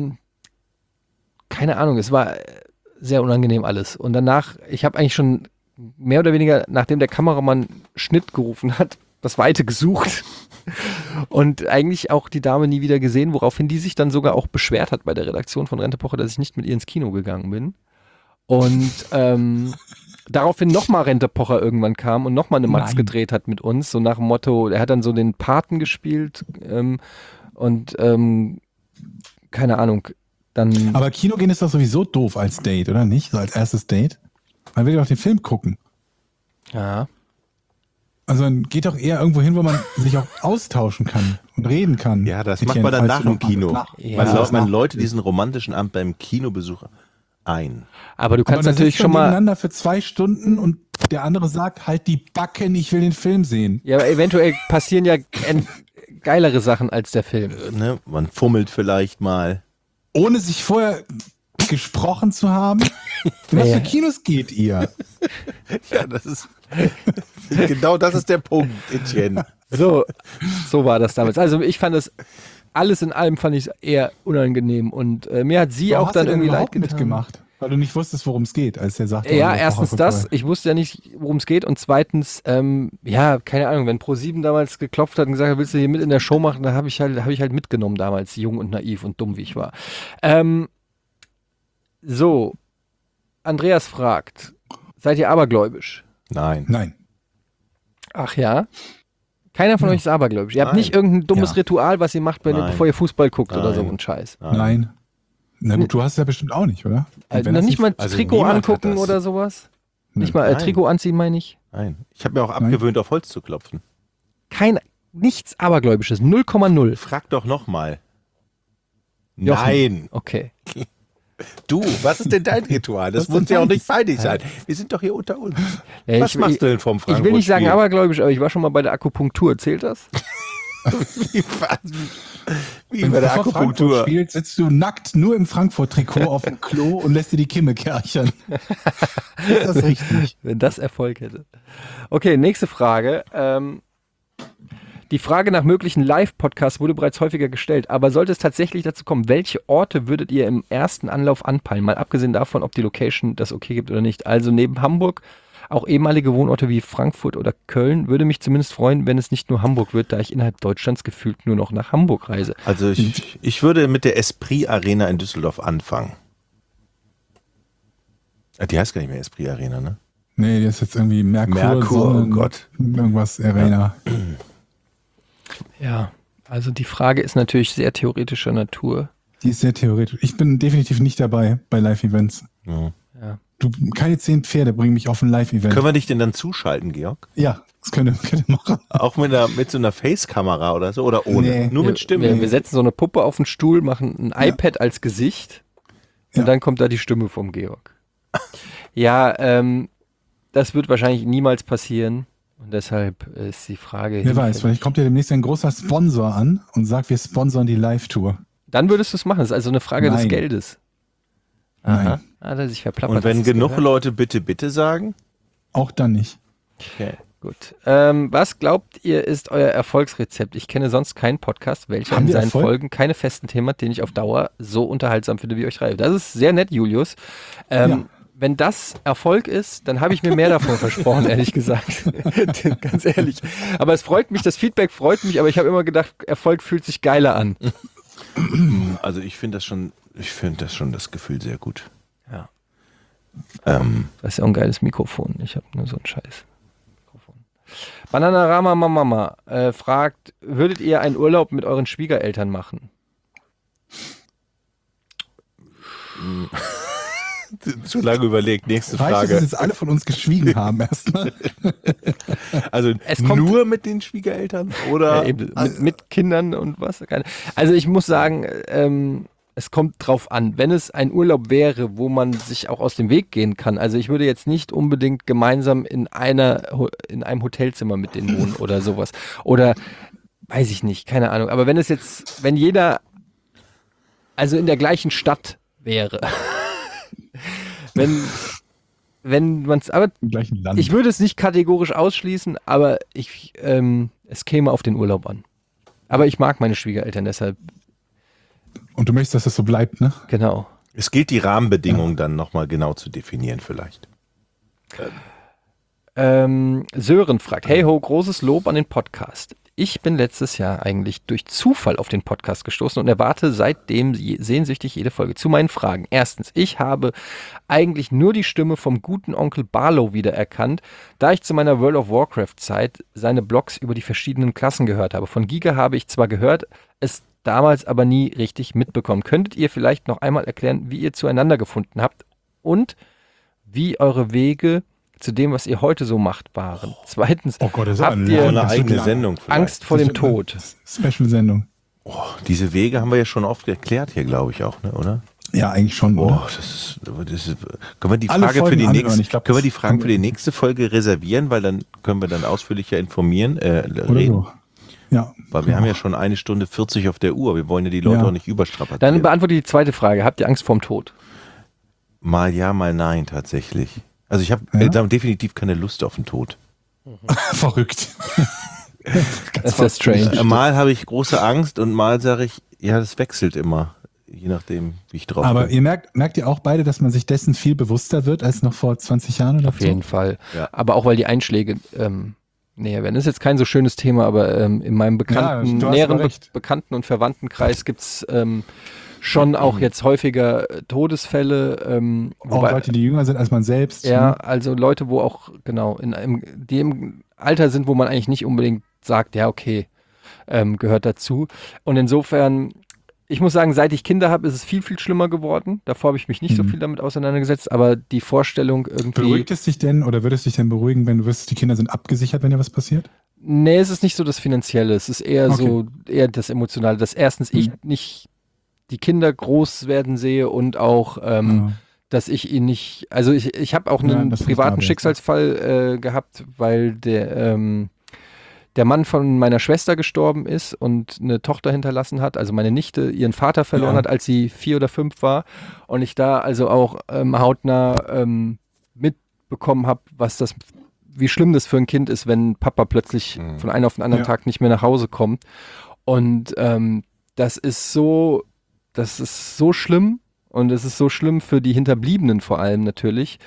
keine Ahnung, es war sehr unangenehm alles. Und danach, ich habe eigentlich schon mehr oder weniger, nachdem der Kameramann Schnitt gerufen hat, das Weite gesucht. Und eigentlich auch die Dame nie wieder gesehen, woraufhin die sich dann sogar auch beschwert hat bei der Redaktion von Rente Pocher, dass ich nicht mit ihr ins Kino gegangen bin. Und daraufhin nochmal Rente Pocher irgendwann kam und nochmal eine Matz Nein. gedreht hat mit uns, so nach dem Motto, er hat dann so den Paten gespielt und keine Ahnung, dann... Aber Kino gehen ist doch sowieso doof als Date, oder nicht? So als erstes Date. Man will ja doch den Film gucken. Ja. Also dann geht doch eher irgendwo hin, wo man sich auch austauschen kann und reden kann. Ja, das Etienne, macht man dann falls nach du dem noch mal Kino. Ja. Man läutet diesen romantischen Abend beim Kinobesuch ein. Aber du Aber kannst da natürlich sitzt man schon mal... nebeneinander für 2 Stunden und der andere sagt, halt die Backen, ich will den Film sehen. Ja, aber eventuell passieren ja geilere Sachen als der Film. Ne? Man fummelt vielleicht mal. Ohne sich vorher gesprochen zu haben. In was für Kinos geht ihr? Ja, das ist genau das ist der Punkt, Etienne. So war das damals. Also ich fand das, alles in allem fand ich es eher unangenehm und mir hat sie Warum auch hast dann du denn irgendwie leid überhaupt getan. mitgemacht? Weil du nicht wusstest, worum es geht, als er sagte. Ja, Oliver erstens Pocher das, kommt vorbei. ich wusste ja nicht, worum es geht, und zweitens, ja, keine Ahnung, wenn Pro7 damals geklopft hat und gesagt hat, willst du hier mit in der Show machen, da habe ich halt mitgenommen damals, jung und naiv und dumm wie ich war. So, Andreas fragt, seid ihr abergläubisch? Nein. Nein. Ach ja? Keiner von euch ist abergläubisch. Ihr habt Nein. nicht irgendein dummes Ja. Ritual, was ihr macht, Nein. bevor ihr Fußball guckt oder so Nein. ein Scheiß. Nein. Na gut, du hast es ja bestimmt auch nicht, oder? Und wenn Noch das nicht mal also Trikot niemand hat angucken das. oder sowas? Nö. Nicht mal Nein. Trikot anziehen, meine ich? Nein. Ich habe mir auch abgewöhnt, auf Holz zu klopfen. Nichts Abergläubisches. 0,0. Frag doch nochmal. Jochen. Nein. Okay. Du, was ist denn dein Ritual? Das Was ist muss denn ja auch deins? nicht feinig sein. Wir sind doch hier unter uns. Ja, Was machst du denn vom Ich will nicht sagen Frankfurt-Spiel? abergläubisch, aber ich war schon mal bei der Akupunktur. Zählt das? Wie Wenn bei der du vor Frankfurt Akupunktur. spielst, sitzt du nackt nur im Frankfurt-Trikot auf dem Klo und lässt dir die Kimme kerchern. Ist das richtig? Wenn das Erfolg hätte. Okay, nächste Frage. Die Frage nach möglichen Live-Podcasts wurde bereits häufiger gestellt, aber sollte es tatsächlich dazu kommen, welche Orte würdet ihr im ersten Anlauf anpeilen? Mal abgesehen davon, ob die Location das okay gibt oder nicht. Also neben Hamburg auch ehemalige Wohnorte wie Frankfurt oder Köln. Würde mich zumindest freuen, wenn es nicht nur Hamburg wird, da ich innerhalb Deutschlands gefühlt nur noch nach Hamburg reise. Also ich würde mit der Esprit Arena in Düsseldorf anfangen. Die heißt gar nicht mehr Esprit Arena, ne? Nee, das ist jetzt irgendwie Merkur, Merkur, oh Gott. Irgendwas Arena. Ja, also die Frage ist natürlich sehr theoretischer Natur. Die ist sehr theoretisch. Ich bin definitiv nicht dabei bei Live-Events. Ja. Ja. Keine 10 Pferde bringen mich auf ein Live-Event. Können wir dich denn dann zuschalten, Georg? Ja, das könnt ihr machen. Auch mit so einer Face-Kamera oder so? Oder ohne? Nee. Nur mit Stimme? Wir setzen so eine Puppe auf den Stuhl, machen ein iPad als Gesicht und Ja. dann kommt da die Stimme vom Georg. Ja, das wird wahrscheinlich niemals passieren. Und deshalb ist die Frage. Wer weiß, vielleicht kommt ja demnächst ein großer Sponsor an und sagt, wir sponsern die Live-Tour. Dann würdest du es machen. Das ist also eine Frage des Nein. Geldes. Nein. Hat er sich verplappert. Und wenn hast du's genug gehört? Leute bitte, bitte sagen? Auch dann nicht. Okay. Gut. Was glaubt ihr, ist euer Erfolgsrezept? Ich kenne sonst keinen Podcast, welcher Haben in wir seinen Erfolg? Folgen keine festen Themen hat, den ich auf Dauer so unterhaltsam finde wie euch drei. Das ist sehr nett, Julius. Wenn das Erfolg ist, dann habe ich mir mehr davon versprochen, ehrlich gesagt. Ganz ehrlich. Aber es freut mich, das Feedback freut mich, aber ich habe immer gedacht, Erfolg fühlt sich geiler an. Also ich finde das schon das Gefühl sehr gut. Ja. Ähm, Das ist ja auch ein geiles Mikrofon. Ich habe nur so ein scheiß Mikrofon. Bananarama Mama fragt, würdet ihr einen Urlaub mit euren Schwiegereltern machen? zu lange überlegt. Nächste Reicht es, dass Frage. jetzt alle von uns geschwiegen haben erstmal? Also Es kommt- nur mit den Schwiegereltern oder? Ja, eben, mit Kindern und was? Also ich muss sagen, es kommt drauf an. Wenn es ein Urlaub wäre, wo man sich auch aus dem Weg gehen kann. Also ich würde jetzt nicht unbedingt gemeinsam in einem Hotelzimmer mit denen wohnen oder sowas. Oder weiß ich nicht, keine Ahnung. Aber wenn jeder also in der gleichen Stadt wäre. wenn man es, aber Im gleichen Land. ich würde es nicht kategorisch ausschließen, aber es käme auf den Urlaub an. Aber ich mag meine Schwiegereltern, deshalb, Und du möchtest, dass das so bleibt, ne? genau. Es gilt die Rahmenbedingungen dann nochmal genau zu definieren vielleicht. Sören fragt, hey ho, großes Lob an den Podcast. Ich bin letztes Jahr eigentlich durch Zufall auf den Podcast gestoßen und erwarte seitdem sehnsüchtig jede Folge. Zu meinen Fragen. Erstens, ich habe eigentlich nur die Stimme vom guten Onkel Barlow wiedererkannt, da ich zu meiner World of Warcraft Zeit seine Blogs über die verschiedenen Klassen gehört habe. Von Giga habe ich zwar gehört, es damals aber nie richtig mitbekommen. Könntet ihr vielleicht noch einmal erklären, wie ihr zueinander gefunden habt und wie eure Wege zu dem, was ihr heute so macht, waren? Zweitens, Oh Gott, das ist habt aber ihr So lang. eine Das wird eigene lang. Sendung vielleicht. Angst vor dem Tod? Special-Sendung. Oh, diese Wege haben wir ja schon oft erklärt hier, glaube ich auch, ne, oder? Ja, eigentlich schon, Oh, oder? das ist, können wir die Alle Frage für Folgen die anhören. nächste, Ich glaub, können wir das die Fragen haben für wir- die nächste Folge reservieren, weil dann können wir dann ausführlicher informieren, Oder reden. so. Ja. Weil wir haben ja schon 1 Stunde 40 auf der Uhr. Wir wollen ja die Leute Ja. auch nicht überstrapazieren. Dann beantworte die zweite Frage. Habt ihr Angst vorm Tod? Mal ja, mal nein, tatsächlich. Also ich habe Ja? definitiv keine Lust auf den Tod. Verrückt. Das ist ja strange. Mal habe ich große Angst und mal sage ich, ja, das wechselt immer. Je nachdem, wie ich drauf Aber bin. ihr merkt ihr auch beide, dass man sich dessen viel bewusster wird als noch vor 20 Jahren oder Auf jeden Fall. Ja. Aber auch weil die Einschläge näher werden. Das ist jetzt kein so schönes Thema, aber in meinem bekannten, du hast näheren aber recht. Bekannten- und Verwandtenkreis gibt es schon auch jetzt häufiger Todesfälle. Auch Leute, die jünger sind als man selbst. Ja, ne? also Leute, wo auch, genau, die im Alter sind, wo man eigentlich nicht unbedingt sagt, ja, okay, gehört dazu. Und insofern, ich muss sagen, seit ich Kinder habe, ist es viel, viel schlimmer geworden. Davor habe ich mich nicht so viel damit auseinandergesetzt, aber die Vorstellung irgendwie. Beruhigt es dich denn oder würde es dich denn beruhigen, wenn du wüsstest, die Kinder sind abgesichert, wenn dir was passiert? Nee, es ist nicht so das Finanzielle, es ist eher Okay. eher das Emotionale, dass erstens ich nicht die Kinder groß werden sehe und auch, dass ich ihn nicht, also ich habe auch Ja, einen das ist privaten klar, Schicksalsfall gehabt, weil der Mann von meiner Schwester gestorben ist und eine Tochter hinterlassen hat, also meine Nichte ihren Vater verloren Ja. hat, als sie 4 oder 5 war und ich da also auch hautnah mitbekommen habe, wie schlimm das für ein Kind ist, wenn Papa plötzlich von einem auf den anderen Ja. Tag nicht mehr nach Hause kommt. Und das ist so schlimm und es ist so schlimm für die Hinterbliebenen vor allem natürlich,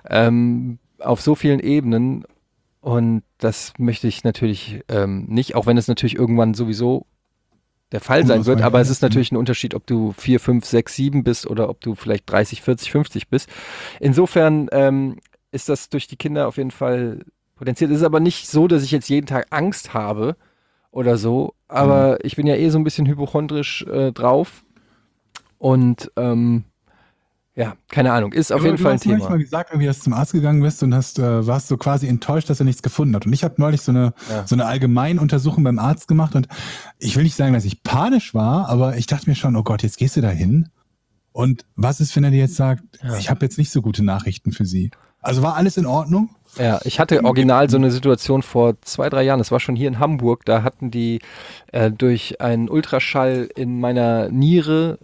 auf so vielen Ebenen. Und das möchte ich natürlich nicht, auch wenn es natürlich irgendwann sowieso der Fall sein wird, aber es ist natürlich ein Unterschied, ob du 4, 5, 6, 7 bist oder ob du vielleicht 30, 40, 50 bist. Insofern ist das durch die Kinder auf jeden Fall potenziert. Es ist aber nicht so, dass ich jetzt jeden Tag Angst habe oder so, aber ich bin ja so ein bisschen hypochondrisch drauf und ja, keine Ahnung, ist auf jeden Fall ein Du hast Thema. mal gesagt, irgendwie, dass du zum Arzt gegangen bist und warst so quasi enttäuscht, dass er nichts gefunden hat. Und ich habe neulich so eine Allgemeinuntersuchung beim Arzt gemacht und ich will nicht sagen, dass ich panisch war, aber ich dachte mir schon, oh Gott, jetzt gehst du da hin Und was ist, wenn er dir jetzt sagt, ich habe jetzt nicht so gute Nachrichten für Sie? Also war alles in Ordnung? Ja, ich hatte original so eine Situation vor 2-3 Jahren, das war schon hier in Hamburg, da hatten die durch einen Ultraschall in meiner Niere,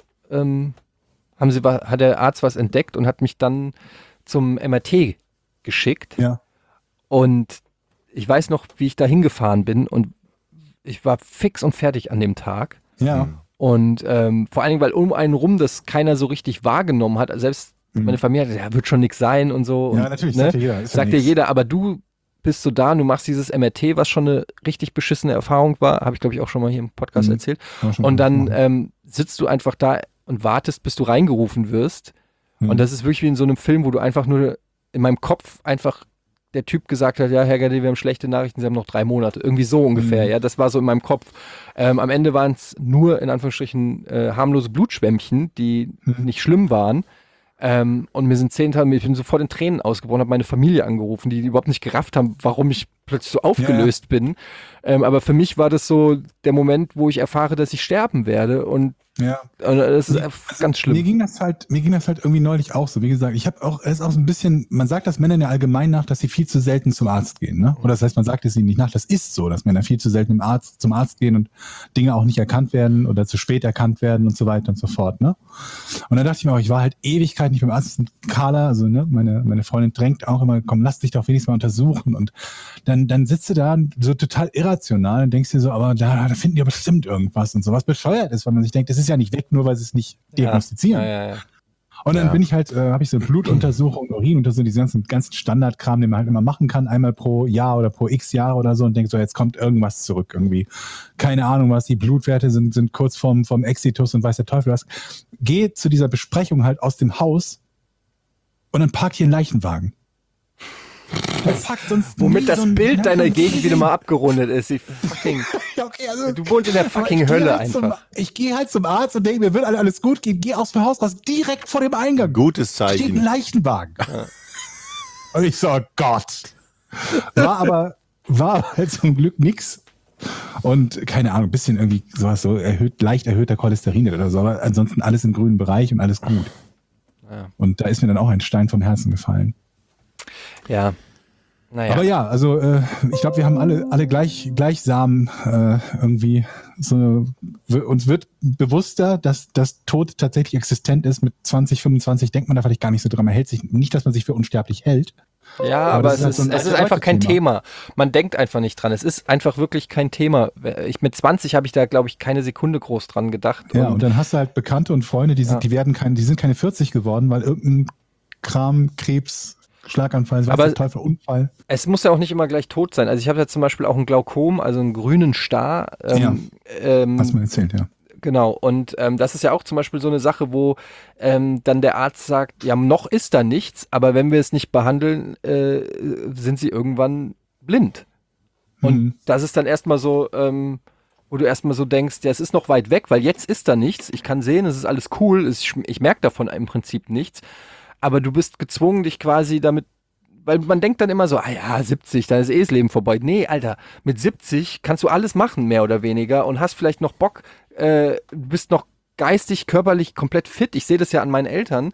hat der Arzt was entdeckt und hat mich dann zum MRT geschickt. Ja. Und ich weiß noch, wie ich da hingefahren bin und ich war fix und fertig an dem Tag. Ja. Und vor allen Dingen, weil um einen rum das keiner so richtig wahrgenommen hat. Selbst meine Familie hat gesagt, ja, wird schon nichts sein und so. Ja, und, natürlich, ne? sagt ja jeder. Sagt dir jeder, aber du bist so da und du machst dieses MRT, was schon eine richtig beschissene Erfahrung war. Habe ich, glaube ich, auch schon mal hier im Podcast erzählt. Und dann sitzt du einfach da und wartest, bis du reingerufen wirst. Und das ist wirklich wie in so einem Film, wo du einfach nur in meinem Kopf einfach der Typ gesagt hat, ja, Herr Gade, wir haben schlechte Nachrichten, Sie haben noch 3 Monate. Irgendwie so ungefähr, ja, das war so in meinem Kopf. Am Ende waren es nur, in Anführungsstrichen, harmlose Blutschwämmchen, die nicht schlimm waren. Und mir sind 10 Tage, ich bin sofort in Tränen ausgebrochen, habe meine Familie angerufen, die überhaupt nicht gerafft haben, warum ich plötzlich so aufgelöst bin. Aber für mich war das so der Moment, wo ich erfahre, dass ich sterben werde. Und das ist ganz schlimm. Mir ging das halt irgendwie neulich auch so. Wie gesagt, ich habe auch, es ist auch so ein bisschen, man sagt das Männern ja allgemein nach, dass sie viel zu selten zum Arzt gehen, ne? Oder das heißt, man sagt es ihnen nicht nach, das ist so, dass Männer viel zu selten zum Arzt gehen und Dinge auch nicht erkannt werden oder zu spät erkannt werden und so weiter und so fort, ne? Und dann dachte ich mir auch, ich war halt Ewigkeit nicht beim Arzt. Und Carla, also ne, meine Freundin drängt auch immer, komm, lass dich doch wenigstens mal untersuchen. Und dann sitzt du da so total irrational und denkst dir so, aber da finden die bestimmt irgendwas und so, was bescheuert ist, weil man sich denkt, das ist ja nicht weg, nur weil sie es nicht diagnostizieren. Ja. Und dann bin ich halt, habe ich so Blutuntersuchung, Urinuntersuchung, diesen ganzen Standardkram, den man halt immer machen kann, einmal pro Jahr oder pro x Jahre oder so und denke so, jetzt kommt irgendwas zurück irgendwie. Keine Ahnung was, die Blutwerte sind kurz vom Exitus und weiß der Teufel was. Gehe zu dieser Besprechung halt aus dem Haus und dann parkt hier ein Leichenwagen. Womit das Bild deiner Gegend wieder mal abgerundet ist. Du wohnst in der fucking Hölle einfach. Ich gehe halt zum Arzt und denke, mir wird alles gut gehen, gehe aus dem Haus raus, direkt vor dem Eingang. Gutes Zeichen. Steht ein Leichenwagen. Und ich so, oh Gott. War aber halt zum Glück nix. Und keine Ahnung, ein bisschen irgendwie sowas so leicht erhöhter Cholesterin oder so, aber ansonsten alles im grünen Bereich und alles gut. Ja. Und da ist mir dann auch ein Stein vom Herzen gefallen. Ja. Naja. Aber ja, also ich glaube, wir haben alle gleichsam irgendwie so, uns wird bewusster, dass das Tod tatsächlich existent ist. Mit 20, 25 denkt man da vielleicht gar nicht so dran. Man hält sich nicht, dass man sich für unsterblich hält. Ja, aber es ist einfach kein Thema. Man denkt einfach nicht dran. Es ist einfach wirklich kein Thema. Mit 20 habe ich da, glaube ich, keine Sekunde groß dran gedacht. Ja, und dann hast du halt Bekannte und Freunde, die sind keine 40 geworden, weil irgendein Kram, Krebs, Schlaganfall, aber Teufel, Unfall. Es muss ja auch nicht immer gleich tot sein. Also ich habe ja zum Beispiel auch ein Glaukom, also einen grünen Star. Hast du mir erzählt, ja. Genau, und das ist ja auch zum Beispiel so eine Sache, wo dann der Arzt sagt, ja, noch ist da nichts, aber wenn wir es nicht behandeln, sind sie irgendwann blind. Und das ist dann erstmal so, wo du erstmal so denkst, ja, es ist noch weit weg, weil jetzt ist da nichts. Ich kann sehen, es ist alles cool, ich merke davon im Prinzip nichts. Aber du bist gezwungen, dich quasi damit, weil man denkt dann immer so, 70, dann ist das Leben vorbei. Nee, Alter, mit 70 kannst du alles machen, mehr oder weniger, und hast vielleicht noch Bock, du bist noch geistig, körperlich komplett fit. Ich sehe das ja an meinen Eltern.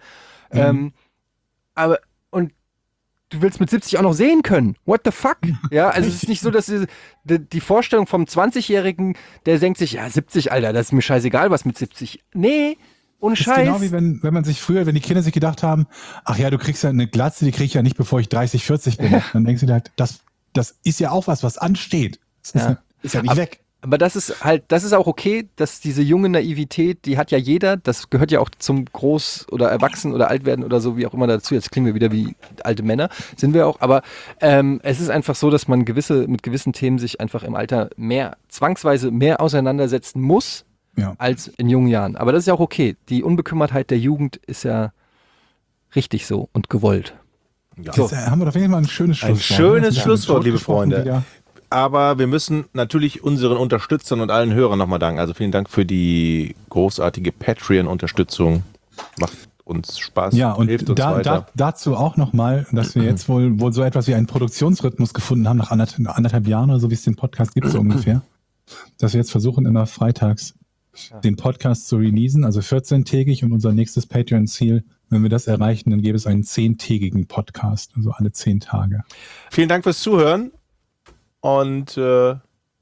Und du willst mit 70 auch noch sehen können. What the fuck? Ja, also es ist nicht so, dass die Vorstellung vom 20-Jährigen, der denkt sich, ja, 70, Alter, das ist mir scheißegal, was mit 70. Nee, ohne Scheiß. Das ist genau wie wenn man sich früher, wenn die Kinder sich gedacht haben, ach ja, du kriegst ja eine Glatze, die krieg ich ja nicht, bevor ich 30, 40 bin. Dann denkst du dir halt, das ist ja auch was ansteht. Das ist ja nicht weg. Aber das ist auch okay, dass diese junge Naivität, die hat ja jeder, das gehört ja auch zum Groß- oder Erwachsen- oder Altwerden oder so, wie auch immer dazu. Jetzt klingen wir wieder wie alte Männer, sind wir auch. Aber es ist einfach so, dass man mit gewissen Themen sich einfach im Alter zwangsweise mehr auseinandersetzen muss, als in jungen Jahren. Aber das ist ja auch okay. Die Unbekümmertheit der Jugend ist ja richtig so und gewollt. Ja. So. Jetzt haben wir doch wenigstens mal ein schönes Schlusswort. Ein schönes Schlusswort, liebe Freunde. Wieder. Aber wir müssen natürlich unseren Unterstützern und allen Hörern nochmal danken. Also vielen Dank für die großartige Patreon-Unterstützung. Macht uns Spaß, ja, und hilft uns weiter. Dazu auch nochmal, dass wir jetzt wohl so etwas wie einen Produktionsrhythmus gefunden haben, nach anderthalb Jahren oder so, wie es den Podcast gibt, so ungefähr. Dass wir jetzt versuchen, immer freitags den Podcast zu releasen, also 14-tägig, und unser nächstes Patreon-Ziel, wenn wir das erreichen, dann gäbe es einen 10-tägigen Podcast, also alle 10 Tage. Vielen Dank fürs Zuhören und hallo?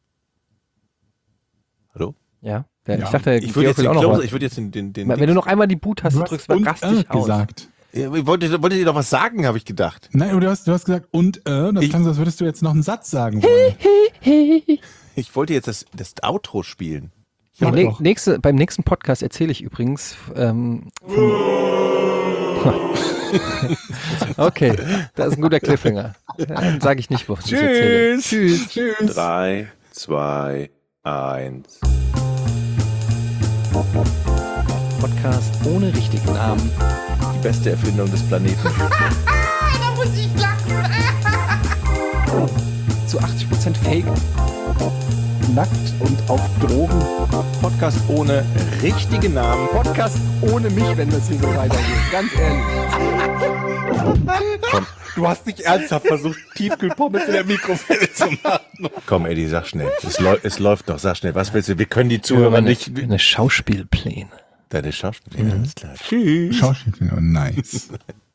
Ja. Ja. Ich dachte, Ich würde Georg will auch noch was. jetzt den Wenn du noch einmal die Boot-Taste drückst, rast dich aus. gesagt. ich wollte dir doch was sagen, habe ich gedacht. Nein, aber du hast gesagt, und das klang so, als würdest du jetzt noch einen Satz sagen wollen. Ich wollte jetzt das Outro spielen. Ja, Mach doch. beim nächsten Podcast erzähle ich übrigens okay, das ist ein guter Cliffhanger. Dann sage ich nicht, wovon ich erzähle. Tschüss. 3, 2, 1. Podcast ohne richtigen Namen. Die beste Erfindung des Planeten. Da muss ich lachen. Zu 80% Fake. Nackt und auf Drogen. Podcast ohne richtigen Namen. Podcast ohne mich, wenn das hier so weitergeht. Ganz ehrlich. Du hast nicht ernsthaft versucht, Tiefkühlpommes in der Mikrowelle zu machen. Komm, Eddie, sag schnell. Es läuft doch, sag schnell. Was willst du? Wir können die Zuhörer nicht... Eine Schauspielpläne. Deine Schauspieler, alles klar. Tschüss. Schauspiel, nice.